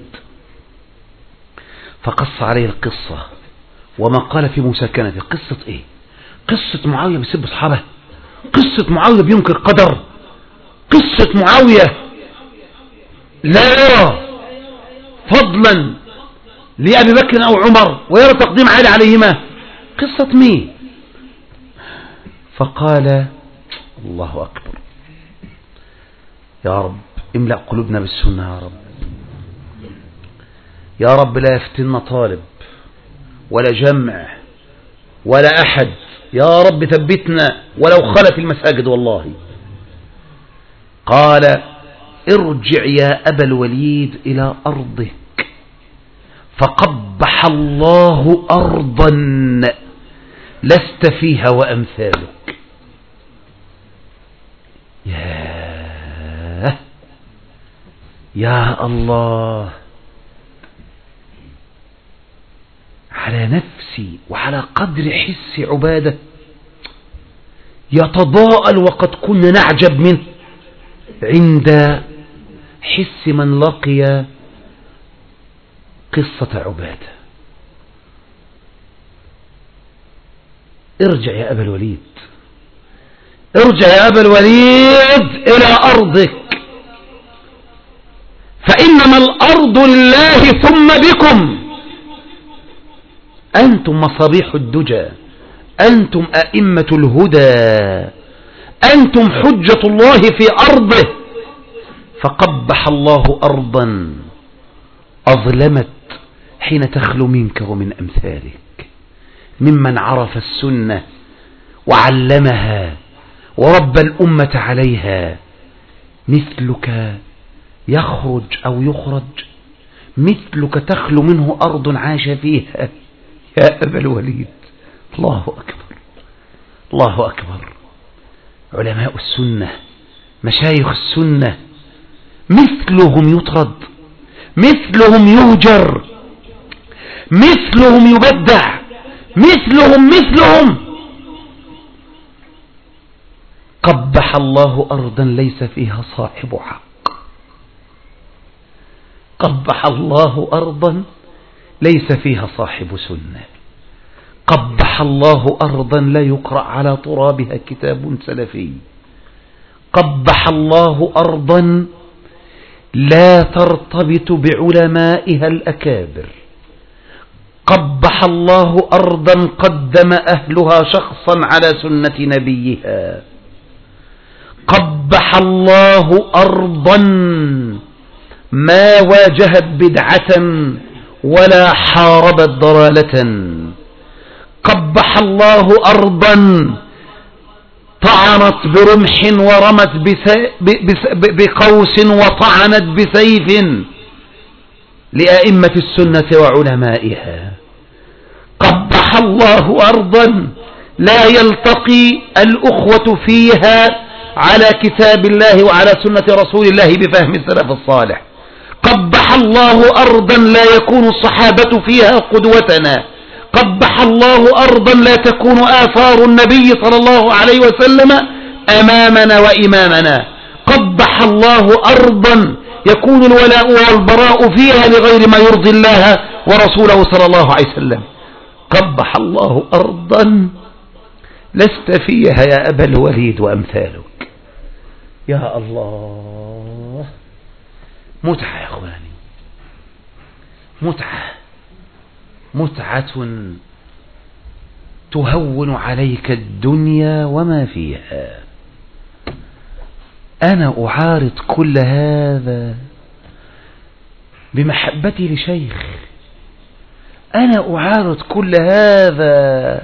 فقص عليه القصة وما قال في مساكنته. قصة إيه؟ قصة معاوية بيسب أصحابه، قصة معاوية بينكر قدر، قصة معاوية لا يرى فضلا لأبي بكر أو عمر ويرى تقديم علي عليهما، قصة مين؟ فقال الله أكبر يا رب املأ قلوبنا بالسنة يا رب، يا رب لا يفتن طالب ولا جمع ولا أحد، يا رب ثبتنا ولو خلت المساجد والله. قال ارجع يا أبا الوليد إلى أرضك فقبح الله أرضا لست فيها وأمثالك. يا يا الله، على نفسي وعلى قدر حس عبادة يتضاءل وقد كنا نعجب منه عند حس من لقي قصة عبادة. ارجع يا أبا الوليد، ارجع يا أبا الوليد إلى أرضك، فإنما الأرض لله ثم بكم. أنتم مصابيح الدجى، أنتم أئمة الهدى، أنتم حجة الله في أرضه. فقبح الله أرضا أظلمت حين تخلو منك ومن أمثالك ممن عرف السنة وعلمها وربى الأمة عليها. مثلك يخرج أو يخرج، مثلك تخلو منه أرض عاش فيها. يا أبا الوليد، الله أكبر، الله أكبر. علماء السنة، مشايخ السنة، مثلهم يطرد، مثلهم يهجر، مثلهم يبدع، مثلهم مثلهم. قبح الله أرضا ليس فيها صاحب حق، قبح الله أرضا ليس فيها صاحب سنة، قبح الله أرضا لا يقرأ على ترابها كتاب سلفي، قبح الله أرضا لا ترتبط بعلمائها الأكابر، قبح الله أرضا قدم أهلها شخصا على سنة نبيها، قبح الله أرضا ما واجهت بدعة ولا حاربت ضلالة، قبح الله أرضا طعنت برمح ورمت بقوس وطعنت بسيف لأئمة السنة وعلمائها. قبح الله أرضا لا يلتقي الأخوة فيها على كتاب الله وعلى سنة رسول الله بفهم السلف الصالح. قبح الله أرضا لا يكون الصحابة فيها قدوتنا، قبح الله أرضا لا تكون آثار النبي صلى الله عليه وسلم أمامنا وإمامنا، قبح الله أرضا يكون الولاء والبراء فيها لغير ما يرضي الله ورسوله صلى الله عليه وسلم. قبح الله أرضا لست فيها يا أبا الوليد وأمثالك. يا الله، متعة يا أخواني، متعة، متعة تهون عليك الدنيا وما فيها. أنا أعارض كل هذا بمحبتي لشيخ، أنا أعارض كل هذا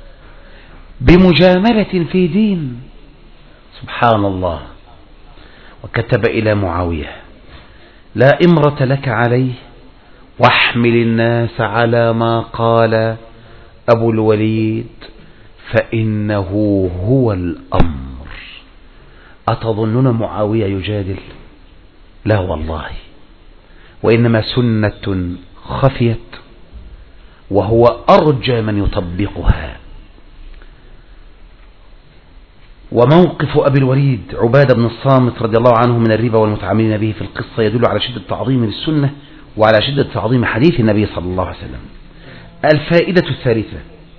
بمجاملة في دين. سبحان الله. وكتب إلى معاوية: لا إمرة لك عليه، واحمل الناس على ما قال أبو الوليد فإنه هو الأمر. أتظنون معاوية يجادل؟ لا والله، وإنما سنة خفيت وهو أرجى من يطبقها. وموقف أبي الوليد عبادة بن الصامت رضي الله عنه من الربا والمتعاملين به في القصة يدل على شدة تعظيم للسنة وعلى شدة تعظيم حديث النبي صلى الله عليه وسلم. الفائدة الثالثة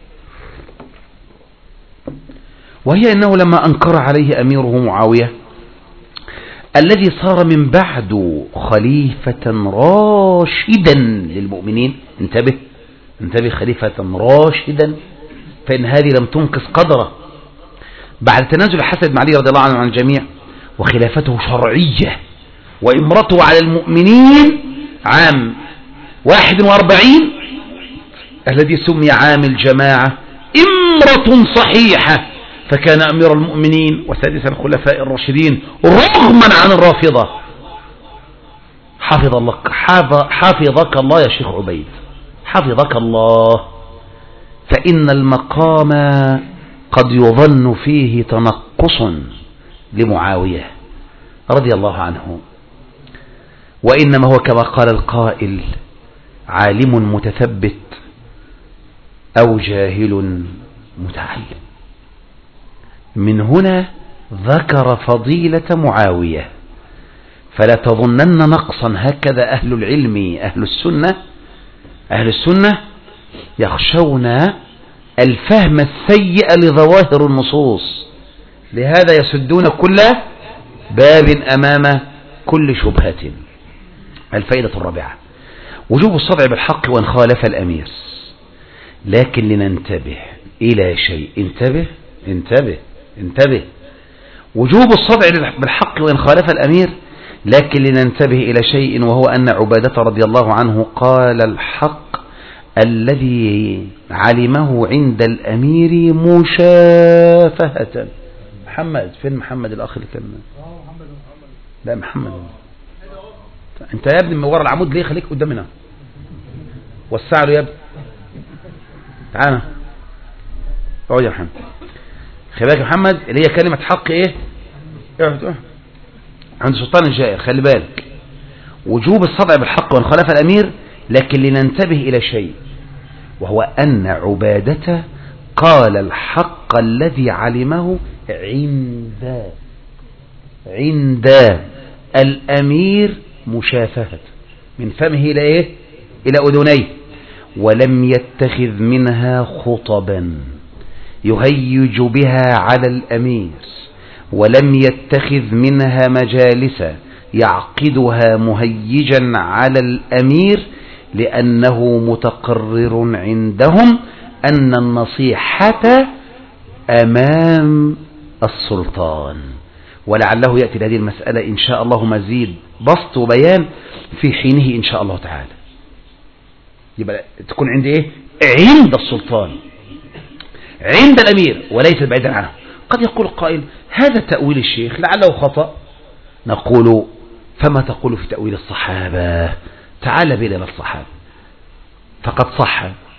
وهي أنه لما أنكر عليه أميره معاوية الذي صار من بعد خليفة راشدا للمؤمنين، انتبه انتبه، خليفة راشدا، فإن هذه لم تنقص قدره بعد تنازل حسن بن علي رضي الله عنه عن الجميع، وخلافته شرعية وإمرته على المؤمنين عام واحد واربعين الذي سمي عام الجماعة إمرة صحيحة، فكان أمير المؤمنين وسادس الخلفاء الراشدين رغما عن الرافضة. حفظ الله حفظك الله يا شيخ عبيد، حفظك الله، فإن المقام قد يظن فيه تنقص لمعاوية رضي الله عنه، وإنما هو كما قال القائل عالم متثبت أو جاهل متعلم. من هنا ذكر فضيلة معاوية، فلا تظنن نقصا. هكذا أهل العلم أهل السنة أهل السنة يخشون الفهم السيء لظواهر النصوص، لهذا يسدون كل باب أمام كل شبهة. الفائدة الرابعة وجوب الصدع بالحق وإن خالف الأمير، لكن لننتبه إلى شيء. انتبه انتبه انتبه وجوب الصدع بالحق وإن خالف الأمير، لكن لننتبه إلى شيء، وهو أن عبادة رضي الله عنه قال الحق الذي علمه عند الأمير مشافهة. محمد فين؟ محمد الأخ اللي كان لا محمد، انت يا ابني من ورا العمود ليه؟ خليك قدامنا، وسع له يا ابني، تعالى اقعد يا محمد. خلي بالك يا محمد، اللي هي كلمة حق ايه؟ اقعد عند سلطان الجائر. خلي بالك وجوب الصدع بالحق وإن خالف الأمير، لكن لننتبه إلى شيء، وهو أن عبادة قال الحق الذي علمه عند عند الأمير مشافهة، من فمه إلى إيه؟ إلى أذنيه، ولم يتخذ منها خطبا يهيج بها على الأمير، ولم يتخذ منها مجالس يعقدها مهيجا على الأمير، لأنه متقرر عندهم أن النصيحة أمام السلطان. ولعله يأتي لهذه المسألة إن شاء الله مزيد بسط وبيان في حينه إن شاء الله تعالى. يبقى تكون عند إيه؟ عند السلطان، عند الأمير، وليس بعيدا عنه. قد يقول قائل هذا تأويل الشيخ لعله خطأ، نقول فما تقول في تأويل الصحابة؟ تعال بنا للصحابة، فقد صح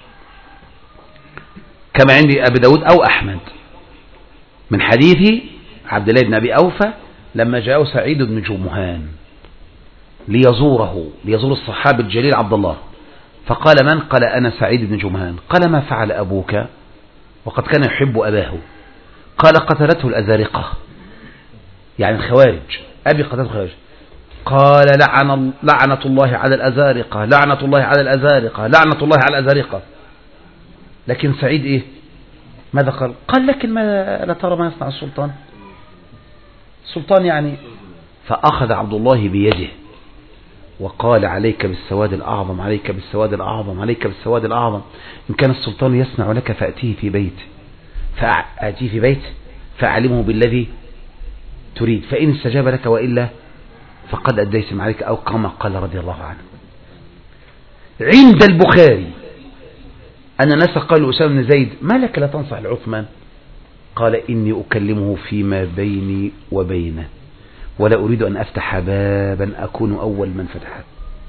كما عندي أبي داود أو أحمد من حديث عبد الله بن أبي أوفى لما جاءه سعيد بن جمهان ليزوره ليزور الصحابي الجليل عبد الله، فقال من؟ قال أنا سعيد بن جمهان. قال ما فعل أبوك؟ وقد كان يحب أباه. قال قتلته الأزارقة، يعني الخوارج، أبي قتلته الخوارج. قال لعن لعنة الله على الأزارقة، لعنة الله على الأزارقة، لعنة الله على الأزارقة. لكن سعيد إيه؟ ماذا قال؟ قال لكن ما لا ترى ما يصنع السلطان؟ السلطان يعني. فأخذ عبد الله بيده وقال عليك بالسواد الأعظم، عليك بالسواد الأعظم، عليك بالسواد الأعظم. إن كان السلطان يصنع لك فأتيه في بيت فأتيه في بيت فأعلمه بالذي تريد، فإن استجاب لك وإلا فقد أديت ما عليك، أو كما قال رضي الله عنه. عند البخاري أن الناس قالوا أسامة بن زيد ما لك لا تنصح لعثمان؟ قال إني أكلمه فيما بيني وبينه، ولا أريد أن أفتح بابا أكون أول من فتحه.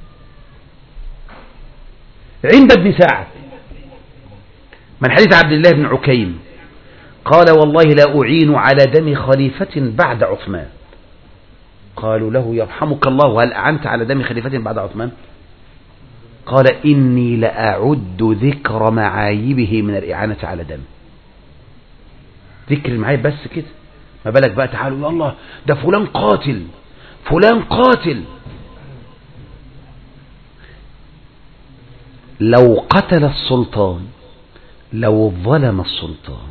عند ابن سعد من حديث عبد الله بن عكيم قال والله لا أعين على دم خليفة بعد عثمان. قالوا له يرحمك الله وهل أعنت على دم خليفة بعد عثمان؟ قال إني لأعد ذكر معايبه من الإعانة على دم. ذكر المعايب بس كده، ما بالك بقى تعالوا يا الله ده فلان قاتل، فلان قاتل. لو قتل السلطان، لو ظلم السلطان،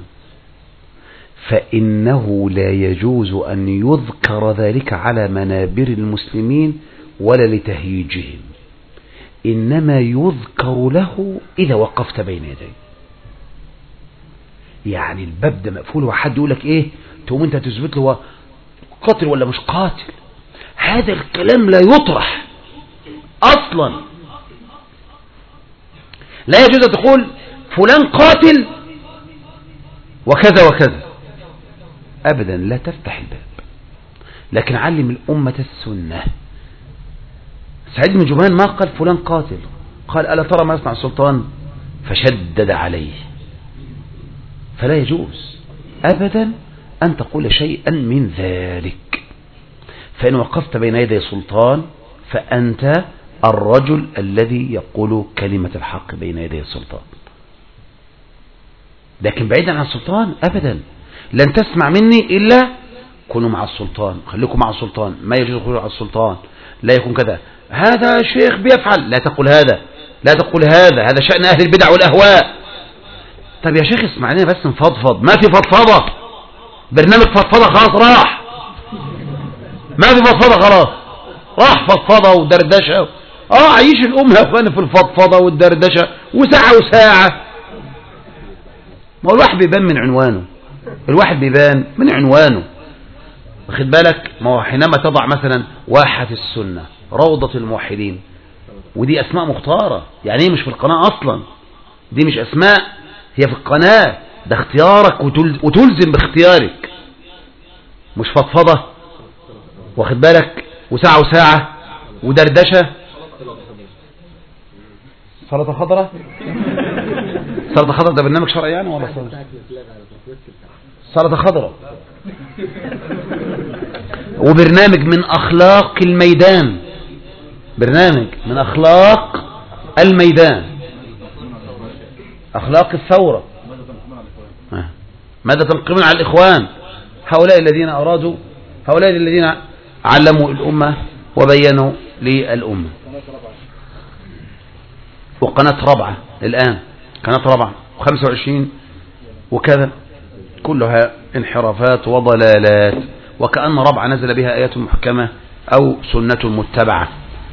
فإنه لا يجوز أن يذكر ذلك على منابر المسلمين ولا لتهييجهم، إنما يذكر له إذا وقفت بين يديه. يعني الباب ده مقفول وحد يقول لك إيه، تقوم أنت تثبت له هو قاتل ولا مش قاتل. هذا الكلام لا يطرح أصلا. لا يجوز أن تقول فلان قاتل وكذا وكذا أبدا، لا تفتح الباب. لكن علم الأمة السنة. سعيد بن جبان ما قال فلان قاتل، قال ألا ترى ما يصنع السلطان؟ فشدد عليه. فلا يجوز أبدا أن تقول شيئا من ذلك. فإن وقفت بين يدي سلطان فأنت الرجل الذي يقول كلمة الحق بين يدي السلطان. لكن بعيدا عن السلطان أبدا لن تسمع مني إلا كونوا مع السلطان، خليكم مع السلطان، ما يجوز الخروج على السلطان، لا يكون كذا، هذا شيخ بيفعل، لا تقول هذا، لا تقول هذا، هذا شأن أهل البدع والأهواء. طب يا شيخ اسمعني بس نفضفض. ما في فضفضة، برنامج فضفضة خلاص راح، ما في فضفضة خلاص راح، فضفضة ودردشة. اه عيش الأم يا اخواني في الفضفضة والدردشة وساعة وساعة. ما هو الواحد بيبان من عنوانه، الواحد بيبان من عنوانه، واخد بالك؟ ما هو حينما تضع مثلا واحة السنة، روضة الموحدين، ودي أسماء مختارة، يعني ايه مش في القناة أصلا، دي مش أسماء، هي في القناة، ده اختيارك وتلزم باختيارك، مش فضفضة، واخد بالك؟ وساعة وساعة ودردشة. سلطة خضراء، سلطة خضراء ده برنامج شرعي يعني ولا سلطة؟ سلطة خضراء وبرنامج من أخلاق الميدان، برنامج من أخلاق الميدان، أخلاق الثورة، ماذا تنقمون على الإخوان؟ هؤلاء الذين أرادوا، هؤلاء الذين علموا الأمة وبينوا للأمة. وقناة رابعة الآن، قناة رابعة وخمسة وعشرين وكذا، كلها انحرافات وضلالات، وكأن رابعة نزل بها آيات محكمة أو سنة متبعة.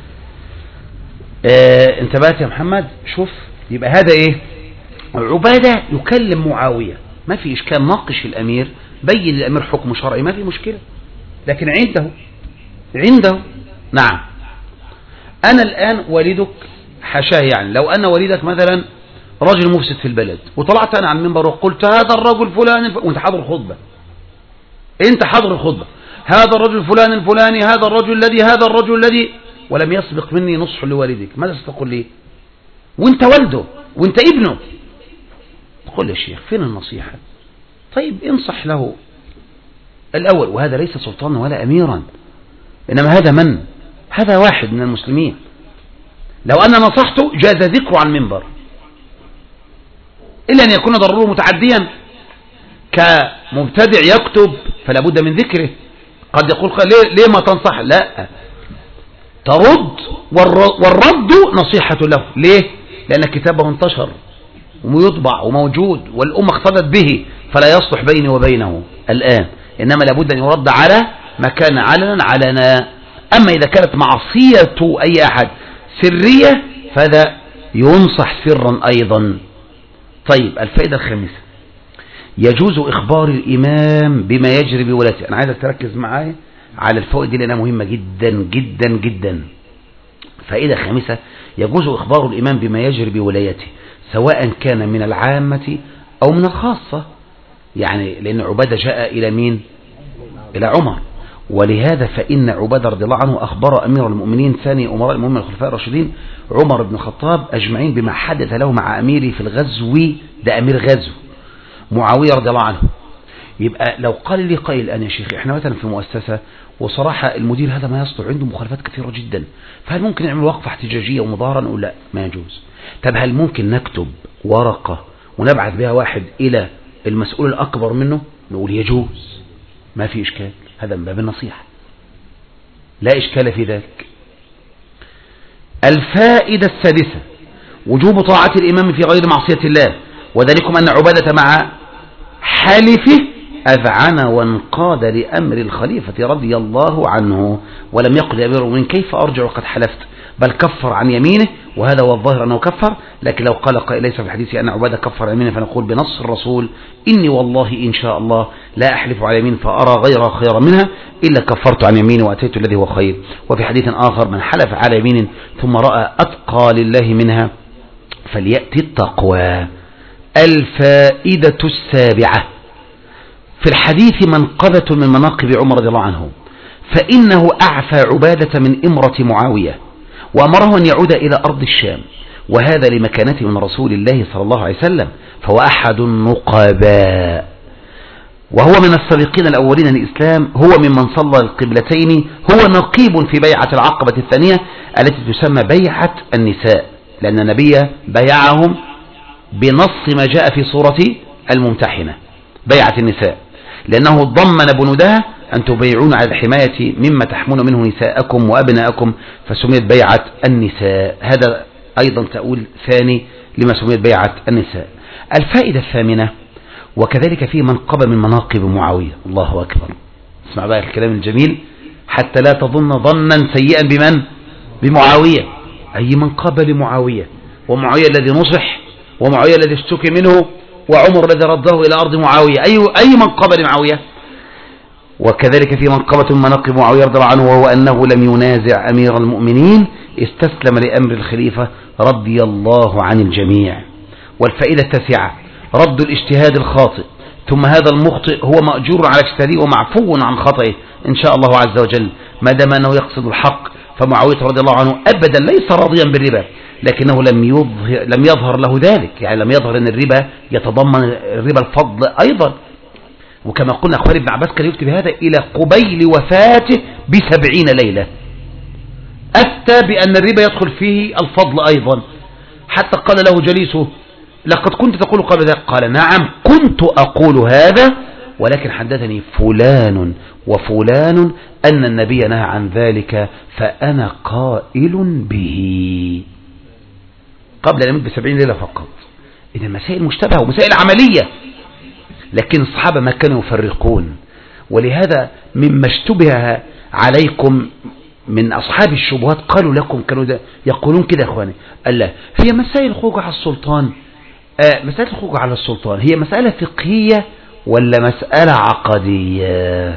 اه انتبهت يا محمد؟ شوف، يبقى هذا ايه؟ عبادة يكلم معاوية، ما في إشكال، ناقش الأمير، بين للأمير حكم شرعي، ما في مشكلة، لكن عنده عنده نعم. أنا الآن والدك حاشاه، يعني لو أن والدك مثلا رجل مفسد في البلد، وطلعت أنا على المنبر وقلت هذا الرجل فلان الف... وانت حاضر الخطبة، انت حاضر الخطبة، هذا الرجل فلان الفلاني، هذا الرجل الذي، هذا الرجل الذي، ولم يسبق مني نصح لوالدك، ماذا ستقول لي؟ وانت والده وانت ابنه، تقول يا شيخ فين النصيحة؟ طيب انصح له الأول، وهذا ليس سلطانا ولا أميرا، إنما هذا من؟ هذا واحد من المسلمين، لو أنا نصحته جاز ذكره عن المنبر، إلا أن يكون ضرره متعديا كمبتدع يكتب فلا بد من ذكره. قد يقول ليه, ليه ما تنصح؟ لا، ترد، والرد نصيحة له. ليه؟ لأن كتابه انتشر ويطبع وموجود والأمة اقتدت به، فلا يصلح بيني وبينه الآن، إنما لابد أن يرد على ما كان علنا علنا. أما إذا كانت معصية أي أحد سرية فهذا ينصح سرا أيضا. طيب الفائدة الخامسة، يجوز إخبار الإمام بما يجري بولايته. أنا عايزك تركز معايا على الفوائد دي لأنها مهمة جدا جدا جدا. فائدة خامسة، يجوز إخبار الإمام بما يجري بولايته سواء كان من العامة أو من الخاصة، يعني لأن عبادة جاء إلى مين؟ إلى عمر، ولهذا فإن عبادة رضي الله عنه أخبر أمير المؤمنين ثاني أمراء المؤمنين الخلفاء الراشدين عمر بن الخطاب أجمعين بما حدث له مع أميره في الغزو، ده أمير غزو معاوية رضي الله عنه. يبقى لو قال لي قائل أنا يا شيخ إحنا مثلا في مؤسسة وصراحة المدير هذا ما يصلح، عنده مخالفات كثيرة جدا، فهل ممكن نعمل وقفة احتجاجية ومظاهرة؟ نقول لا ما يجوز. طب هل ممكن نكتب ورقة ونبعث بها واحد إلى المسؤول الأكبر منه؟ نقول يجوز، ما في إشكال، هذا من باب النصيحة، لا إشكال في ذلك. الفائدة السادسة، وجوب طاعة الإمام في غير معصية الله، وذلكم أن عبادة مع حلفه أذعن وانقاد لأمر الخليفة رضي الله عنه، ولم يقل يا أمير المؤمنين كيف أرجع وقد حلفت، بل كفر عن يمينه، وهذا هو الظاهر أنه كفر. لكن لو قال قائل ليس في الحديث أن عبادة كفر يمينه، فنقول بنص الرسول إني والله إن شاء الله لا أحلف على يمين فأرى غيرها خيرا منها إلا كفرت عن يميني وأتيت الذي هو خير. وفي حديث آخر من حلف على يمين ثم رأى أتقى لله منها فليأتي التقوى. الفائدة السابعة، في الحديث منقبة من مناقب عمر رضي الله عنه، فإنه أعفى عبادة من إمرة معاوية وأمره أن يعود إلى أرض الشام، وهذا لمكانته من رسول الله صلى الله عليه وسلم، فهو أحد النقباء، وهو من السابقين الأولين للإسلام، هو ممن صلى القبلتين، هو نقيب في بيعة العقبة الثانية التي تسمى بيعة النساء، لأن النبي بيعهم بنص ما جاء في سورة الممتحنة بيعة النساء، لأنه ضمن بنودها أن تبيعون على الحماية مما تحمون منه نساءكم وأبناءكم، فسميت بيعة النساء. هذا أيضا تأويل ثاني لما سميت بيعة النساء. الفائدة الثامنة، وكذلك في منقبة من مناقب معاوية. الله أكبر، اسمع بقى الكلام الجميل حتى لا تظن ظنا سيئا بمن؟ بمعاوية. أي منقبة لمعاوية، ومعاوية الذي نصح، ومعاوية الذي اشتكي منه، وعمر الذي رده إلى أرض معاوية. أي أي منقبة لمعاوية. وكذلك في منقبة مناقب معاوية رضي الله عنه، وهو أنه لم ينازع أمير المؤمنين، استسلم لأمر الخليفة رضي الله عن الجميع. والفائدة التاسعة، رد الاجتهاد الخاطئ، ثم هذا المخطئ هو مأجور على اجتهاده ومعفو عن خطئه إن شاء الله عز وجل، ما دام أنه يقصد الحق. فمعاوية رضي الله عنه أبدا ليس راضيا بالربا، لكنه لم يظهر, لم يظهر له ذلك، يعني لم يظهر أن الربا يتضمن الربا الفضل أيضا. وكما قلنا أخواني، ابن عباس كان يكتب هذا إلى قبيل وفاته بسبعين ليلة، أفتى بأن الربا يدخل فيه الفضل أيضا، حتى قال له جليسه: لقد كنت تقول قبل ذلك؟ قال: نعم كنت أقول هذا، ولكن حدثني فلان وفلان أن النبي نهى عن ذلك، فأنا قائل به، قبل أن يموت بسبعين ليلة فقط. إذا مسائل مشتبهة ومسائل عملية، لكن الصحابة ما كانوا يفرقون. ولهذا مما اشتبه عليكم من أصحاب الشبهات قالوا لكم، كانوا يقولون كده يا أخواني: ألا هي مسائل الخروج على السلطان، آه مسألة الخروج على السلطان هي مسألة فقهية ولا مسألة عقدية؟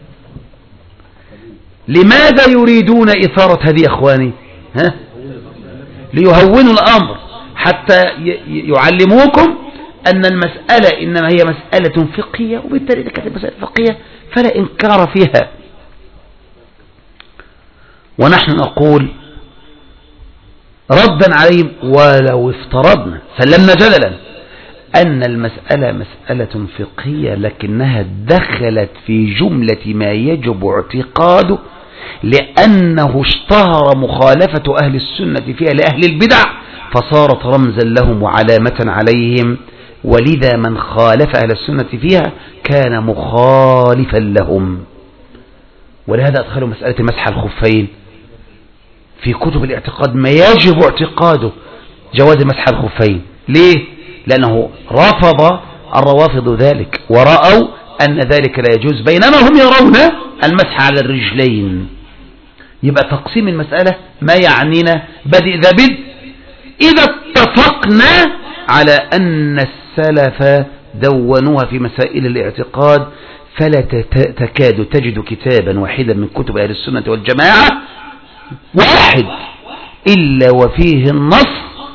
لماذا يريدون إثارة هذه يا أخواني؟ ها؟ ليهونوا الأمر، حتى يعلموكم أن المسألة إنما هي مسألة فقهية، وبالتالي إذا كانت مسألة فقهية فلا إنكار فيها. ونحن نقول ردا عليهم: ولو افترضنا سلمنا جدلا أن المسألة مسألة فقهية، لكنها دخلت في جملة ما يجب اعتقاده، لأنه اشتهر مخالفة أهل السنة فيها لأهل البدع، فصارت رمزا لهم وعلامة عليهم، ولذا من خالف أهل السنة فيها كان مخالفا لهم. ولهذا أدخلوا مسألة مسح الخفين في كتب الاعتقاد، ما يجب اعتقاده جواز مسح الخفين. ليه؟ لأنه رفض الروافض ذلك، ورأوا أن ذلك لا يجوز، بينما هم يرون المسح على الرجلين. يبقى تقسيم المسألة ما يعنينا بدء ذا بدء. إذا اتفقنا على أن السلف دونوها في مسائل الاعتقاد، فلا تكاد تجد كتابا واحدا من كتب أهل السنة والجماعة واحد إلا وفيه النص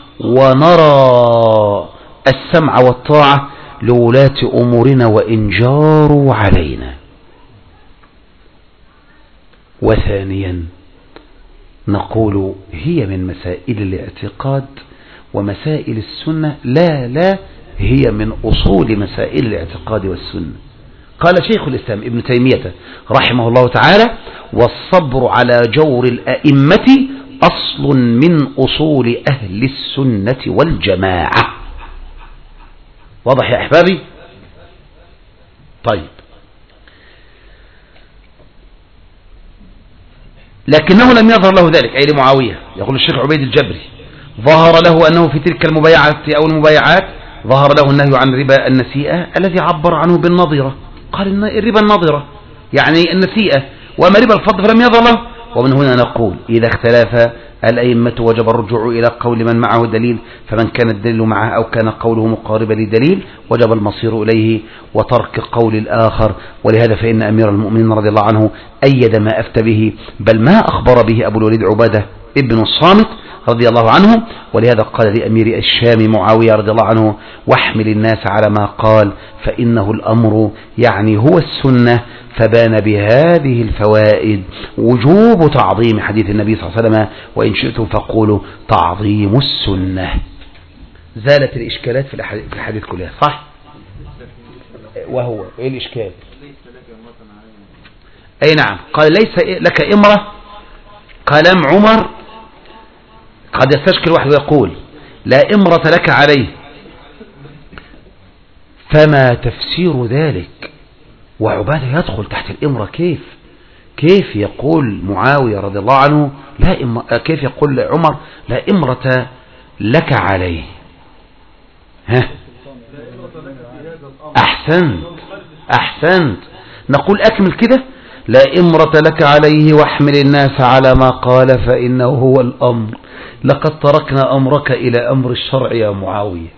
ونرى السمع والطاعة لولاة أمورنا وإن جاروا علينا. وثانيا نقول هي من مسائل الاعتقاد ومسائل السنة، لا لا هي من أصول مسائل الاعتقاد والسنة. قال شيخ الإسلام ابن تيمية رحمه الله تعالى: والصبر على جور الأئمة أصل من أصول أهل السنة والجماعة. واضح يا أحبابي؟ طيب، لكنه لم يظهر له ذلك، أي لمعاوية. يقول الشيخ عبيد الجبري: ظهر له أنه في تلك المبايعات أو المبايعات ظهر له النهي عن ربا النسيئة الذي عبر عنه بالنظرة، قال الربا النظرة يعني النسيئة، وما ربا الفضل فلم يظهر له. ومن هنا نقول: إذا اختلف الأئمة وجب الرجوع إلى قول من معه دليل، فمن كان الدليل معه أو كان قوله مقاربا لدليل وجب المصير إليه وترك قول الآخر. ولهذا فإن أمير المؤمنين رضي الله عنه أيد ما أفتى به، بل ما أخبر به أبو الوليد عبادة ابن الصامت رضي الله عنه. ولهذا قال لأمير الشام معاوية رضي الله عنه: واحمل الناس على ما قال فإنه الأمر، يعني هو السنة. فبان بهذه الفوائد وجوب تعظيم حديث النبي صلى الله عليه وسلم، وإن شئتم فقولوا تعظيم السنة. زالت الإشكالات في الحديث كلها، صح؟ وهو إيه الإشكال؟ أي نعم، قال ليس لك إمرة. كلام عمر قد يستشكل واحد ويقول: لا إمرة لك عليه، فما تفسير ذلك؟ وعبادة يدخل تحت الإمرة كيف؟ كيف يقول معاوية رضي الله عنه لا إم... كيف يقول عمر لا إمرة لك عليه؟ ها؟ أحسنت أحسنت. نقول أكمل كده: لا إمرة لك عليه واحمل الناس على ما قال فإنه هو الأمر. لقد تركنا أمرك إلى أمر الشرع يا معاوية.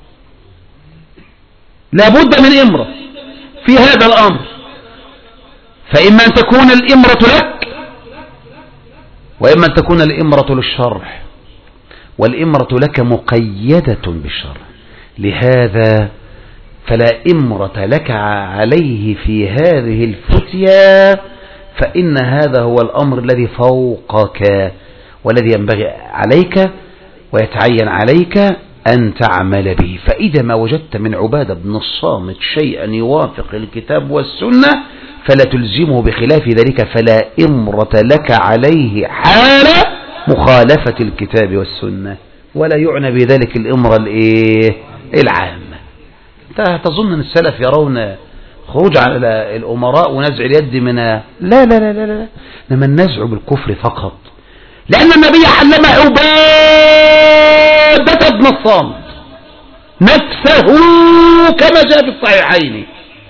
لا بد من إمرة في هذا الأمر، فإما أن تكون الإمرة لك وإما أن تكون الإمرة للشرع، والإمرة لك مقيدة بالشرع. لهذا فلا إمرة لك عليه في هذه الفتية، فإن هذا هو الأمر الذي فوقك والذي ينبغي عليك ويتعين عليك أن تعمل به. فإذا ما وجدت من عبادة بن الصامت شيئا يوافق الكتاب والسنة فلا تلزمه بخلاف ذلك، فلا إمرة لك عليه حال مخالفة الكتاب والسنة، ولا يعنى بذلك الإمرة العامة. تظن أن السلف يرون خروج على الأمراء ونزع اليد من لا لا لا لا لا لما النزع بالكفر فقط، لأن النبي علم عبادة بن الصامت نفسه كما جاء في الصحيحين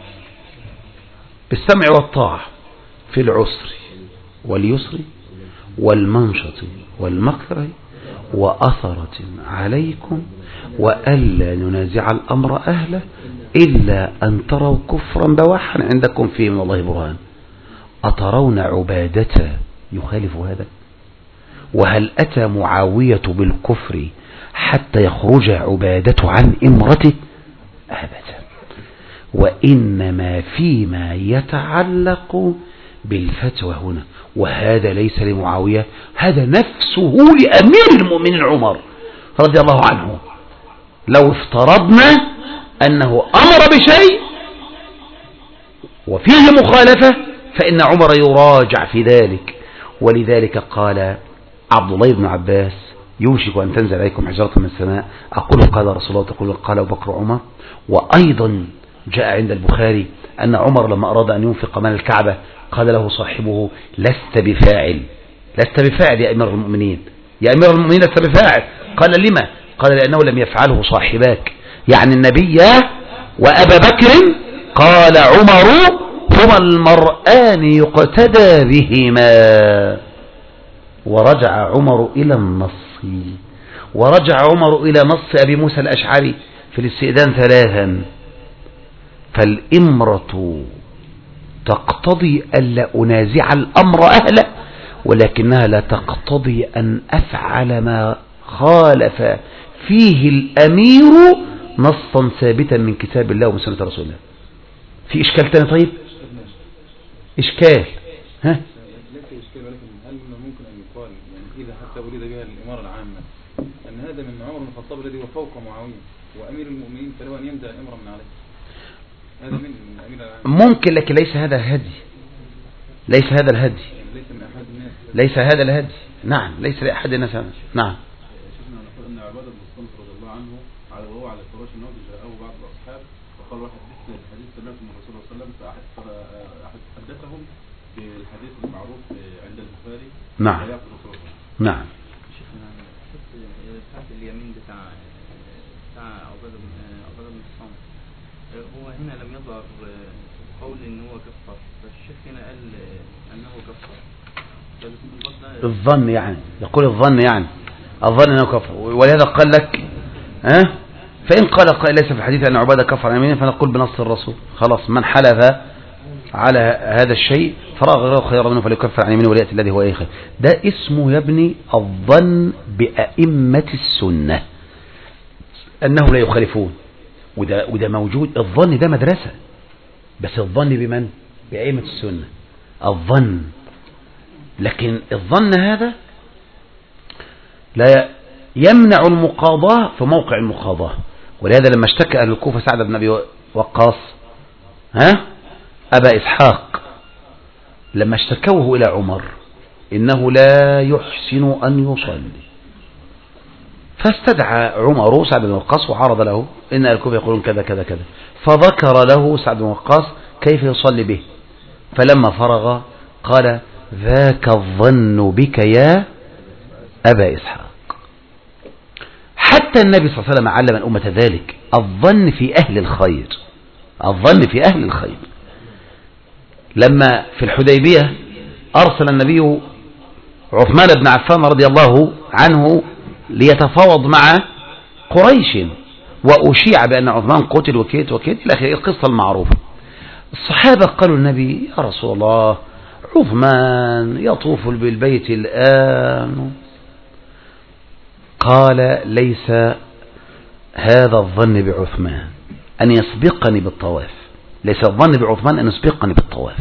بالسمع والطاعة في العسر واليسر والمنشط والمكره وأثرة عليكم وألا ننازع الأمر أهله إلا أن تروا كفرا بواحا عندكم فيه من الله برهان. أترون عبادة يخالف هذا؟ وهل أتى معاوية بالكفر حتى يخرج عبادة عن إمرته؟ أبدا. وإنما فيما يتعلق بالفتوى هنا، وهذا ليس لمعاوية، هذا نفسه لأمير المؤمنين عمر رضي الله عنه. لو افترضنا أنه أمر بشيء وفيه مخالفة فإن عمر يراجع في ذلك. ولذلك قال عبد الله بن عباس: يوشك أن تنزل عليكم حجارة من السماء، أقول قال رسول الله تقول قال أبو بكر عمر. وأيضا جاء عند البخاري أن عمر لما أراد أن ينفق مال الكعبة قال له صاحبه: لست بفاعل، لست بفاعل يا أمير المؤمنين، يا أمير المؤمنين لست بفاعل. قال: لما؟ قال: لأنه لم يفعله صاحباك، يعني النبي وأبا بكر. قال عمر: هما المرآن يقتدى بهما. ورجع عمر إلى النص، ورجع عمر إلى نص أبي موسى الأشعري في الاستئذان ثلاثا. فالإمرة تقتضي ألا أنازع الأمر أهله، ولكنها لا تقتضي أن أفعل ما خالف فيه الأمير نصا ثابتا من كتاب الله وسنة رسول الله. في إشكال تاني؟ طيب إشكال ها؟ ليس إشكال، ولكن هل ممكن أن يقال يعني إذا حتى ولد بها الإمارة العامة أن هذا من عمر بن الخطاب الذي هو فوق معاوية وأمير المؤمنين، فله أن ينزع الإمارة من عليه؟ هذا من أمير العامة ممكن، لكن ليس هذا الهدي، ليس هذا الهدي، ليس من أحد الناس، ليس هذا الهدي. نعم، ليس لأحد الناس. نعم. شفنا نقول أن عبادة بن الصامت رضي الله عنه على وهو على فراش الموت جاءه بعض الأصحاب وقال: واحد حدثنا الحديث سمعت من الرسول صلى الله عليه وسلم، فحدثهم بالحديث المعروف عند البخاري. نعم نعم. شيخنا ساعة اليمين بتاع بتاع عبادة بن الصامت، هو هنا لم يظهر قول إن هو كفر، فالشيخ هنا قال أنه كفر. الظن يعني، يقول الظن يعني الظن أنه كفر، ولهذا قال لك ها أه؟ فإن قال قائل ليس في الحديث أن عبادة كفر عن يمينه فنقول بنص الرسول. خلاص، من حلف على هذا الشيء فرأى غيره خيرا منه فليكفر عن يمينه وليأتي الذي هو خير. ده اسمه يا ابني الظن بأئمة السنة أنه لا يخالفون، وده, وده موجود. الظن ده مدرسة، بس الظن بمن؟ بأئمة السنة الظن. لكن الظن هذا لا يمنع المقاضاة في موقع المقاضاة. ولهذا لما اشتكى أهل الكوفة سعد بن أبي وقاص ها أبا إسحاق لما اشتكوه إلى عمر إنه لا يحسن أن يصلي، فاستدعى عمر سعد بن وقاص وعرض له إن أهل الكوفة يقولون كذا كذا كذا، فذكر له سعد بن وقاص كيف يصلي به. فلما فرغ قال ذاك الظن بك يا أبا إسحاق. حتى النبي صلى الله عليه وسلم علم الأمة ذلك، الظن في أهل الخير، الظن في أهل الخير. لما في الحديبية أرسل النبي عثمان بن عفان رضي الله عنه ليتفاوض مع قريش، وأشيع بأن عثمان قتل وكيت وكيت إلى آخره، القصة المعروفة. الصحابة قالوا النبي يا رسول الله عثمان يطوف بالبيت الآن. قال ليس هذا الظن بعثمان أن يسبقني بالطواف، ليس الظن بعثمان أن يسبقني بالطواف.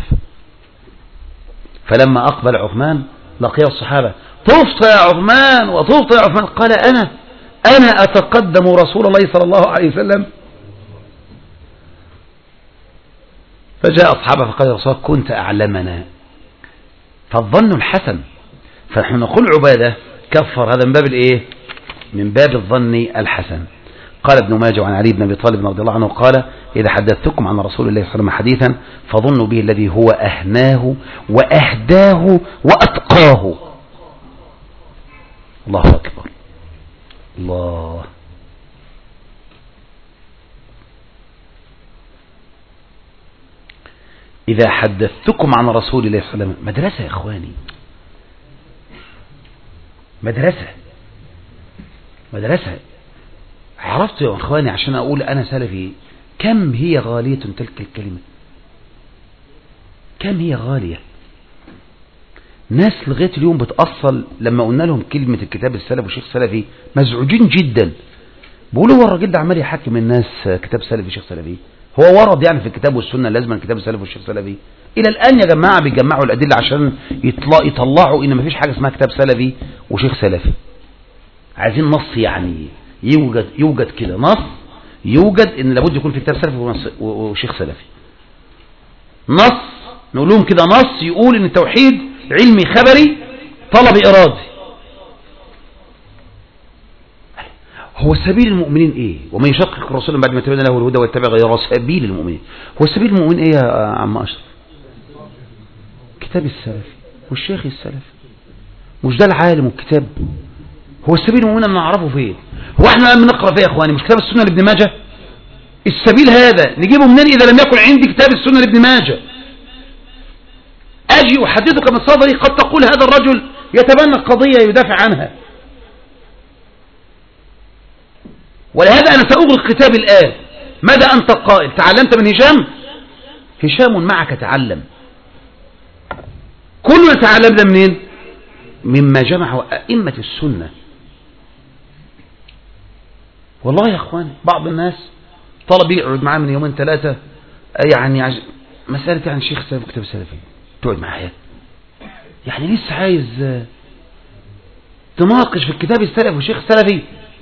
فلما أقبل عثمان لقيه الصحابة طفت يا عثمان وطفت يا عثمان. قال أنا أنا أتقدم رسول الله صلى الله عليه وسلم. فجاء أصحابه فقال يا رسول الله كنت أعلمنا. فالظن الحسن، فنحن نقول عبادة كفر، هذا من باب الإيه؟ من باب الظن الحسن. قال ابن ماجه عن علي بن أبي طالب رضي الله عنه قال إذا حدثتكم عن رسول الله صلى الله عليه وسلم حديثا فظنوا به الذي هو أهناه وأهداه وأتقاه. الله أكبر الله. إذا حدثتكم عن رسول الله صلى الله عليه وسلم، مدرسة يا إخواني، مدرسة مدرسة. عرفت يا إخواني عشان أقول أنا سلفي كم هي غالية تلك الكلمة، كم هي غالية. ناس لغاية اليوم بتأصل لما قلنا لهم كلمة الكتاب السلف وشيخ سلفي مزعوجين جدا، بيقولوا هو الراجل ده عمال يحكم الناس كتاب سلفي شيخ سلفي، هو ورد يعني في الكتاب والسنة لازم الكتاب السلفي والشيخ سلفي؟ إلى الآن يا جماعة بيجمعوا الأدلة عشان يطلع يطلعوا إن مفيش حاجة اسمها كتاب سلفي وشيخ سلفي. عايزين نص، يعني يوجد يوجد كده نص يوجد إن لابد يكون في كتاب سلفي وشيخ سلفي. نص نقول لهم كده نص يقول إن التوحيد علمي خبري طلبي إرادي. هو سبيل المؤمنين ايه؟ ومن يشقق الرسول بعد ما تبين له الهدى ويتبع غير سبيل المؤمنين. هو سبيل المؤمنين ايه يا عم اشرف؟ كتاب السلفي والشيخ السلفي، مش ده العالم والكتاب؟ هو السبيل المؤمنين ان نعرفه فين؟ هو احنا بنقرا فيه يا اخواني مش كتاب السنه لابن ماجه؟ السبيل هذا نجيبه منين اذا لم يكن عندي كتاب السنه لابن ماجه؟ اجي احدثك من صدري قد تقول هذا الرجل يتبنى قضيه يدافع عنها. ولهذا أنا سأغلق كتابي الآن. ماذا أنت قائل؟ تعلمت من هشام؟ هشام معك تعلم. كلنا تعلمنا منين؟ مما جمعه أئمة السنة. والله يا أخوان بعض الناس طلب يقعد معاه من يومين ثلاثة، يعني عج... مسألة يعني شيخ سلفي وكتاب سلفي تقعد معايا، يعني لسه عايز تناقش في الكتاب السلفي والشيخ السلفي؟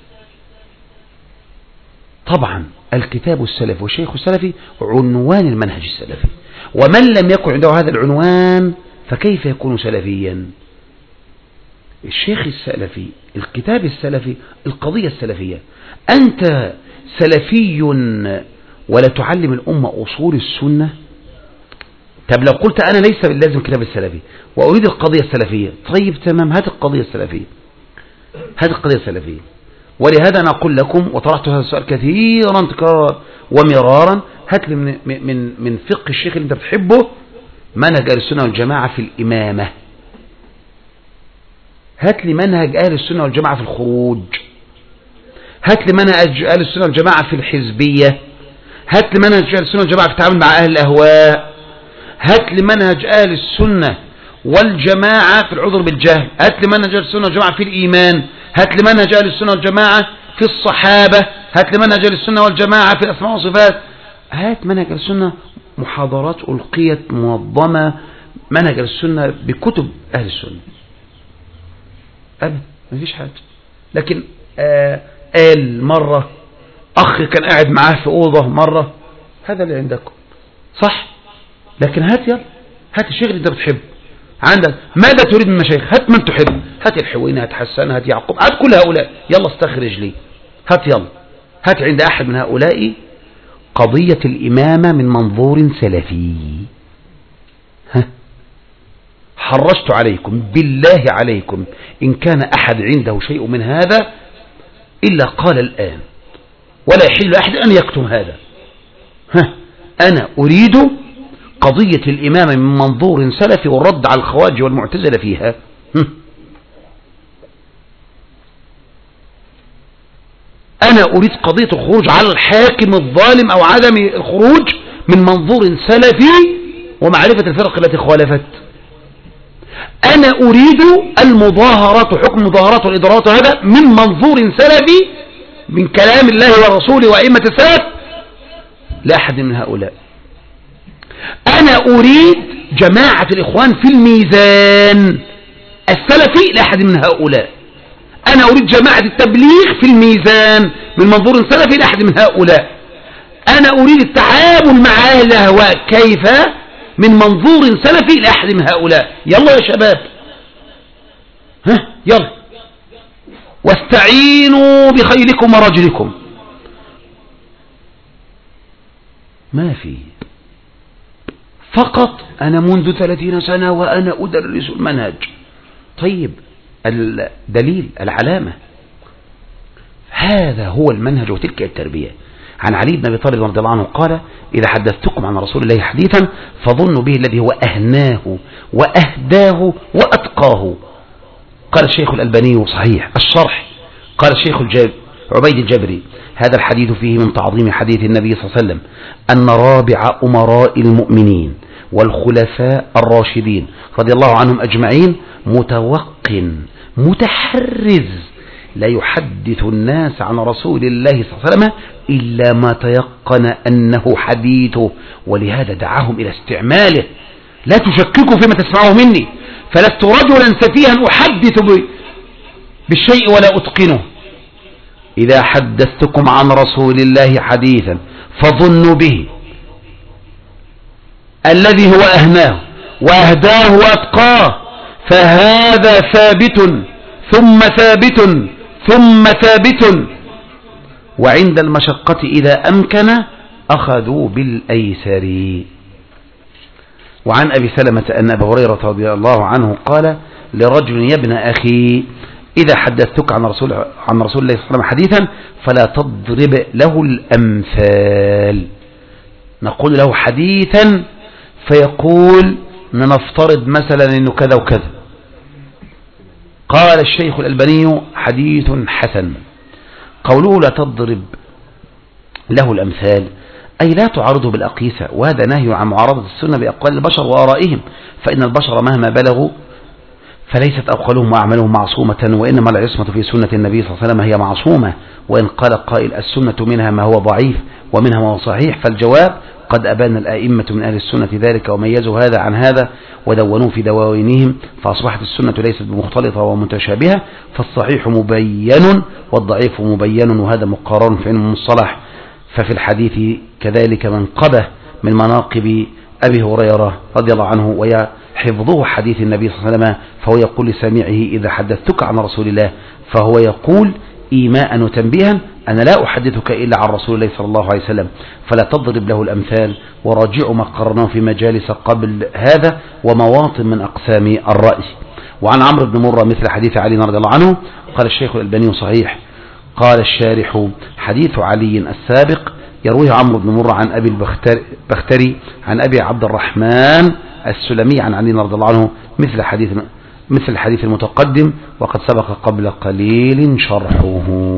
طبعا الكتاب السلفي والشيخ السلفي عنوان المنهج السلفي، ومن لم يكن عنده هذا العنوان فكيف يكون سلفيا؟ الشيخ السلفي، الكتاب السلفي، القضية السلفية. أنت سلفي ولا تعلم الأمة أصول السنة؟ طب لو قلت أنا ليس باللازم كتاب السلفي وأريد القضية السلفية، طيب تمام هات القضية السلفية، هات القضية السلفية. ولهذا أنا أقول لكم وطرحت هذا السؤال كثيرا تكرارا ومرارا، هات لي من, من, من فقه الشيخ اللي أنت بتحبه منهج أهل السنة والجماعة في الإمامة، هات لي منهج أهل السنة والجماعة في الخروج، هات لي منهج أهل السنة والجماعة في الحزبية، هات لي منهج أهل السنة والجماعة في التعامل مع أهل الأهواء، هات لي منهج أهل السنة والجماعة في العذر بالجهل، هات لي منهج أهل السنة والجماعة في الإيمان، هات لي منهج أهل السنة والجماعة في الصحابة، هات لي منهج أهل السنة والجماعة في الأسماء والصفات. هات منهج أهل السنة، محاضرات ألقيت منظمة، منهج أهل السنة بكتب أهل السنة. أبدا مفيش حاجة. لكن آه قال مرة أخ كان قاعد معاه في أوضة مرة، هذا اللي عندكم صح. لكن هات يلا، هات الشيخ اللي انت بتحبه عندك، ماذا تريد من المشايخ؟ هات من تحب، هات الحويني، هات حسان، هات يعقوب، هات كل هؤلاء، يلا استخرج لي، هات يلا، هات عند أحد من هؤلاء قضية الإمامة من منظور سلفي. ها حرجت عليكم بالله عليكم إن كان أحد عنده شيء من هذا إلا قال الآن، ولا يحل أحد أن يكتم هذا. ها أنا أريد قضية الإمامة من منظور سلفي والرد على الخوارج والمعتزلة فيها. أنا أريد قضية الخروج على الحاكم الظالم أو عدم الخروج من منظور سلفي ومعرفة الفرق التي خالفت. أنا أريد المظاهرات وحكم المظاهرات والإضرارات هذا من منظور سلفي من كلام الله ورسوله وأئمة السلف لا أحد من هؤلاء. أنا أريد جماعة الإخوان في الميزان السلفي لا أحد من هؤلاء. أنا أريد جماعة التبليغ في الميزان من منظور سلفي لا أحد من هؤلاء. أنا أريد التعامل مع أهل الأهواء كيف من منظور سلفي لا أحد من هؤلاء. يلا يا شباب، ها يلا، واستعينوا بخيلكم ورجلكم. ما في فقط أنا منذ ثلاثين سنة وأنا أدرس المنهج. طيب الدليل العلامة، هذا هو المنهج وتلك التربية. عن علي بن أبي طالب رضي الله عنه قال: إذا حدثتكم عن رسول الله حديثا فظنوا به الذي هو أهناه وأهداه وأتقاه. قال الشيخ الألباني صحيح الشرح، قال الشيخ عبيد الجبري: هذا الحديث فيه من تعظيم حديث النبي صلى الله عليه وسلم أن رابع أمراء المؤمنين والخلفاء الراشدين رضي الله عنهم أجمعين متوق متحرز لا يحدث الناس عن رسول الله صلى الله عليه وسلم إلا ما تيقن أنه حديثه، ولهذا دعاهم إلى استعماله. لا تشككوا فيما تسمعوه مني، فلست رجلا سفيها أحدث بالشيء ولا أتقنه. إذا حدثتكم عن رسول الله حديثا فظنوا به الذي هو أهناه وأهداه وأتقاه، فهذا ثابت ثم ثابت ثم ثابت، وعند المشقة إذا أمكن أخذوا بالأيسر. وعن أبي سلمة أن أبا هريرة رضي الله عنه قال لرجل: يا ابن أخي، إذا حدثتك عن رسول عن رسول الله صلى الله عليه وسلم حديثا فلا تضرب له الأمثال. نقول له حديثا فيقول نفترض مثلا إنه كذا وكذا. قال الشيخ الألباني: حديث حسن. قوله لا تضرب له الأمثال أي لا تعارضه بالأقيسة، وهذا نهي عن معارضة السنة بأقوال البشر وآرائهم، فإن البشر مهما بلغوا فليست أقوالهم وأعمالهم معصومة، وإنما العصمة في سنة النبي صلى الله عليه وسلم هي معصومة. وإن قال قائل: السنة منها ما هو ضعيف ومنها ما هو صحيح، فالجواب: قد أبان الآئمة من أهل السنة ذلك وميزوا هذا عن هذا ودونوه في دواوينهم، فأصبحت السنة ليست بمختلطة ومتشابهة، فالصحيح مبين والضعيف مبين، وهذا مقارن في علم المصطلح. ففي الحديث كذلك منقبة من مناقب أبي هريرة رضي الله عنه، وهي حفظه حديث النبي صلى الله عليه وسلم، فهو يقول لسامعه: إذا حدثتك عن رسول الله، فهو يقول إيماء وتنبيها: أنا لا أحدثك إلا عن رسول الله صلى الله عليه وسلم، فلا تضرب له الأمثال. وراجعوا ما قررناه في مجالس قبل هذا ومواطن من أقسام الرأي. وعن عمرو بن مرة مثل حديث علي رضي الله عنه. قال الشيخ الألباني صحيح. قال الشارح: حديث علي السابق يرويه عمرو بن مرة عن أبي البختري عن أبي عبد الرحمن السلمي عن علي رضي الله عنه مثل حديث مثل الحديث المتقدم، وقد سبق قبل قليل شرحه.